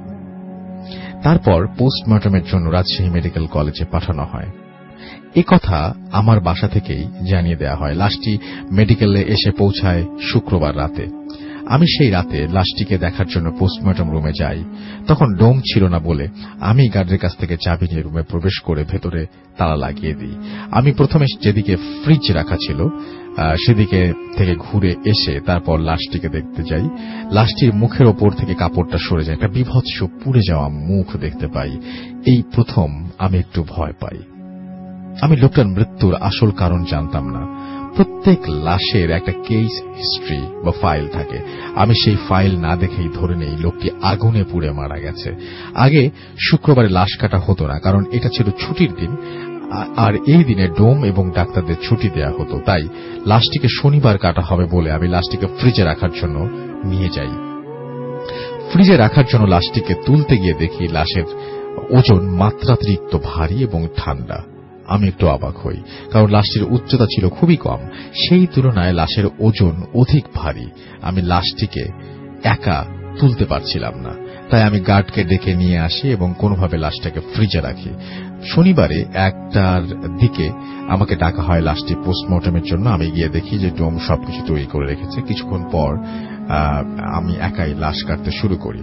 তারপর পোস্টমর্টমের জন্য রাজশাহী মেডিকেল কলেজে পাঠানো হয়। এ কথা আমার বাসা থেকেই জানিয়ে দেওয়া হয়। লাশটি মেডিকেলে এসে পৌঁছায় শুক্রবার রাতে। আমি সেই রাতে লাশটিকে দেখার জন্য পোস্টমর্টম রুমে যাই। তখন ডোম ছিল না বলে আমি গার্ডের কাছ থেকে চাবি নিয়ে রুমে প্রবেশ করে ভেতরে তালা লাগিয়ে দিই। আমি প্রথমে যেদিকে ফ্রিজ রাখা ছিল সেদিকে থেকে ঘুরে এসে তারপর লাশটিকে দেখতে যাই। লাশটির মুখের ওপর থেকে কাপড়টা সরে যায়। একটা বিভৎস পুড়ে যাওয়া মুখ দেখতে পাই। এই প্রথম আমি একটু ভয় পাই। আমি লোকটার মৃত্যুর আসল কারণ জানতাম না। প্রত্যেক লাশের একটা কেস হিস্ট্রি বা ফাইল থাকে। আমি সেই ফাইল না দেখেই ধরে নেই লোকটি আগুনে পুড়ে মারা গেছে। আগে শুক্রবারে লাশ কাটা হতো না, কারণ এটা ছিল ছুটির দিন, আর এই দিনে ডোম এবং ডাক্তারদের ছুটি দেয়া হতো। তাই লাশটিকে শনিবার কাটা হবে বলে আমি লাশটিকে ফ্রিজে রাখার জন্য নিয়ে যাই। ফ্রিজে রাখার জন্য লাশটিকে তুলতে গিয়ে দেখি লাশের ওজন মাত্রাতিরিক্ত ভারী এবং ঠান্ডা। আমি একটু অবাক হই, কারণ লাশটির উচ্চতা ছিল খুবই কম। সেই তুলনায় লাশের ওজন অধিক ভারী। আমি লাশটিকে একা তুলতে পারছিলাম না, তাই আমি গার্ডকে ডেকে নিয়ে আসি এবং কোনোভাবে লাশটাকে ফ্রিজে রাখি। শনিবারে 1টার দিকে আমাকে ডাকা হয় লাশটি পোস্টমর্টমের জন্য। আমি গিয়ে দেখি যে ডোম সবকিছু তৈরি করে রেখেছে। কিছুক্ষণ পর আমি একাই লাশ কাটতে শুরু করি।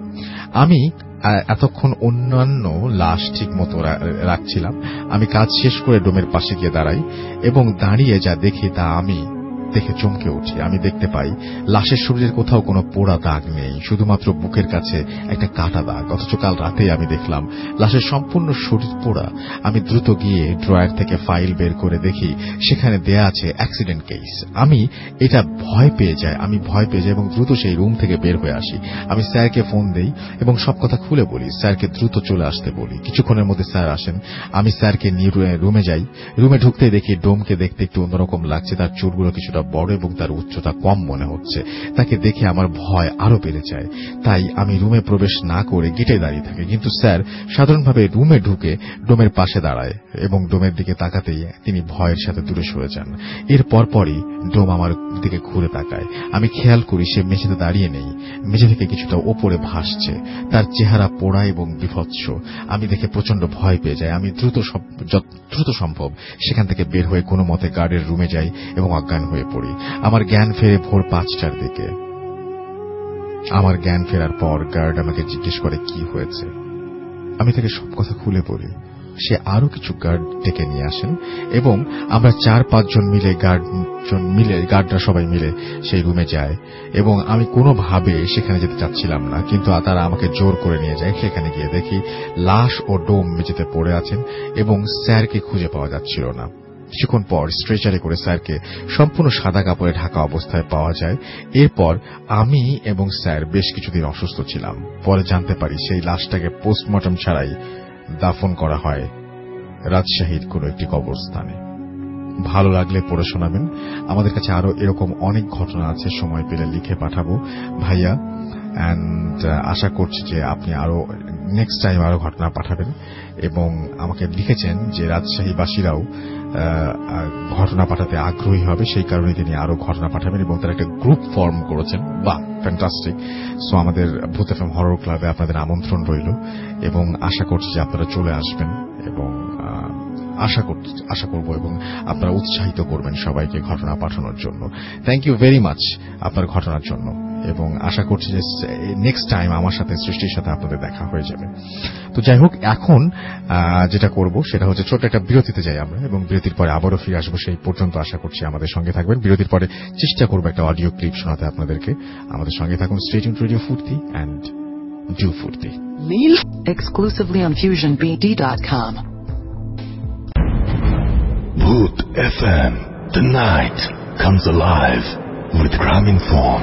আমি এতক্ষণ অন্যান্য লাশ ঠিক মতো রাখছিলাম। আমি কাজ শেষ করে ডোমের পাশে গিয়ে দাঁড়াই এবং দাঁড়িয়ে যা দেখি তা আমি দেখে চমকে উঠি। আমি দেখতে পাই লাশের শরীরের কোথাও কোনো পোড়া দাগ নেই, শুধুমাত্র বুকের কাছে একটা কাটা দাগ। অথচ কাল রাতে আমি দেখলাম লাশের সম্পূর্ণ শরীর পোড়া। আমি দ্রুত গিয়ে ড্রয়ার থেকে ফাইল বের করে দেখি সেখানে দেয়া আছে অ্যাক্সিডেন্ট কেস। আমি ভয় পেয়ে যাই এবং দ্রুত সেই রুম থেকে বের হয়ে আসি। আমি স্যারকে ফোন দেই এবং সব কথা খুলে বলি। স্যারকে দ্রুত চলে আসতে বলি। কিছুক্ষণের মধ্যে স্যার আসেন। আমি স্যারকে নিয়ে রুমে যাই। রুমে ঢুকতে দেখি ডোমকে দেখতে একটু অন্যরকম লাগছে। তার চুলগুলো কিছুটা বড় এবং তার উচ্চতা কম মনে হচ্ছে। তাকে দেখে আমার ভয় আরো বেড়ে যায়। তাই আমি রুমে প্রবেশ না করে গেটে দাঁড়িয়ে থাকি। কিন্তু স্যার সাধারণভাবে রুমে ঢুকে ডোমের পাশে দাঁড়ায় এবং ডোমের দিকে তাকাতেই তিনি ভয়ের সাথে দূরে সরে যান। এর পরপরই ডোম আমার দিকে ঘুরে তাকায়। আমি খেয়াল করি সে মেঝেতে দাঁড়িয়ে নেই, মেঝে থেকে কিছুটা ওপরে ভাসছে। তার চেহারা পোড়া এবং বিভৎস। আমি দেখে প্রচন্ড ভয় পেয়ে যাই। আমি দ্রুত সম্ভব সেখান থেকে বের হয়ে কোনো মতে গার্ডের রুমে যাই এবং অজ্ঞান হয়ে পড়ি। আমার জ্ঞান ফেরে ভোর 5টার দিকে। আমার জ্ঞান ফেরার পর গার্ড আমাকে জিজ্ঞেস করে কি হয়েছে। আমি তাকে সব কথা খুলে বলি। সে আরো কিছু গার্ড ডেকে নিয়ে আসেন এবং আমরা 4-5 জন মিলে গার্ডরা সবাই মিলে সেই রুমে যায় এবং আমি কোনোভাবে সেখানে যেতে চাচ্ছিলাম না, কিন্তু তারা আমাকে জোর করে নিয়ে যায়। সেখানে গিয়ে দেখি লাশ ও ডোম মেঝেতে পড়ে আছেন এবং স্যারকে খুঁজে পাওয়া যাচ্ছিল না। কিছুক্ষণ পর স্ট্রেচারে করে স্যারকে সম্পূর্ণ সাদা কাপড়ে ঢাকা অবস্থায় পাওয়া যায়। এরপর আমি এবং স্যার বেশ কিছুদিন অসুস্থ ছিলাম। পরে জানতে পারি সেই লাশটাকে পোস্টমর্টম ছাড়াই দাফন করা হয় রাজশাহীর কোন একটি কবরস্থানে। ভালো লাগলে পড়ে শোনাবেন। আমাদের কাছে আরো এরকম অনেক ঘটনা আছে, সময় পেলে লিখে পাঠাবো। ভাইয়া অ্যান্ড আশা করছি যে আপনি আরো নেক্সট টাইম আরো ঘটনা পাঠাবেন। এবং আমাকে লিখেছেন যে রাজশাহীবাসীরাও ঘটনা পাঠাতে আগ্রহী হবে, সেই কারণে তিনি আরো ঘটনা পাঠাবেন এবং তারা একটা গ্রুপ ফর্ম করেছেন। বাহ, ফ্যান্টাস্টিক। সো আমাদের ভূত এফএম হরর ক্লাবে আপনাদের আমন্ত্রণ রইল এবং আশা করছি যে আপনারা চলে আসবেন এবং আশা করব এবং আপনারা উৎসাহিত করবেন সবাইকে ঘটনা পাঠানোর জন্য। থ্যাংক ইউ ভেরি মাচ আপনার ঘটনার জন্য এবং আশা করছি যে নেক্সট টাইম আমার সাথে সৃষ্টির সাথে আপনাদের দেখা হয়ে যাবে। তো যাই হোক, এখন যেটা করব সেটা হচ্ছে ছোট্ট একটা বিরতিতে যাই আমরা এবং বিরতির পরে আবারও ফিরে আসবো। সেই পর্যন্ত আশা করছি আমাদের সঙ্গে থাকবেন। বিরতির পরে চেষ্টা করবো একটা অডিও ক্লিপ শোনাতে আপনাদেরকে। আমাদের সঙ্গে থাকুন। Stay tuned radio Foorti and do Foorti. Exclusively on FusionBD.com. Bhoot FM. The night comes alive with Graminphone.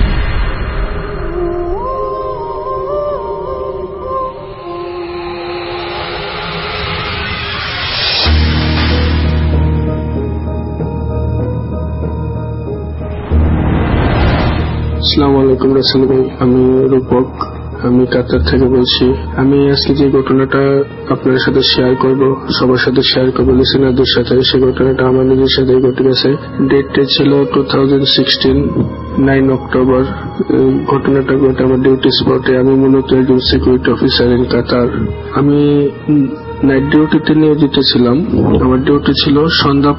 আসসালামু আলাইকুম রাসেল ভাই, আমি রূপক, আমি কাতার থেকে বলছি। আমি আজকে যে ঘটনাটা আপনার সাথে শেয়ার করব, সবার সাথে শেয়ার করবো, লিসেনারদের সাথে, সেই ঘটনাটা আমার নিজের সাথে ঘটে গেছে। ডেটটা ছিল 2016 9 অক্টোবর। ঘটনাটা ঘটে আমার ডিউটি স্পটে। আমি মূলত একজন সিকিউরিটি অফিসার ইন কাতার। আমি নাইট ডিউটিতে নিয়োজিত ছিলাম। আমার ডিউটি ছিল সন্ধ্যা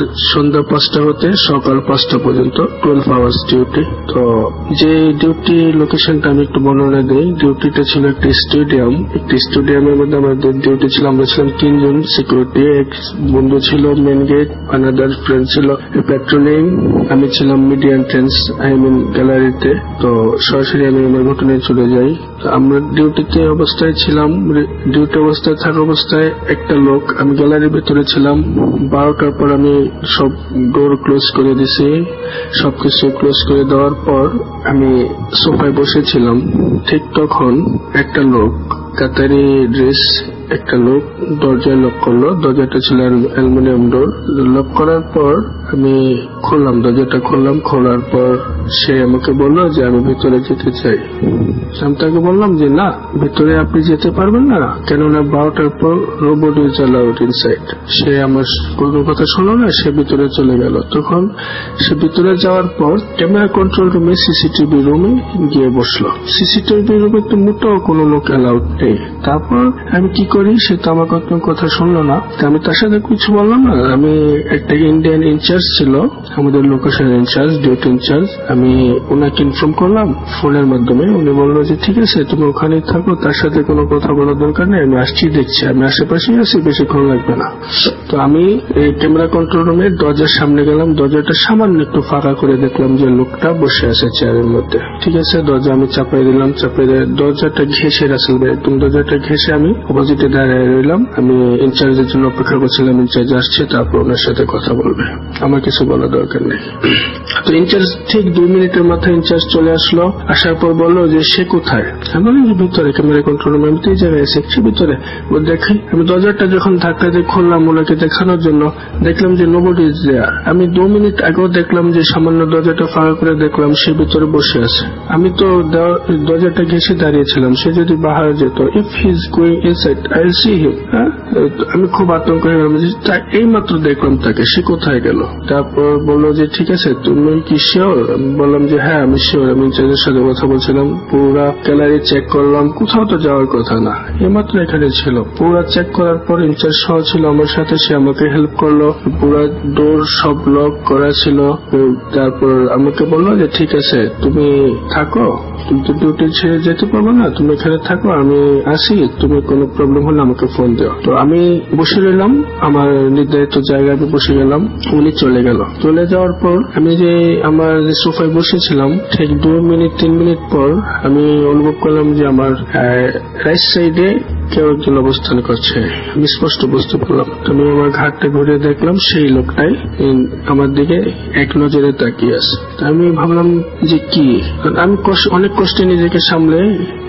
5টা হতে সকাল 5টা পর্যন্ত, 12 আওয়ার্স ডিউটি। তো যে ডিউটি লোকেশনটা আমি একটু বর্ণনা দিই। ডিউটিটা ছিল একটি স্টেডিয়াম। একটি স্টেডিয়ামের মধ্যে আমাদের ডিউটি ছিল, আমরা ছিলাম 3 জন সিকিউরিটি। এক বন্ধু ছিল মেন গেট, আনাদার ফ্রেন্ড ছিল পেট্রোলিং, আমি ছিলাম মিডিয়া এন্ট্রেন্স, আই মিন গ্যালারিতে। তো সরাসরি আমি আমার ঘটনায় চলে যাই। আমরা ডিউটিতে অবস্থায় ছিলাম। ডিউটি অবস্থায় থাকা অবস্থায় একটা লোক, আমি গ্যালারির ভেতরে ছিলাম। 12টার পর আমি সব ডোর ক্লোজ করে দিছি। সবকিছু ক্লোজ করে দেওয়ার পর আমি সোফায় বসেছিলাম। ঠিক তখন একটা লোক, কাতারি ড্রেস একটা লোক দরজায় লক করলো। দরজাটা ছিল অ্যালুমিনিয়াম ডোর। লক করার পর আমি খুললাম, দরজাটা খুললাম। খোলার পর সে আমাকে বললো যে আমি ভিতরে যেতে চাই। আমি তাকে বললাম যে না, ভিতরে আপনি যেতে পারবেন না, কেননা 12টার পর রোবট ইজ অ্যালাউড ইনসাইড। সে আমার কোনো কথা শুনলো না, সে ভিতরে চলে গেল। তখন সে ভিতরে যাওয়ার পর ক্যামেরা কন্ট্রোল রুমে, সিসিটিভি রুমে গিয়ে বসলো। সিসিটিভি রুমে তো মোটেও কোনো লোক অ্যালাউড নেই। তারপর আমি কি করি, সে তো আমার কথা শুনলো না। আমি তার সাথে কিছু বললাম না। আমি একটা ইন্ডিয়ান ইনচার্জ ছিল, আমাদের লোকেশন ইনচার্জ, ডিউটি ইনচার্জ, আমি ওনাকে ইনফর্ম করলাম ফোনের মাধ্যমে। উনি বললো যে ঠিক আছে, তুমি ওখানেই থাকো, তার সাথে কোনো কথা বলার দরকার নেই, আমি আসছি, দেখছি, আমি আশেপাশেই আছি, বেশিক্ষণ লাগবে না। তো আমি এই ক্যামেরা কন্ট্রোল রুমের দরজার সামনে গেলাম। দরজাটা সামান্য একটু ফাঁকা করে দেখলাম যে লোকটা বসে আছে চেয়ারের মধ্যে। ঠিক আছে, দরজা আমি চাপাই দিলাম। দরজাটা ঘেঁষে, রাসেল ভাই, একদম দরজাটা ঘেঁষে আমি অপোজিটে দাঁড়িয়ে রইলাম। আমি ইনচার্জের জন্য অপেক্ষা করছিলাম। ইনচার্জ আসছে, তারপর ওনার সাথে কথা বলবে, আমার কিছু বলার দরকার নেই। তো ইনচার্জ ঠিক 2 মিনিটের মাথায় ইনচার্জ চলে আসলো। আসার পর বললো যে সে কোথায়। আমি বললাম ভিতরে, ক্যামেরা কন্ট্রোল রুমে। আমি তো এই জায়গায় আছি, সে ভিতরে। দেখি, আমি দরজাটা যখন ধাক্কা দিয়ে খুললাম ওনাকে দেখানোর জন্য, দেখলাম যে নোবডি ইজ দেয়ার। আমি 2 মিনিট আগেও দেখলাম যে সামান্য দরজাটা ফাঁকা করে দেখলাম সে ভিতরে বসে আছে। আমি তো দরজাটা ঘেঁষে দাঁড়িয়েছিলাম। সে যদি বাহিরে যেত, if he is going inside I will see him. আমি খুব আতঙ্ক হয়ে গেলাম, এই মাত্র দেখলাম তাকে, সে কোথায় গেল। তারপর বললো যে ঠিক আছে, তুমি কি শিওর? আমি বললাম যে হ্যাঁ আমি শিওর। আমি ইনচার্জের সাথে কথা বলছিলাম। পুরা গ্যালারি চেক করলাম, কোথাও তো যাওয়ার কথা না, এইমাত্র এখানে ছিল। পুরা চেক করার পর ইনচার্জ সহ ছিল আমার সাথে, সে আমাকে হেল্প করলো। পুরা ডোর সব লক করা ছিল। তারপর আমাকে বললো যে ঠিক আছে, তুমি থাকো, তুমি তো ডিউটি ছেড়ে যেতে পারবো না, তুমি এখানে থাকো, আমি আসি, তুমি কোনো প্রবলেম হলে আমাকে ফোন দিও। তো আমি বসে রইলাম, আমার নির্ধারিত জায়গায় আমি বসে গেলাম। উনি চলে গেল। চলে যাওয়ার পর আমি যে আমার যে সোফায় বসেছিলাম, ঠিক 2 মিনিট 3 মিনিট পর আমি অনুভব করলাম যে আমার রাইট সাইডে কেউ একজন অবস্থান করছে। আমি স্পষ্ট বুঝতে পারলাম। আমি আমার ঘাটটা ঘুরে দেখলাম সেই লোকটাই আমার দিকে এক নজরে তাকিয়ে আছে। আমি ভাবলাম যে কি, আমি অনেক কষ্টে নিজেকে সামলে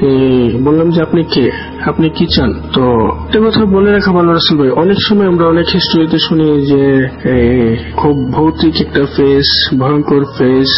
বললাম যে আপনি কে, আপনি কি চান। তো একটা কথা বলে রাখা ভালো রাসেল ভাই, অনেক সময় আমরা অনেক হিস্টোরিতে শুনি যে খুব ভৌতিক একটা ফেস, ভয়ঙ্কর ফেস,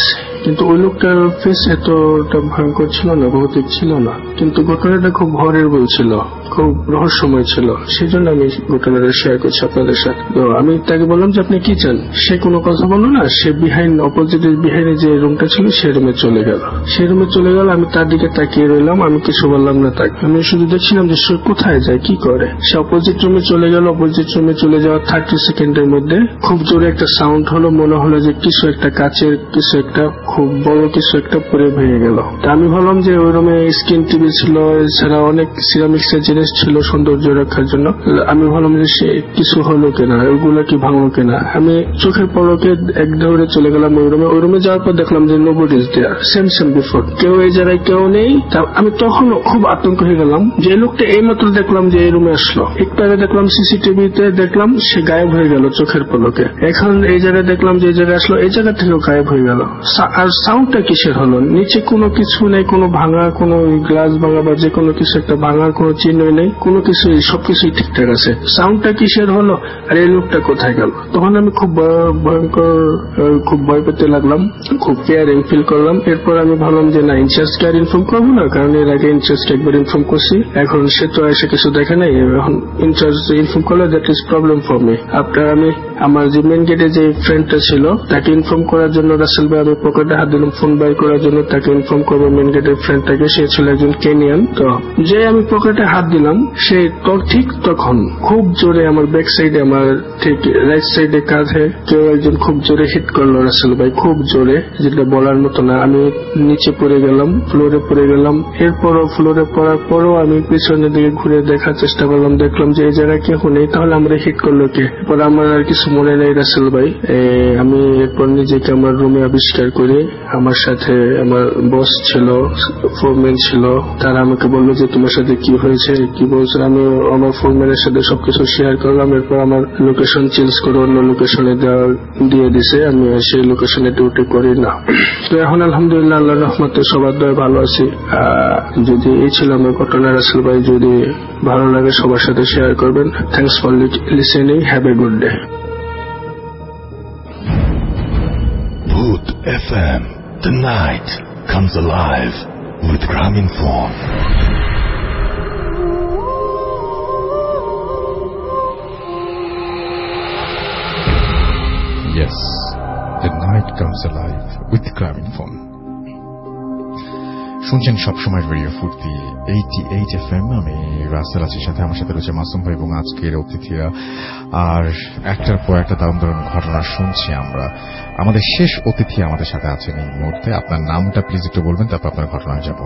কিন্তু ওই লোকটার ফেস এতটা ভয়ঙ্কর ছিল না, ভৌতিক ছিল না, কিন্তু ঘটনাটা খুব হরেবল ছিল, খুব রহস্যময় ছিল। সেই জন্য আমি ঘটনাটা শেয়ার করছি আপনাদের সাথে। তো আমি তাকে বললাম যে আপনি কি চান। সে কোনো কথা বললো না, সে অপোজিটের বিহাইন্ডে যে রুমটা ছিল সে রুমে চলে গেল। সে রুমে চলে গেল, আমি তার দিকে তাকিয়ে রইলাম, আমি কিছু বললাম না তাকে। আমি শুধু দেখছিলাম যে সে কোথায় যায়, কি করে। সে অপোজিট রুমে চলে গেল। অপোজিট রুমে চলে যাওয়ার 30 সেকেন্ডের মধ্যে খুব জোরে একটা সাউন্ড হলো, মনে হলো যে কিছু একটা কাচের কিছু একটা খুব বড় কিছু একটা পরে ভেঙে গেল। তা আমি ভাবলাম যে ওই রুমে স্ক্রিন টিভি ছিল, এছাড়া অনেক সিরামিক্সের জিনিস ছিল সৌন্দর্য রক্ষার জন্য। আমি ভাবলাম যে সে কিছু হলো কিনা, ওগুলো কি ভাঙলো কিনা। আমি চোখের পলকে এক দৌড়ে চলে গেলাম ওই রুমে। ওই রুমে যাওয়ার পর দেখলাম যে nobody is there, same before, কেউ এই জায়গায় কেউ নেই। আমি তখন খুব আতঙ্ক হয়ে গেলাম যে লোকটা এইমাত্র দেখলাম যে এই রুমে আসলো, একটু আগে দেখলাম সিসিটিভিতে দেখলাম সে গায়েব হয়ে গেল চোখের পলকে। এখন এই জায়গায় দেখলাম যে এই জায়গায় আসলো, এই জায়গা থেকেও গায়েব হয়ে গেল। আর সাউন্ডটা কিসের হলো? নিচে কোনো কিছু নেই, কোনো ভাঙা, কোনো গ্লাস ভাঙা বা যে কোনো কিছু একটা ভাঙার কোনো চিহ্ন নেই, কোনো কিছু, সবকিছুই ঠিকঠাক আছে। সাউন্ডটা কিসের হলো আর এই লোকটা কোথায় গেল? তখন আমি খুব ভয়ঙ্কর, খুব ভয় পেতে লাগলাম, খুব কেয়ারিং ফিল করলাম। এরপর আমি ভাবলাম যে না, ইনচার্জকে আর ইনফর্ম করবো না, কারণ এর আগে ইনচার্জকে একবার ইনফর্ম করছি, এখন সে তো এসে কিছু দেখে নাই, এখন ইনচার্জ ইনফর্ম করলে that is problem for me. আপনার আমি আমার যে মেন গেটে যে ফ্রেন্ডটা ছিল তাকে ইনফর্ম করার জন্য রাসেল ভাই আমি পকেটে হাত দিলাম ফোন বাই করার জন্য, তাকে ইনফর্ম করবো মেন গেটের ফ্রেন্ডটাকে। সে ছিল একজন কেনিয়ান। তো যে আমি পকেটে হাত দিলাম সে ঠিক তখন খুব জোরে আমার ব্যাক সাইডে, আমার ঠিক রাইট সাইডে কাঁধে কেউ একজন খুব জোরে হিট করলো রাসেল ভাই, খুব জোরে, যেটা বলার মতো না। আমি নিচে পড়ে গেলাম, ফ্লোরে পড়ে গেলাম। এরপরও ফ্লোরে পড়ার পরও আমি পিছনের দিকে ঘুরে দেখার চেষ্টা করলাম, দেখলাম যে এই জায়গায় কেউ নেই, তাহলে আমরা হিট করলো কে? এরপর আমার আর কিছু মনে নেই রাসেল ভাই। আমি এরপর নিজেকে আমার রুমে আবিষ্কার করি। আমার সাথে আমার বস ছিল, ফোরম্যান ছিল, তারা আমাকে বললো যে তোমার সাথে কি হয়েছে, কি বলছে। আমি আমার ফোরম্যানের সাথে সবকিছু শেয়ার করলাম। এরপর আমার লোকেশন চেঞ্জ করে অন্য লোকেশনে দিয়ে দিছে, আমি সেই লোকেশনে ডিউটি করি না। তো এখন আলহামদুলিল্লাহ আল্লাহর রহমতে সবার দয়ে ভালো আছি। যদি এই ছিল আমার ঘটনা রাসেল ভাই, যদি ভালো লাগে সবার সাথে শেয়ার করবেন। Thanks for listening, have a good day. Bhoot FM, the night comes alive with Graminphone. Yes, the night comes alive with Graminphone. শুনছেন সবসময় রেডিও ফুর্তি 88 FM। আমি রাসেল আছি, সাথে আমার সাথে রয়েছে মাসুম ভাই এবং আজকের অতিথিরা। আর একটার পর একটা দারুণ দারুণ ঘটনা শুনছি আমরা। আমাদের শেষ অতিথি আমাদের সাথে আছেন এই মুহূর্তে। আপনার নামটা প্লিজ একটু বলবেন, তারপর আপনার ঘটনায় যাব।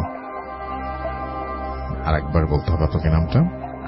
আর একবার বলতে হবে আপনাকে নামটা।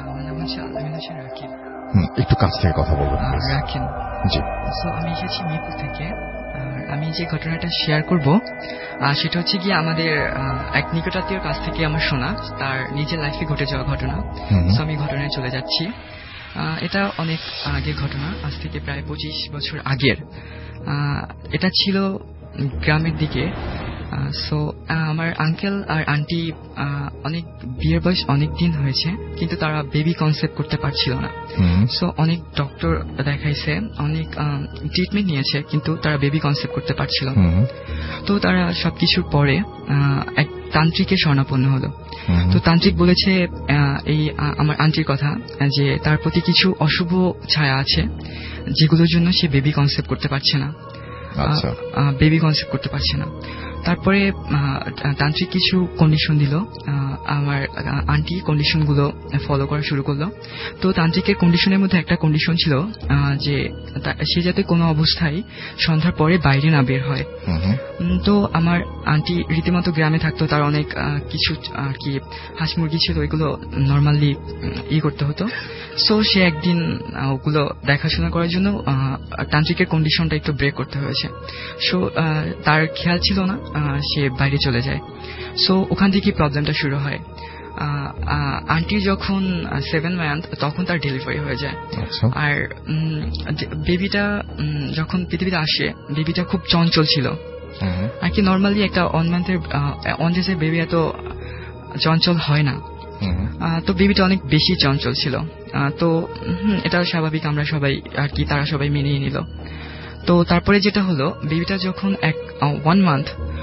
একটু কাছ থেকে কথা বলবেন রাখেন। জি, আমি এসেছি মিরপুর থেকে। আমি যে ঘটনাটা শেয়ার করব সেটা হচ্ছে গিয়ে আমাদের এক নিকটাত্মীয়র কাছ থেকে আমার শোনা, তার নিজের লাইফে ঘটে যাওয়া ঘটনা। তো আমি ঘটনায় চলে যাচ্ছি। এটা অনেক আগের ঘটনা, আজ থেকে প্রায় 25 বছর আগের। এটা ছিল গ্রামের দিকে। সো আমার আঙ্কেল আর আন্টি অনেক বিয়ের বয়স অনেক দিন হয়েছে, কিন্তু তারা বেবি কনসেপ্ট করতে পারছিল না। সো অনেক ডক্টর দেখাইছে, অনেক ট্রিটমেন্ট নিয়েছে, কিন্তু তারা বেবি কনসেপ্ট করতে পারছিল না। তো তারা সবকিছুর পরে এক তান্ত্রিকের শরণাপন্ন হলো। তো তান্ত্রিক বলেছে এই আমার আন্টির কথা যে তার প্রতি কিছু অশুভ ছায়া আছে, যেগুলোর জন্য সে বেবি কনসেপ্ট করতে পারছে না, বেবি কনসেপ্ট করতে পারছে না। তারপরে তান্ত্রিক কিছু কন্ডিশন দিল, আমার আন্টি কন্ডিশনগুলো ফলো করা শুরু করলো। তো তান্ত্রিকের কন্ডিশনের মধ্যে একটা কন্ডিশন ছিল যে সে যাতে কোনো অবস্থায় সন্ধ্যার পরে বাইরে না বের হয়। তো আমার আন্টি রীতিমতো গ্রামে থাকতো, তার অনেক কিছু আর কি হাঁস মুরগি ছিল, ওইগুলো নর্মালি করতে হতো। সো সে একদিন ওগুলো দেখাশোনা করার জন্য তান্ত্রিকের কন্ডিশনটা একটু ব্রেক করতে হয়েছে। সো তার খেয়াল ছিল না, সে বাইরে চলে যায়। সো ওখান থেকে প্রবলেমটা শুরু হয়। আন্টির যখন 7 মান্থ তখন তার ডেলিভারি হয়ে যায়। আর বেবিটা যখন পৃথিবীতে আসে, বেবিটা খুব চঞ্চল ছিল আর কি। নর্মালি একটা 1 ডেজের বেবি এত চঞ্চল হয় না। তো বেবিটা অনেক বেশি চঞ্চল ছিল। তো এটা স্বাভাবিক, আমরা সবাই আর কি, তারা সবাই মেনে নিল। তো তারপরে যেটা হলো, বেবিটা যখন 1 মান্থ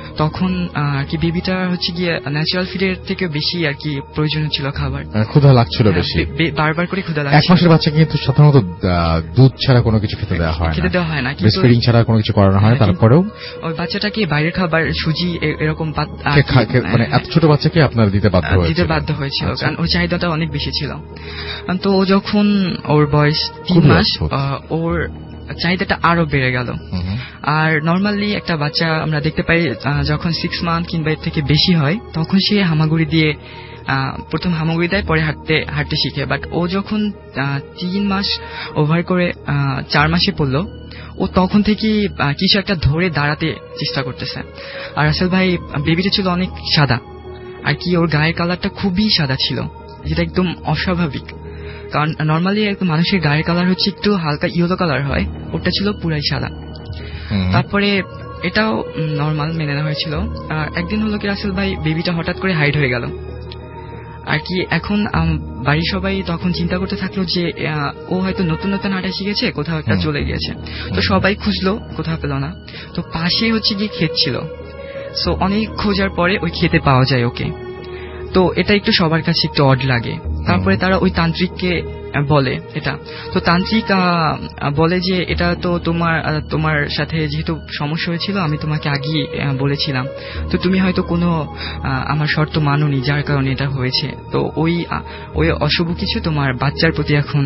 তখন আর কি বেবিটা হচ্ছে গিয়ে ন্যাচারাল ফিডের থেকে বেশি আর কি প্রয়োজন ছিল খাবার, ক্ষুধা লাগছিল বেশি, বারবার করে ক্ষুধা লাগছিল। 1 মাসের বাচ্চাকে কিন্তু সাধারণত দুধ ছাড়া কোনো কিছু খেতে দেওয়া হয় না, ব্রেস্ট ফিডিং ছাড়া কোনো কিছু করানো হয় না, তারপরেও ওই বাচ্চাটাকে বাইরের খাবার সুজি এরকম মানে এত ছোট বাচ্চাকে আপনার দিতে বাধ্য হয়েছিল, কারণ ওর চাহিদাটা অনেক বেশি ছিল। তো ও যখন ওর বয়স 3 মাস ওর চাহিদাটা আরো বেড়ে গেল। আর নর্মালি একটা বাচ্চা আমরা দেখতে পাই যখন 6 মান্থ কিংবা এর থেকে বেশি হয় তখন সে হামাগুড়ি দিয়ে প্রথম হামাগুড়ি দেয়, পরে হাঁটতে শিখে। বাট ও যখন 3 মাস ওভার করে 4 মাসে পড়লো, ও তখন থেকে কিছু একটা ধরে দাঁড়াতে চেষ্টা করতেছে। আর রাসেল ভাই বেবিটা ছিল অনেক সাদা, আর কি ওর গায়ের কালারটা খুবই সাদা ছিল, যেটা একদম অস্বাভাবিক। কারণ নর্মালি একদম মানুষের গায়ের কালার হচ্ছে একটু হালকা ইয়েলো কালার হয়, ওটা ছিল পুরাই সাদা। তারপরে এটাও নর্মাল মেনে নেওয়া হয়েছিল। একদিন হলো কি রাসেল ভাই বেবিটা হঠাৎ করে হাইড হয়ে গেল আর কি। এখন বাড়ির সবাই তখন চিন্তা করতে থাকলো যে ও হয়তো নতুন নতুন হাঁটা শিখেছে, কোথাও একটা চলে গিয়েছে। তো সবাই খুঁজলো, কোথাও পেল না। তো পাশে হচ্ছে গিয়ে ক্ষেত ছিল, সো অনেক খোঁজার পরে ওই ক্ষেতে পাওয়া যায় ওকে। তো এটা একটু সবার কাছে একটু অড লাগে। তারপরে তারা ওই তান্ত্রিককে বলে এটা, তো তান্ত্রিক বলে যে এটা তো তোমার সাথে যেহেতু সমস্যা হয়েছিল আমি তোমাকে আগেই বলেছিলাম, তো তুমি হয়তো কোনো আমার শর্ত মানোনি, যার কারণে এটা হয়েছে। তো ওই অশুভ কিছু তোমার বাচ্চার প্রতি এখন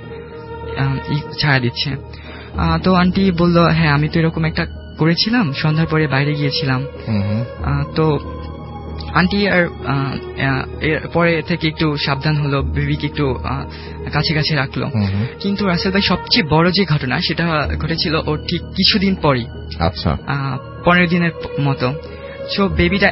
ছায়া দিচ্ছে। তো আন্টি বলল, হ্যাঁ আমি তো এরকম একটা করেছিলাম, সন্ধ্যার পরে বাইরে গিয়েছিলাম। তো আন্টি আর পরে থেকে একটু সাবধান হলো, বেবিকে একটু কাছে কাছে রাখলো। কিন্তু রাসেল ভাই সবচেয়ে বড় যে ঘটনা সেটা ঘটেছিল ওর ঠিক কিছুদিন পরই, 15 দিনের মতো। সো বেবিটা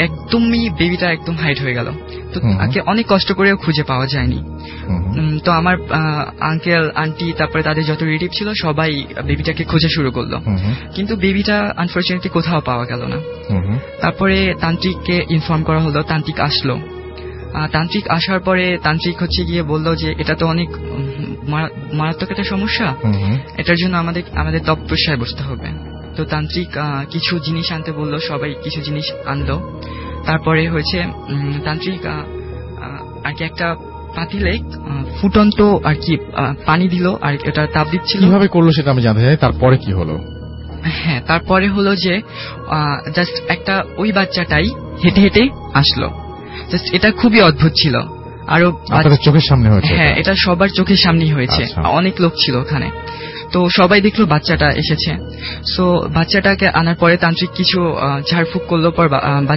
একদম হাইট হয়ে গেল। তো তাকে অনেক কষ্ট করেও খুঁজে পাওয়া যায়নি। তো আমার আঙ্কেল আন্টি তারপরে তাদের যত রিলেটিভ ছিল সবাই বেবিটাকে খোঁজা শুরু করলো, কিন্তু বেবিটা আনফরচুনেটলি কোথাও পাওয়া গেল না। তারপরে তান্ত্রিককে ইনফর্ম করা হলো, তান্ত্রিক আসলো। তান্ত্রিক আসার পরে তান্ত্রিক হচ্ছে গিয়ে বললো যে এটা তো অনেক মারাত্মক একটা সমস্যা, এটার জন্য আমাদের তপস্যায় বসতে হবে। তো তান্ত্রিক কিছু জিনিস আনতে বললো, সবাই কিছু জিনিস আনলো। তারপরে হয়েছে তান্ত্রিক আর কি একটা পাতিলে ফুটন্ত আর কি পানি দিল, আর এটা তাপ দিচ্ছিল। কিভাবে করলো সেটা আমি জানতে চাই। তারপরে কি হলো? হ্যাঁ, তারপরে হলো যে জাস্ট একটা ওই বাচ্চাটাই হেঁটে হেঁটে আসলো। জাস্ট এটা খুবই অদ্ভুত ছিল। আরো চোখের সামনে হয়েছে? হ্যাঁ, এটা সবার চোখের সামনেই হয়েছে। অনেক লোক ছিল ওখানে। তো সবাই দেখলো বাচ্চাটা এসেছে। সো বাচ্চাটাকে আনার পরে তান্ত্রিক কিছু ঝাড়ফুঁক করলো, পর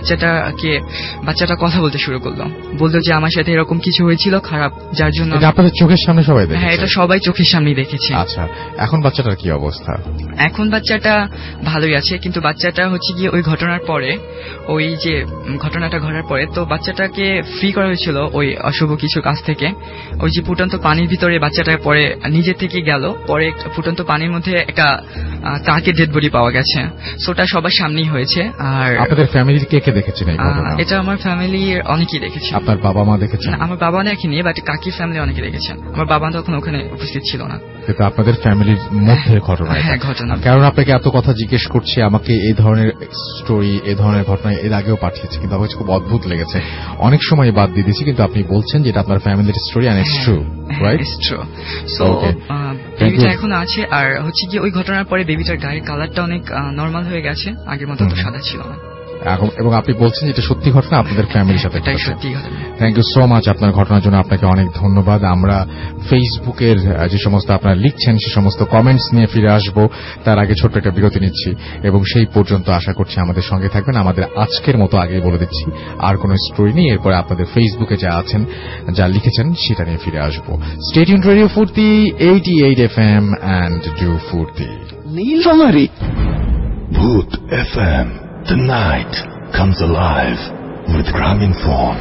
বাচ্চাটা কথা বলতে শুরু করলো, বললো যে আমার সাথে এরকম কিছু হয়েছিল খারাপ, যার জন্য। আপনাদের চোখের সামনে সবাই দেখেছে? হ্যাঁ, এটা সবাই চোখের সামনেই দেখেছে। আচ্ছা, এখন বাচ্চাটার কি অবস্থা? এখন বাচ্চাটা ভালোই আছে, কিন্তু বাচ্চাটা হচ্ছে গিয়ে ওই ঘটনার পরে, ওই যে ঘটনাটা ঘটার পরে তো বাচ্চাটাকে ফ্রি করা হয়েছিল ওই অশুভ কিছু কাজ থেকে। ওই যে ফুটন্ত পানির ভিতরে বাচ্চাটা পরে নিজে থেকে গেল, পরে ফুটন্ত পানির মধ্যে একটা কাকের ডেড বডি পাওয়া গেছে। সোটা সবার সামনেই হয়েছে। আর আপনাদের ফ্যামিলির কে কে দেখেছেন এই ঘটনা? এটা আমার ফ্যামিলির অনেকেই দেখেছে। আপনার বাবা মা দেখেছেন? আমার বাবা দেখেনি, বাট কাকির ফ্যামিলি অনেকে দেখেছেন। আমার বাবা তখন ওখানে উপস্থিত ছিল না। এটা আপনাদের ফ্যামিলির মধ্যে ঘটনা? হ্যাঁ, ঘটনা। কারণ আপনাকে এত কথা জিজ্ঞেস করছি, আমাকে এই ধরনের স্টোরি, এই ধরনের ঘটনা এর আগেও পাঠিয়েছে, কিন্তু আমার খুব অদ্ভুত লেগেছে। অনেক সময় বাদ দিয়ে দিয়েছি, কিন্তু আপনি বলছেন যে এটা আপনার ফ্যামিলির story, and it's true, right? It's true. So বেবিটা এখন আছে। আর হচ্ছে কি ওই ঘটনার পরে বেবিটার গায়ের কালারটা অনেক নরমাল হয়ে গেছে, আগের মতো তো সাদা ছিল না। এবং আপনি বলছেন এটা সত্যি ঘটনা আপনাদের ফ্যামিলির সাথে? এটাই সত্যি ঘটনা। থ্যাংক ইউ সো মাচ আপনার ঘটনার জন্য। আপনাকে অনেক ধন্যবাদ। আমরা ফেসবুকের যে সমস্ত আপনারা লিখছেন সে সমস্ত কমেন্টস নিয়ে ফিরে আসব, তার আগে ছোট্ট একটা বিরতি নিচ্ছি, এবং সেই পর্যন্ত আশা করছি আমাদের সঙ্গে থাকবেন। আমাদের আজকের মতো আগেই বলে দিচ্ছি আর কোনো স্টোরি নেই, এরপরে আপনাদের ফেসবুকে যা আছেন, যা লিখেছেন সেটা নিয়ে ফিরে আসব। স্টে টিউনড রেডিও ফুর্তি 88 FM and do Foorti. Nilphamari Bhoot FM. The night comes alive with Graminphone.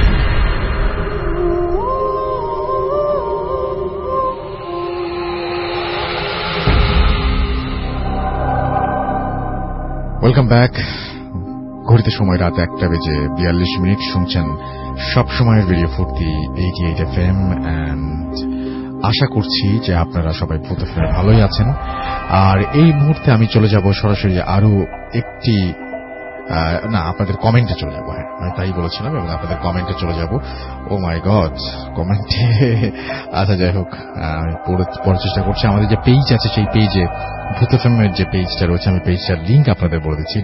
Welcome back. ঘড়িতে সময় রাত 1:42 শুনছেন সব সময়ের রেডিও ফুর্তি 88 FM, and আশা করছি যে আপনারা সবাই ভূত এফএম ভালোই আছেন। আর এই মুহূর্তে আমি চলে যাব সরাসরি আরো একটি না, আপনাদের কমেন্টে চলে যাবো। হ্যাঁ, আমি তাই বলেছিলাম, এবং আপনাদের কমেন্টে চলে যাব। ও মাই গড, কমেন্টে। আচ্ছা, যাই হোক, আমি পড়ার চেষ্টা করছি। আমাদের যে পেজ আছে, সেই পেজে ভূত এফএমের যে পেজটা রয়েছে, আমি পেজটার লিঙ্ক আপনাদের বলে দিচ্ছি,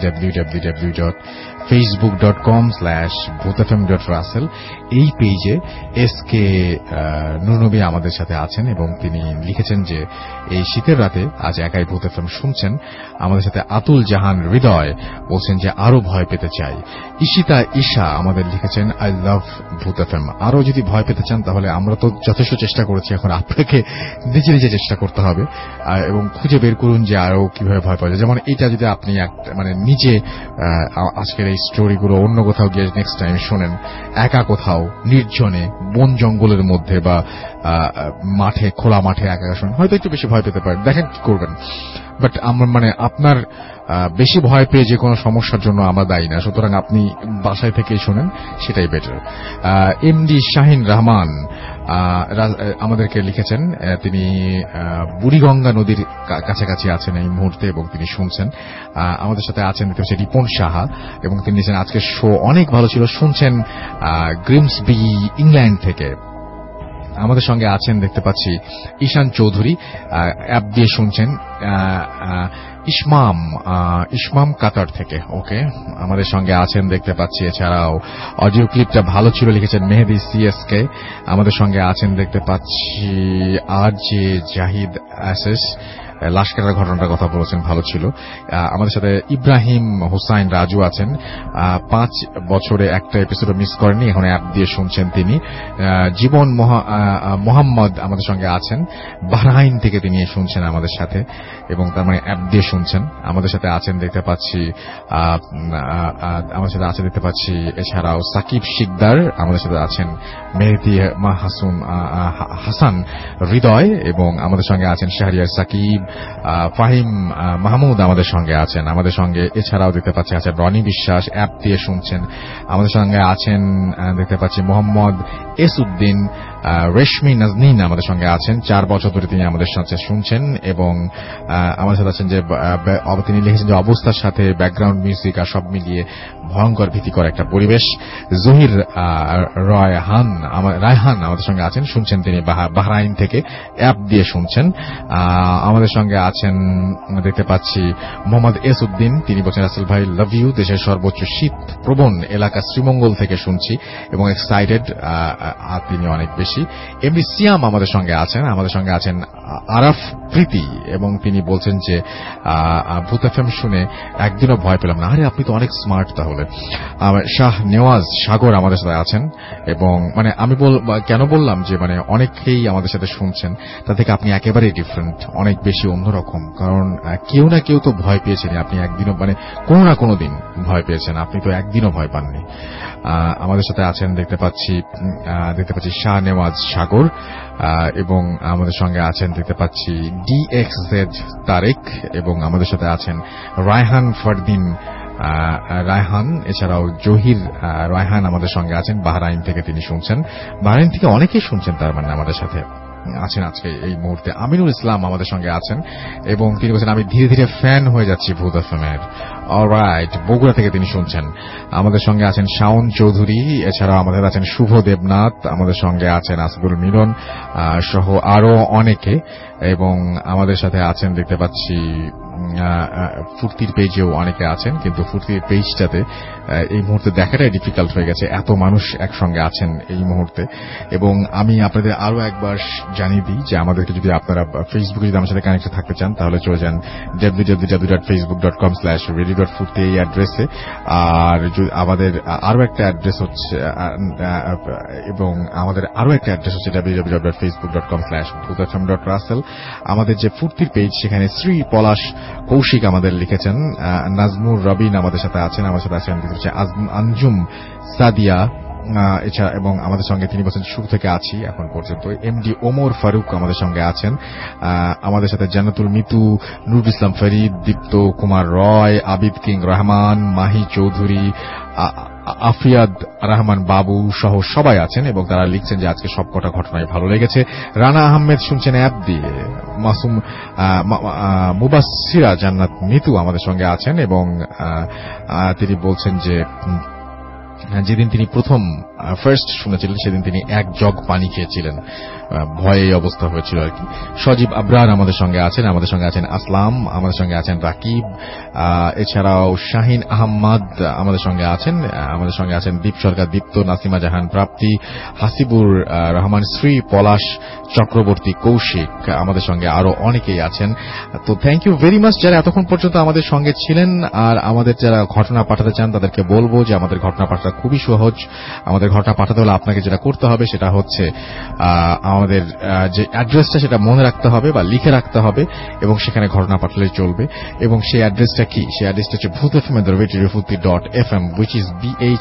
www.facebook.com/bhutfm.russell। এই পেজে এসকে নুরনবী আমাদের সাথে আছেন, এবং তিনি লিখেছেন যে এই শীতের রাতে আজ একাই ভূত এফএম শুনছেন। আমাদের সাথে আতুল জাহান হৃদয় বলছেন যে আরো ভয় পেতে চাই। ঈশিতা ঈশা আমাদের লিখেছেন আই লাভ ভূত এফএম। আরো যদি ভয় পেতে চান তাহলে আমরা তো যথেষ্ট চেষ্টা করেছি, এখন আপনাকে নিজে নিজে চেষ্টা করতে হবে এবং খুঁজে বের করুন যে আরো কিভাবে ভয় পাওয়া যায়। যেমন এটা যদি আপনি মানে নিজে আজকের এই স্টোরিগুলো অন্য কোথাও গিয়ে নেক্সট টাইম শোনেন, একা কোথাও নির্জনে বন জঙ্গলের মধ্যে বা মাঠে, খোলা মাঠে একা শোনেন, হয়তো একটু বেশি ভয় পেতে পারেন, দেখেন কি করবেন। বাট আমরা মানে আপনার বেশি ভয় পেয়ে যে কোনো সমস্যার জন্য আমরা দায়ী না, সুতরাং আপনি বাসায় থেকেই শোনেন, সেটাই বেটার। এমডি শাহিন রহমান আমাদেরকে লিখেছেন, তিনি বুড়িগঙ্গা নদীর কাছাকাছি আছেন এই মুহূর্তে এবং তিনি শুনছেন। আমাদের সাথে আছেন দেখতে পাচ্ছি রিপন সাহা, এবং তিনি লিখেছেন আজকের শো অনেক ভালো ছিল, শুনছেন গ্রিমসবি ইংল্যান্ড থেকে। আমাদের সঙ্গে আছেন দেখতে পাচ্ছি ঈশান চৌধুরী, অ্যাপ দিয়ে শুনছেন। ইসমাম কাতার থেকে, ওকে, আমাদের সঙ্গে আছেন দেখতে পাচ্ছি। এছাড়াও অডিও ক্লিপটা ভালো ছিল লিখেছেন মেহেদি সিএসকে। আমাদের সঙ্গে আছেন দেখতে পাচ্ছি আর জে জাহিদ অ্যাসেস, লাশ কাটার ঘটনাটার কথা বলেছেন, ভালো ছিল। আমাদের সাথে ইব্রাহিম হোসাইন রাজু আছেন, 5 বছরে একটা এপিসোডও মিস করেননি, এখন অ্যাপ দিয়ে শুনছেন তিনি। জীবন মোহাম্মদ আমাদের সঙ্গে আছেন, বাহরাইন থেকে তিনি শুনছেন আমাদের সাথে, এবং তার মানে অ্যাপ দিয়ে শুনছেন। আমাদের সাথে আছেন দেখতে পাচ্ছি এছাড়াও সাকিব শিকদার, আমাদের সাথে আছেন মেহেদি হাসান হৃদয়, এবং আমাদের সঙ্গে আছেন শাহরিয়ার সাকিব, ফাহিম মাহমুদ আমাদের সঙ্গে আছেন। আমাদের সঙ্গে এছাড়াও দেখতে পাচ্ছি আছেন রনি বিশ্বাস, অ্যাপ দিয়ে শুনছেন। আমাদের সঙ্গে আছেন দেখতে পাচ্ছি মোহাম্মদ এসউদ্দিন, রেশমি নাজনীন আমাদের সঙ্গে আছেন, 4 বছর ধরে তিনি আমাদের সাথে শুনছেন, এবং আমাদের সাথে আছেন যে তিনি লিখেছেন যে অবস্থার সাথে ব্যাকগ্রাউন্ড মিউজিক আর সব মিলিয়ে ভয়ঙ্কর ভীতিকর একটা পরিবেশ। জহির রায়হান আমাদের সঙ্গে আছেন, শুনছেন তিনি বাহরাইন থেকে, অ্যাপ দিয়ে শুনছেন। আমাদের সঙ্গে আছেন দেখতে পাচ্ছি মোহাম্মদ এসউদ্দিন, তিনি বলছেন রাসেল ভাই লাভ ইউ, দেশের সর্বোচ্চ শীত প্রবণ এলাকা শ্রীমঙ্গল থেকে শুনছি এবং এক্সাইটেড তিনি অনেক বেশি। এমডি সিয়াম আমাদের সঙ্গে আছেন। আমাদের সঙ্গে আছেন আরাফ প্রীতি, এবং তিনি বলছেন যে ভূত এফএম শুনে একদিনও ভয় পেলাম না। আরে আপনি তো অনেক স্মার্ট তাহলে। শাহ নেওয়াজ সাগর আমাদের সাথে আছেন, এবং মানে আমি কেন বললাম যে মানে অনেকেই আমাদের সাথে শুনছেন, তা থেকে আপনি একেবারেই ডিফারেন্ট, অনেক বেশি অন্যরকম। কারণ কেউ না কেউ তো ভয় পেয়েছেন, আপনি একদিনও মানে কোনো না কোনো দিন ভয় পেয়েছেন, আপনি তো একদিনও ভয় পাননি। আমাদের সাথে আছেন দেখতে পাচ্ছি শাহ নেওয়াজ সাগর, এবং আমাদের সঙ্গে আছেন দেখতে পাচ্ছি DXZ তারেক, এবং আমাদের সাথে আছেন রায়হান ফারদিন রায়হান, এছাড়াও জহির রায়হান আমাদের সঙ্গে আছেন, বাহরাইন থেকে তিনি শুনছেন। বাহরাইন থেকে অনেকেই শুনছেন তার মানে আমাদের সাথে আছেন আজকে এই মুহূর্তে। আমিনুল ইসলাম আমাদের সঙ্গে আছেন, এবং তিনি বলছেন আমি ধীরে ধীরে ফ্যান হয়ে যাচ্ছি ভূত এফএমের। অলরাইট, বগুড়া থেকে তিনি শুনছেন। আমাদের সঙ্গে আছেন শাওন চৌধুরী, এছাড়াও আমাদের আছেন শুভ দেবনাথ, আমাদের সঙ্গে আছেন আসবুল মিলন সহ আরো অনেকে, এবং আমাদের সাথে আছেন দেখতে পাচ্ছি ফুর্তির পেজেও অনেকে আছেন, কিন্তু ফুর্তির পেজটাতে এই মুহূর্তে দেখাটাই ডিফিকাল্ট হয়ে গেছে, এত মানুষ একসঙ্গে আছেন এই মুহূর্তে। এবং আমি আপনাদের আরো একবার জানিয়ে দিই যে আমাদেরকে যদি আপনারা ফেসবুকে যদি আমার সাথে কানেক্ট থাকতে চান তাহলে চলে যান www.facebook.com/radio.furti এই অ্যাড্রেসে। আর আমাদের আরো একটা অ্যাড্রেস হচ্ছে www.facebook.com/bhutfm.russell। আমাদের যে ফুর্তির পেজ সেখানে শ্রী পলাশ কৌশিক আমাদের লিখেছেন, নাজমুর রবিন আমাদের সাথে আছেন, আমাদের সাথে আছেন আঞ্জুম সাদিয়া, এছাড়া এবং আমাদের সঙ্গে তিনি বলছেন শুরু থেকে আছি এখন পর্যন্ত। এমডি ওমর ফারুক আমাদের সঙ্গে আছেন, আমাদের সাথে জান্নাতুল মিতু, নুরুল ইসলাম ফরিদ, দীপ্ত কুমার রয়, আবিদ কিং রহমান, মাহি চৌধুরী, আফিয়াদ রহমান বাবু সহ সবাই আছেন এবং তারা লিখছেন যে আজকে সবকটা ঘটনায় ভালো লেগেছে। রানা আহমেদ শুনছেন অ্যাপ দিয়ে। মাসুম মুবাসসিরা জান্নাত মিতু আমাদের সঙ্গে আছেন এবং তিনি বলছেন যে যেদিন তিনি প্রথম ফার্স্ট শুনেছিলেন সেদিন তিনি 1 জগ পানি খেয়েছিলেন, ভয়ে এই অবস্থা হয়েছিল আর কি। সজীব আবরার আমাদের সঙ্গে আছেন, আমাদের সঙ্গে আছেন আসলাম, আমাদের সঙ্গে আছেন রাকিব, এছাড়াও শাহিন আহমদ আমাদের সঙ্গে আছেন, আমাদের সঙ্গে আছেন দীপ সরকার দীপ্ত, নাসিমা জাহান প্রাপ্তি, হাসিবুর রহমান শ্রী, পলাশ চক্রবর্তী, কৌশিক, আমাদের সঙ্গে আরো অনেকেই আছেন। তো থ্যাংক ইউ ভেরি মাচ যারা এতক্ষণ পর্যন্ত আমাদের সঙ্গে ছিলেন। আর আমাদের যারা ঘটনা পাঠাতে চান তাদেরকে বলবো যে আমাদের ঘটনা পাঠাটা খুবই সহজ। আমাদের ঘটনা পাঠাতে হলে আপনাকে যেটা করতে হবে সেটা হচ্ছে আমাদের যে অ্যাড্রেসটা সেটা মনে রাখতে হবে বা লিখে রাখতে হবে এবং সেখানে ঘটনা পাঠালে চলবে। এবং সেই অ্যাড্রেসটা কি? সেই অ্যাড্রেসটা হচ্ছে bhutfm@radiofurti.fm, which is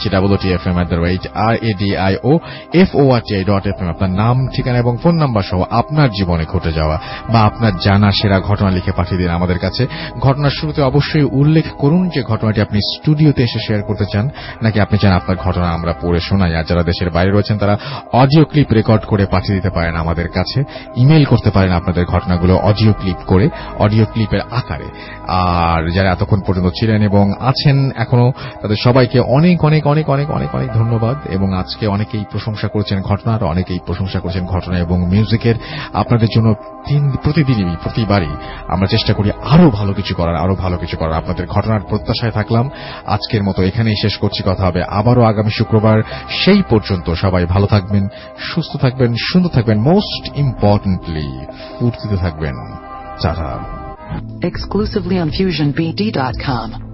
BHOOTFM@radiofurti.fm। আপনার নাম, ঠিকানা এবং ফোন নাম্বার সহ আপনার জীবনে ঘটে যাওয়া বা আপনার জানা সেরা ঘটনা লিখে পাঠিয়ে দিন আমাদের কাছে। ঘটনার শুরুতে অবশ্যই উল্লেখ করুন যে ঘটনাটি আপনি স্টুডিওতে এসে শেয়ার করতে চান নাকি আপনি চান আপনার ঘটনা আমরা পড়ে শোনাই। আর যারা দেশের বাইরে রয়েছেন তারা অডিও ক্লিপ রেকর্ড করে পাঠিয়ে দিতে পারেন আমাদের কাছে, ইমেইল করতে পারেন আপনাদের ঘটনাগুলো অডিও ক্লিপ করে, অডিও ক্লিপের আকারে। আর যারা এতক্ষণ পর্যন্ত ছিলেন এবং আছেন এখনো তাদের সবাইকে অনেক অনেক অনেক অনেক অনেক অনেক ধন্যবাদ। এবং আজকে অনেকেই প্রশংসা করেছেন ঘটনার, অনেকেই প্রশংসা করেছেন ঘটনা এবং মিউজিকের। আপনাদের জন্য প্রতিদিনই প্রতিবারই আমরা চেষ্টা করি আরো ভালো কিছু করার, আরো ভালো কিছু করার। আপনাদের ঘটনার প্রত্যাশায় থাকলাম। আজকের মতো এখানেই শেষ করছি, কথা হবে আবারও আগামী শুক্রবার। সেই পর্যন্ত সবাই ভালো থাকবেন, সুস্থ থাকবেন, সুন্দর থাকবেন, মোস্ট ইম্পর্টেন্টলি ফুর্তিতে থাকবেন। টাটা। Exclusively on FusionBD.com.